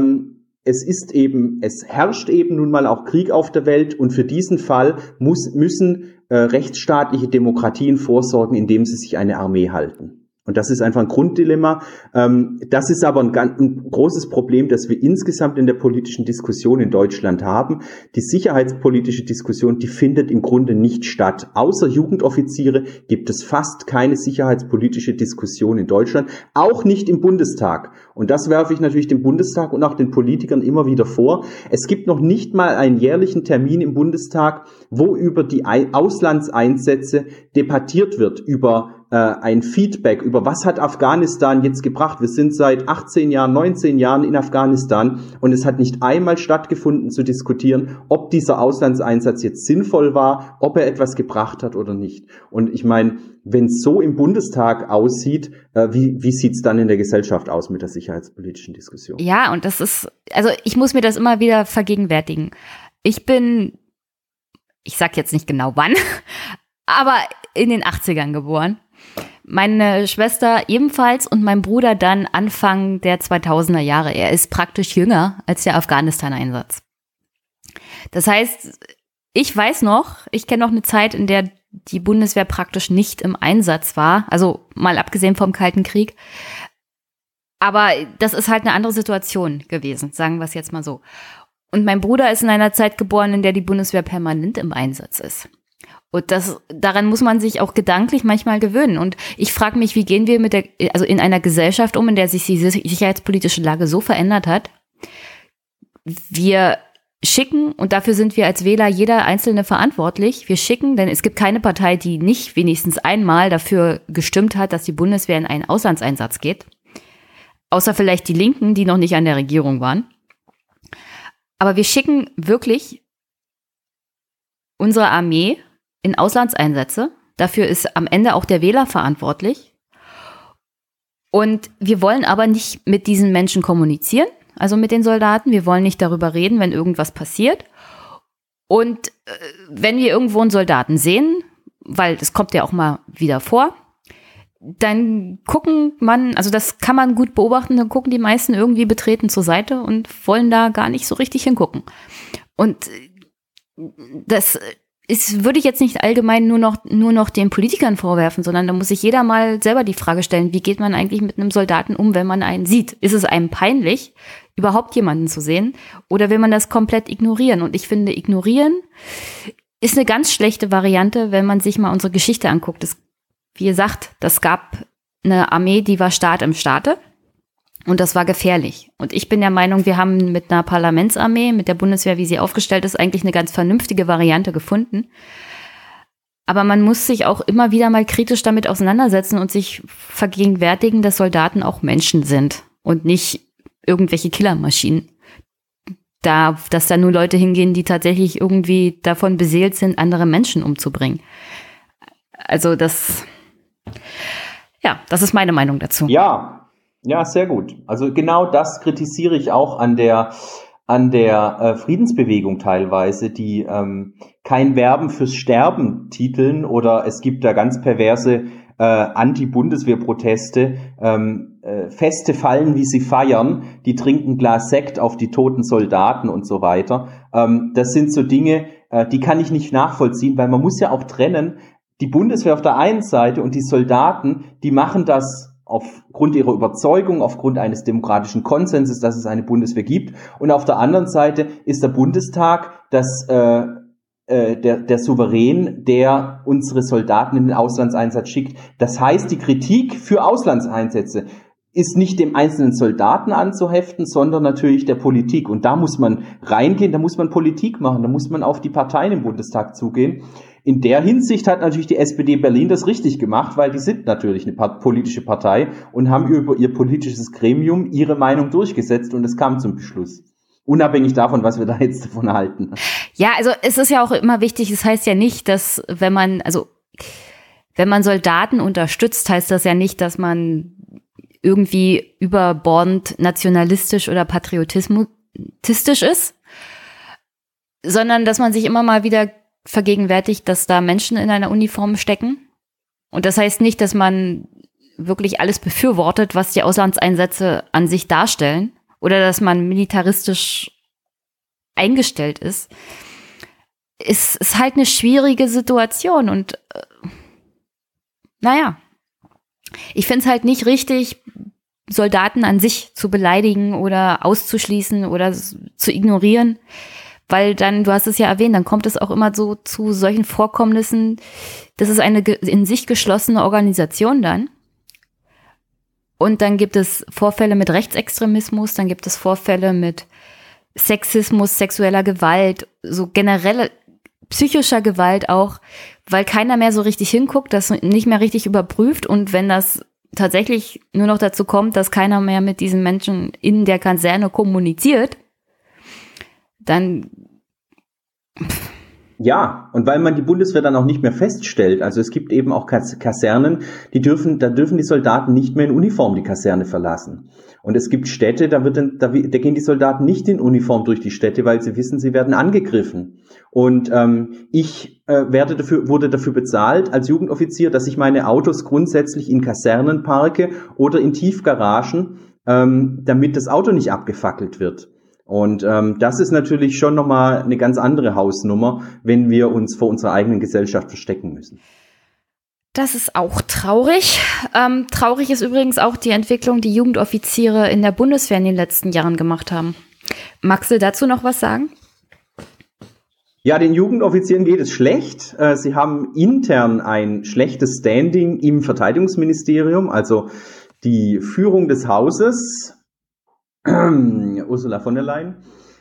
Es herrscht eben nun mal auch Krieg auf der Welt und für diesen Fall müssen rechtsstaatliche Demokratien vorsorgen, indem sie sich eine Armee halten. Und das ist einfach ein Grunddilemma. Das ist aber ein großes Problem, das wir insgesamt in der politischen Diskussion in Deutschland haben. Die sicherheitspolitische Diskussion, die findet im Grunde nicht statt. Außer Jugendoffiziere gibt es fast keine sicherheitspolitische Diskussion in Deutschland, auch nicht im Bundestag. Und das werfe ich natürlich dem Bundestag und auch den Politikern immer wieder vor. Es gibt noch nicht mal einen jährlichen Termin im Bundestag, wo über die Auslandseinsätze debattiert wird, über ein Feedback über was hat Afghanistan jetzt gebracht. Wir sind seit 18 Jahren, 19 Jahren in Afghanistan und es hat nicht einmal stattgefunden zu diskutieren, ob dieser Auslandseinsatz jetzt sinnvoll war, ob er etwas gebracht hat oder nicht. Und ich meine, wenn es so im Bundestag aussieht, wie sieht es dann in der Gesellschaft aus mit der sicherheitspolitischen Diskussion? Ja, und das ist, also ich muss mir das immer wieder vergegenwärtigen. Ich sag jetzt nicht genau wann, aber in den 80ern geboren. Meine Schwester ebenfalls und mein Bruder dann Anfang der 2000er Jahre. Er ist praktisch jünger als der Afghanistan-Einsatz. Das heißt, ich kenne noch eine Zeit, in der die Bundeswehr praktisch nicht im Einsatz war, also mal abgesehen vom Kalten Krieg. Aber das ist halt eine andere Situation gewesen, sagen wir es jetzt mal so. Und mein Bruder ist in einer Zeit geboren, in der die Bundeswehr permanent im Einsatz ist. Und daran muss man sich auch gedanklich manchmal gewöhnen. Und ich frage mich, wie gehen wir in einer Gesellschaft um, in der sich die sicherheitspolitische Lage so verändert hat. Wir schicken, und dafür sind wir als Wähler jeder Einzelne verantwortlich, wir schicken, denn es gibt keine Partei, die nicht wenigstens einmal dafür gestimmt hat, dass die Bundeswehr in einen Auslandseinsatz geht. Außer vielleicht die Linken, die noch nicht an der Regierung waren. Aber wir schicken wirklich unsere Armee in Auslandseinsätze. Dafür ist am Ende auch der Wähler verantwortlich. Und wir wollen aber nicht mit diesen Menschen kommunizieren, also mit den Soldaten. Wir wollen nicht darüber reden, wenn irgendwas passiert. Und wenn wir irgendwo einen Soldaten sehen, weil das kommt ja auch mal wieder vor, dann das kann man gut beobachten, dann gucken die meisten irgendwie betreten zur Seite und wollen da gar nicht so richtig hingucken. Und das würde ich jetzt nicht allgemein nur noch den Politikern vorwerfen, sondern da muss sich jeder mal selber die Frage stellen, wie geht man eigentlich mit einem Soldaten um, wenn man einen sieht? Ist es einem peinlich, überhaupt jemanden zu sehen? Oder will man das komplett ignorieren? Und ich finde, ignorieren ist eine ganz schlechte Variante, wenn man sich mal unsere Geschichte anguckt. Wie gesagt, das gab eine Armee, die war Staat im Staate. Und das war gefährlich. Und ich bin der Meinung, wir haben mit einer Parlamentsarmee, mit der Bundeswehr, wie sie aufgestellt ist, eigentlich eine ganz vernünftige Variante gefunden. Aber man muss sich auch immer wieder mal kritisch damit auseinandersetzen und sich vergegenwärtigen, dass Soldaten auch Menschen sind und nicht irgendwelche Killermaschinen. Dass da nur Leute hingehen, die tatsächlich irgendwie davon beseelt sind, andere Menschen umzubringen. Also das ist meine Meinung dazu. Ja, sehr gut. Also genau das kritisiere ich auch an der Friedensbewegung teilweise, die kein Werben fürs Sterben titeln oder es gibt da ganz perverse Anti-Bundeswehr-Proteste, Feste fallen, wie sie feiern, die trinken ein Glas Sekt auf die toten Soldaten und so weiter. Das sind so Dinge, die kann ich nicht nachvollziehen, weil man muss ja auch trennen, die Bundeswehr auf der einen Seite und die Soldaten, die machen das aufgrund ihrer Überzeugung, aufgrund eines demokratischen Konsenses, dass es eine Bundeswehr gibt. Und auf der anderen Seite ist der Bundestag der Souverän, der unsere Soldaten in den Auslandseinsatz schickt. Das heißt, die Kritik für Auslandseinsätze ist nicht dem einzelnen Soldaten anzuheften, sondern natürlich der Politik. Und da muss man reingehen, da muss man Politik machen, da muss man auf die Parteien im Bundestag zugehen. In der Hinsicht hat natürlich die SPD Berlin das richtig gemacht, weil die sind natürlich eine politische Partei und haben über ihr politisches Gremium ihre Meinung durchgesetzt und es kam zum Beschluss. Unabhängig davon, was wir da jetzt davon halten. Ja, also es ist ja auch immer wichtig, es heißt ja nicht, dass wenn man Soldaten unterstützt, heißt das ja nicht, dass man irgendwie überbordend nationalistisch oder patriotistisch ist, sondern dass man sich immer mal wieder vergegenwärtigt, dass da Menschen in einer Uniform stecken. Und das heißt nicht, dass man wirklich alles befürwortet, was die Auslandseinsätze an sich darstellen oder dass man militaristisch eingestellt ist. Es ist halt eine schwierige Situation und ich finde es halt nicht richtig, Soldaten an sich zu beleidigen oder auszuschließen oder zu ignorieren, weil dann, du hast es ja erwähnt, dann kommt es auch immer so zu solchen Vorkommnissen, das ist eine in sich geschlossene Organisation dann. Und dann gibt es Vorfälle mit Rechtsextremismus, dann gibt es Vorfälle mit Sexismus, sexueller Gewalt, so generelle psychischer Gewalt auch, weil keiner mehr so richtig hinguckt, das nicht mehr richtig überprüft und wenn das tatsächlich nur noch dazu kommt, dass keiner mehr mit diesen Menschen in der Kaserne kommuniziert, dann ja, und weil man die Bundeswehr dann auch nicht mehr feststellt, also es gibt eben auch Kasernen, da dürfen die Soldaten nicht mehr in Uniform die Kaserne verlassen. Und es gibt Städte, da gehen die Soldaten nicht in Uniform durch die Städte, weil sie wissen, sie werden angegriffen. Und ich wurde dafür bezahlt als Jugendoffizier, dass ich meine Autos grundsätzlich in Kasernen parke oder in Tiefgaragen, damit das Auto nicht abgefackelt wird. Und das ist natürlich schon nochmal eine ganz andere Hausnummer, wenn wir uns vor unserer eigenen Gesellschaft verstecken müssen. Das ist auch traurig. Traurig ist übrigens auch die Entwicklung, die Jugendoffiziere in der Bundeswehr in den letzten Jahren gemacht haben. Magst du dazu noch was sagen? Ja, den Jugendoffizieren geht es schlecht. Sie haben intern ein schlechtes Standing im Verteidigungsministerium, also die Führung des Hauses, Ursula von der Leyen,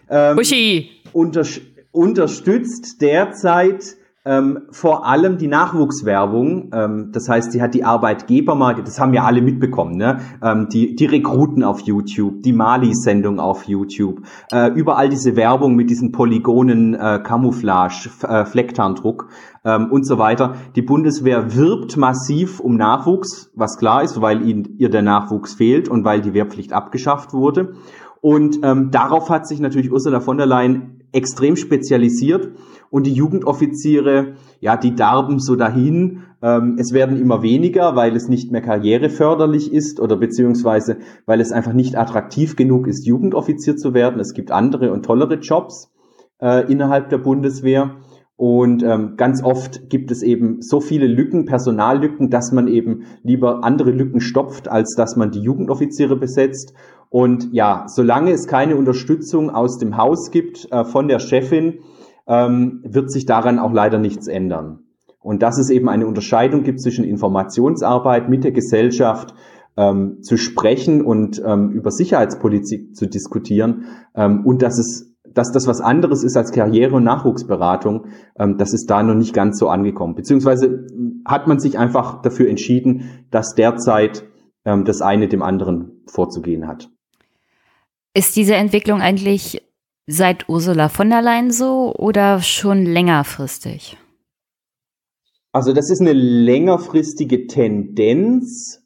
unterstützt derzeit vor allem die Nachwuchswerbung. Das heißt, sie hat die Arbeitgebermarke, das haben ja alle mitbekommen, ne? Die Rekruten auf YouTube, die Mali-Sendung auf YouTube, überall diese Werbung mit diesen Polygonen, Camouflage, Flecktarndruck und so weiter. Die Bundeswehr wirbt massiv um Nachwuchs, was klar ist, weil ihr der Nachwuchs fehlt und weil die Wehrpflicht abgeschafft wurde. Und darauf hat sich natürlich Ursula von der Leyen extrem spezialisiert und die Jugendoffiziere, ja, die darben so dahin. Es werden immer weniger, weil es nicht mehr karriereförderlich ist oder beziehungsweise weil es einfach nicht attraktiv genug ist, Jugendoffizier zu werden. Es gibt andere und tollere Jobs innerhalb der Bundeswehr und ganz oft gibt es eben so viele Lücken, Personallücken, dass man eben lieber andere Lücken stopft, als dass man die Jugendoffiziere besetzt. Und ja, solange es keine Unterstützung aus dem Haus gibt von der Chefin, wird sich daran auch leider nichts ändern. Und dass es eben eine Unterscheidung gibt zwischen Informationsarbeit mit der Gesellschaft zu sprechen und über Sicherheitspolitik zu diskutieren und dass das was anderes ist als Karriere- und Nachwuchsberatung, das ist da noch nicht ganz so angekommen. Beziehungsweise hat man sich einfach dafür entschieden, dass derzeit das eine dem anderen vorzugehen hat. Ist diese Entwicklung eigentlich seit Ursula von der Leyen so oder schon längerfristig? Also das ist eine längerfristige Tendenz.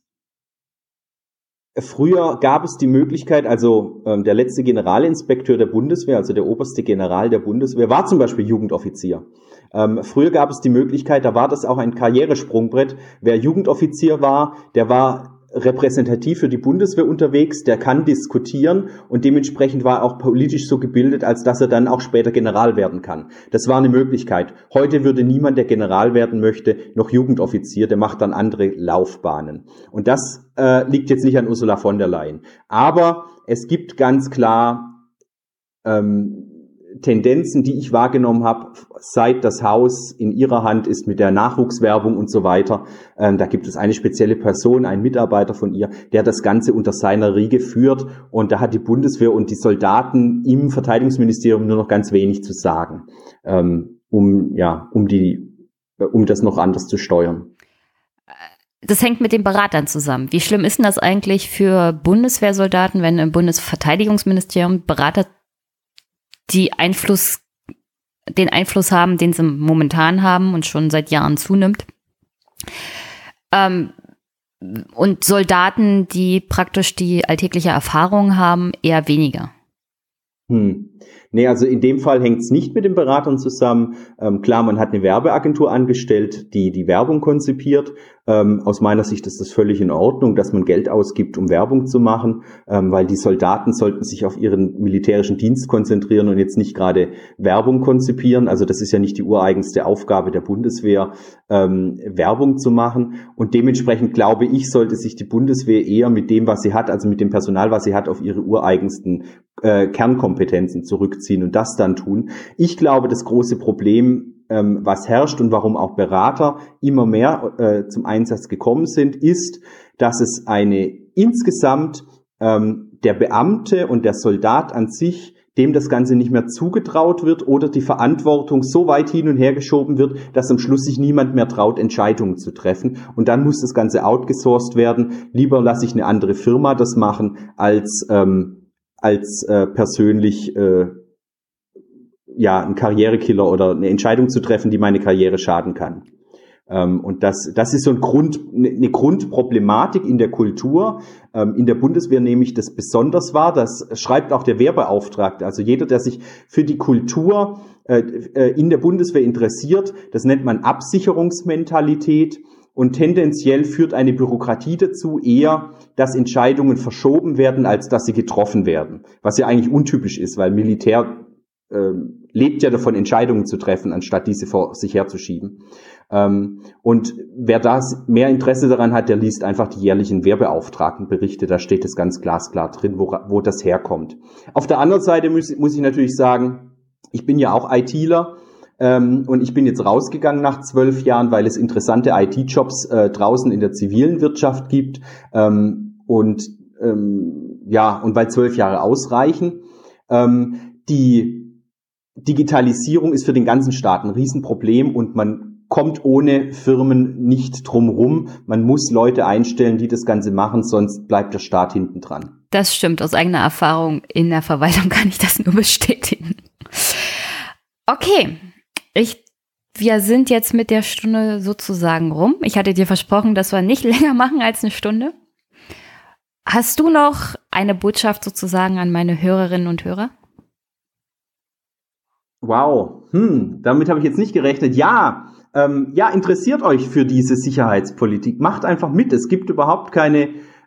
Früher gab es die Möglichkeit, also der letzte Generalinspekteur der Bundeswehr, also der oberste General der Bundeswehr, war zum Beispiel Jugendoffizier. Früher gab es die Möglichkeit, da war das auch ein Karrieresprungbrett. Wer Jugendoffizier war, der war repräsentativ für die Bundeswehr unterwegs, der kann diskutieren und dementsprechend war er auch politisch so gebildet, als dass er dann auch später General werden kann. Das war eine Möglichkeit. Heute würde niemand, der General werden möchte, noch Jugendoffizier, der macht dann andere Laufbahnen. Und das liegt jetzt nicht an Ursula von der Leyen. Aber es gibt ganz klar Tendenzen, die ich wahrgenommen habe, seit das Haus in ihrer Hand ist mit der Nachwuchswerbung und so weiter. Da gibt es eine spezielle Person, einen Mitarbeiter von ihr, der das Ganze unter seiner Riege führt. Und da hat die Bundeswehr und die Soldaten im Verteidigungsministerium nur noch ganz wenig zu sagen, um das noch anders zu steuern. Das hängt mit den Beratern zusammen. Wie schlimm ist denn das eigentlich für Bundeswehrsoldaten, wenn im Bundesverteidigungsministerium Berater den Einfluss haben, den sie momentan haben und schon seit Jahren zunimmt? Und Soldaten, die praktisch die alltägliche Erfahrung haben, eher weniger. Nee, also in dem Fall hängt es nicht mit den Beratern zusammen. Klar, man hat eine Werbeagentur angestellt, die die Werbung konzipiert. Aus meiner Sicht ist das völlig in Ordnung, dass man Geld ausgibt, um Werbung zu machen, weil die Soldaten sollten sich auf ihren militärischen Dienst konzentrieren und jetzt nicht gerade Werbung konzipieren. Also das ist ja nicht die ureigenste Aufgabe der Bundeswehr, Werbung zu machen. Und dementsprechend glaube ich, sollte sich die Bundeswehr eher mit dem, was sie hat, also mit dem Personal, was sie hat, auf ihre ureigensten Kernkompetenzen zurückziehen und das dann tun. Ich glaube, das große Problem, was herrscht und warum auch Berater immer mehr zum Einsatz gekommen sind, ist, dass es insgesamt der Beamte und der Soldat an sich, dem das Ganze nicht mehr zugetraut wird oder die Verantwortung so weit hin und her geschoben wird, dass am Schluss sich niemand mehr traut, Entscheidungen zu treffen. Und dann muss das Ganze outgesourced werden. Lieber lasse ich eine andere Firma das machen, als persönlich ein Karrierekiller oder eine Entscheidung zu treffen, die meine Karriere schaden kann. Und das ist so eine Grundproblematik in der Kultur. In der Bundeswehr nehme ich das besonders wahr. Das schreibt auch der Wehrbeauftragte. Also jeder, der sich für die Kultur in der Bundeswehr interessiert, das nennt man Absicherungsmentalität. Und tendenziell führt eine Bürokratie dazu eher, dass Entscheidungen verschoben werden, als dass sie getroffen werden. Was ja eigentlich untypisch ist, weil Militär lebt ja davon, Entscheidungen zu treffen, anstatt diese vor sich herzuschieben. Und wer da mehr Interesse daran hat, der liest einfach die jährlichen Wehrbeauftragtenberichte. Da steht es ganz glasklar drin, wo das herkommt. Auf der anderen Seite muss ich natürlich sagen, ich bin ja auch ITler. Und ich bin jetzt rausgegangen nach 12 Jahren, weil es interessante IT-Jobs draußen in der zivilen Wirtschaft gibt. Und weil 12 Jahre ausreichen. Die Digitalisierung ist für den ganzen Staat ein Riesenproblem und man kommt ohne Firmen nicht drum rum. Man muss Leute einstellen, die das Ganze machen, sonst bleibt der Staat hinten dran. Das stimmt. Aus eigener Erfahrung in der Verwaltung kann ich das nur bestätigen. Okay. Wir sind jetzt mit der Stunde sozusagen rum. Ich hatte dir versprochen, dass wir nicht länger machen als eine Stunde. Hast du noch eine Botschaft sozusagen an meine Hörerinnen und Hörer? Wow, damit habe ich jetzt nicht gerechnet. Ja, interessiert euch für diese Sicherheitspolitik. Macht einfach mit. Es gibt überhaupt keine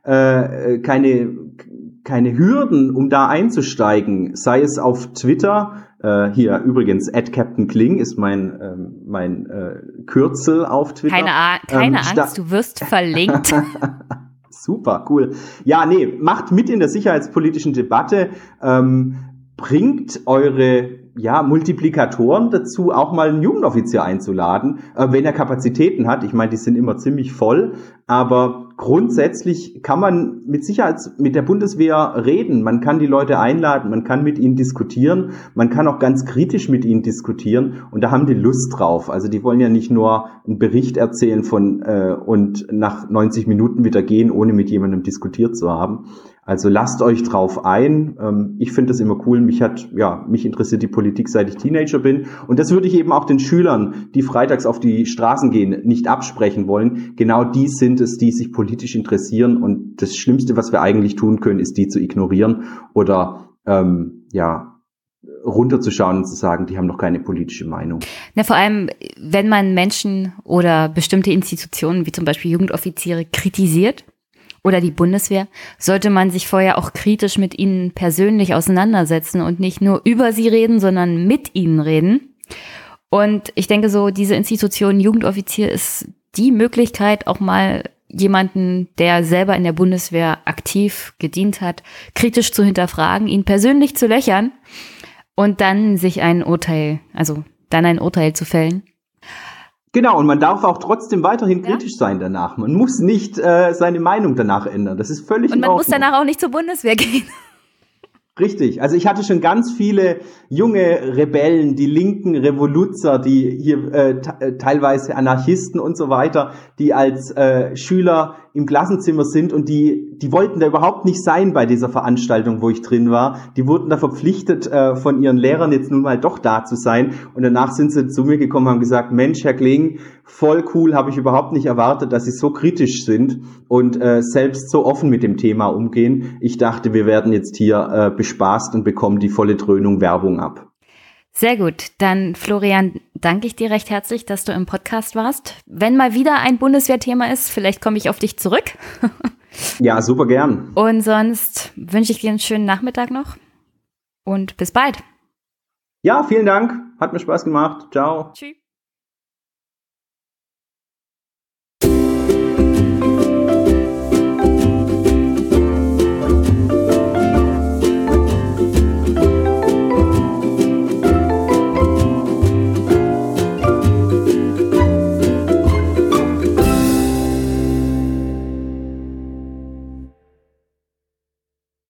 Hürden, um da einzusteigen. Sei es auf Twitter. Hier übrigens @CaptainKling ist mein Kürzel auf Twitter. Keine Angst, du wirst verlinkt. Super, cool. Ja, macht mit in der sicherheitspolitischen Debatte. Bringt eure Multiplikatoren dazu, auch mal einen Jugendoffizier einzuladen, wenn er Kapazitäten hat. Ich meine, die sind immer ziemlich voll, aber grundsätzlich kann man mit Sicherheit mit der Bundeswehr reden. Man kann die Leute einladen, man kann mit ihnen diskutieren, man kann auch ganz kritisch mit ihnen diskutieren und da haben die Lust drauf. Also die wollen ja nicht nur einen Bericht erzählen und nach 90 Minuten wieder gehen, ohne mit jemandem diskutiert zu haben. Also lasst euch drauf ein. Ich finde das immer cool. Mich interessiert die Politik, seit ich Teenager bin. Und das würde ich eben auch den Schülern, die freitags auf die Straßen gehen, nicht absprechen wollen. Genau die sind es, die sich politisch interessieren. Und das Schlimmste, was wir eigentlich tun können, ist, die zu ignorieren oder runterzuschauen und zu sagen, die haben noch keine politische Meinung. Vor allem, wenn man Menschen oder bestimmte Institutionen, wie zum Beispiel Jugendoffiziere, kritisiert oder die Bundeswehr, sollte man sich vorher auch kritisch mit ihnen persönlich auseinandersetzen und nicht nur über sie reden, sondern mit ihnen reden. Und ich denke so, diese Institution Jugendoffizier ist die Möglichkeit, auch mal jemanden, der selber in der Bundeswehr aktiv gedient hat, kritisch zu hinterfragen, ihn persönlich zu löchern und dann sich ein Urteil zu fällen. Genau, und man darf auch trotzdem weiterhin kritisch sein danach. Man muss nicht seine Meinung danach ändern. Das ist völlig in Ordnung. Und man muss danach auch nicht zur Bundeswehr gehen. Richtig. Also ich hatte schon ganz viele junge Rebellen, die linken Revoluzer, die hier teilweise Anarchisten und so weiter, die als Schüler im Klassenzimmer sind und die wollten da überhaupt nicht sein bei dieser Veranstaltung, wo ich drin war. Die wurden da verpflichtet von ihren Lehrern jetzt nun mal doch da zu sein und danach sind sie zu mir gekommen und haben gesagt, Mensch, Herr Kling, voll cool, habe ich überhaupt nicht erwartet, dass Sie so kritisch sind und selbst so offen mit dem Thema umgehen. Ich dachte, wir werden jetzt hier bespaßt und bekommen die volle Dröhnung Werbung ab. Sehr gut. Dann, Florian, danke ich dir recht herzlich, dass du im Podcast warst. Wenn mal wieder ein Bundeswehrthema ist, vielleicht komme ich auf dich zurück. Ja, super gern. Und sonst wünsche ich dir einen schönen Nachmittag noch und bis bald. Ja, vielen Dank. Hat mir Spaß gemacht. Ciao. Tschüss.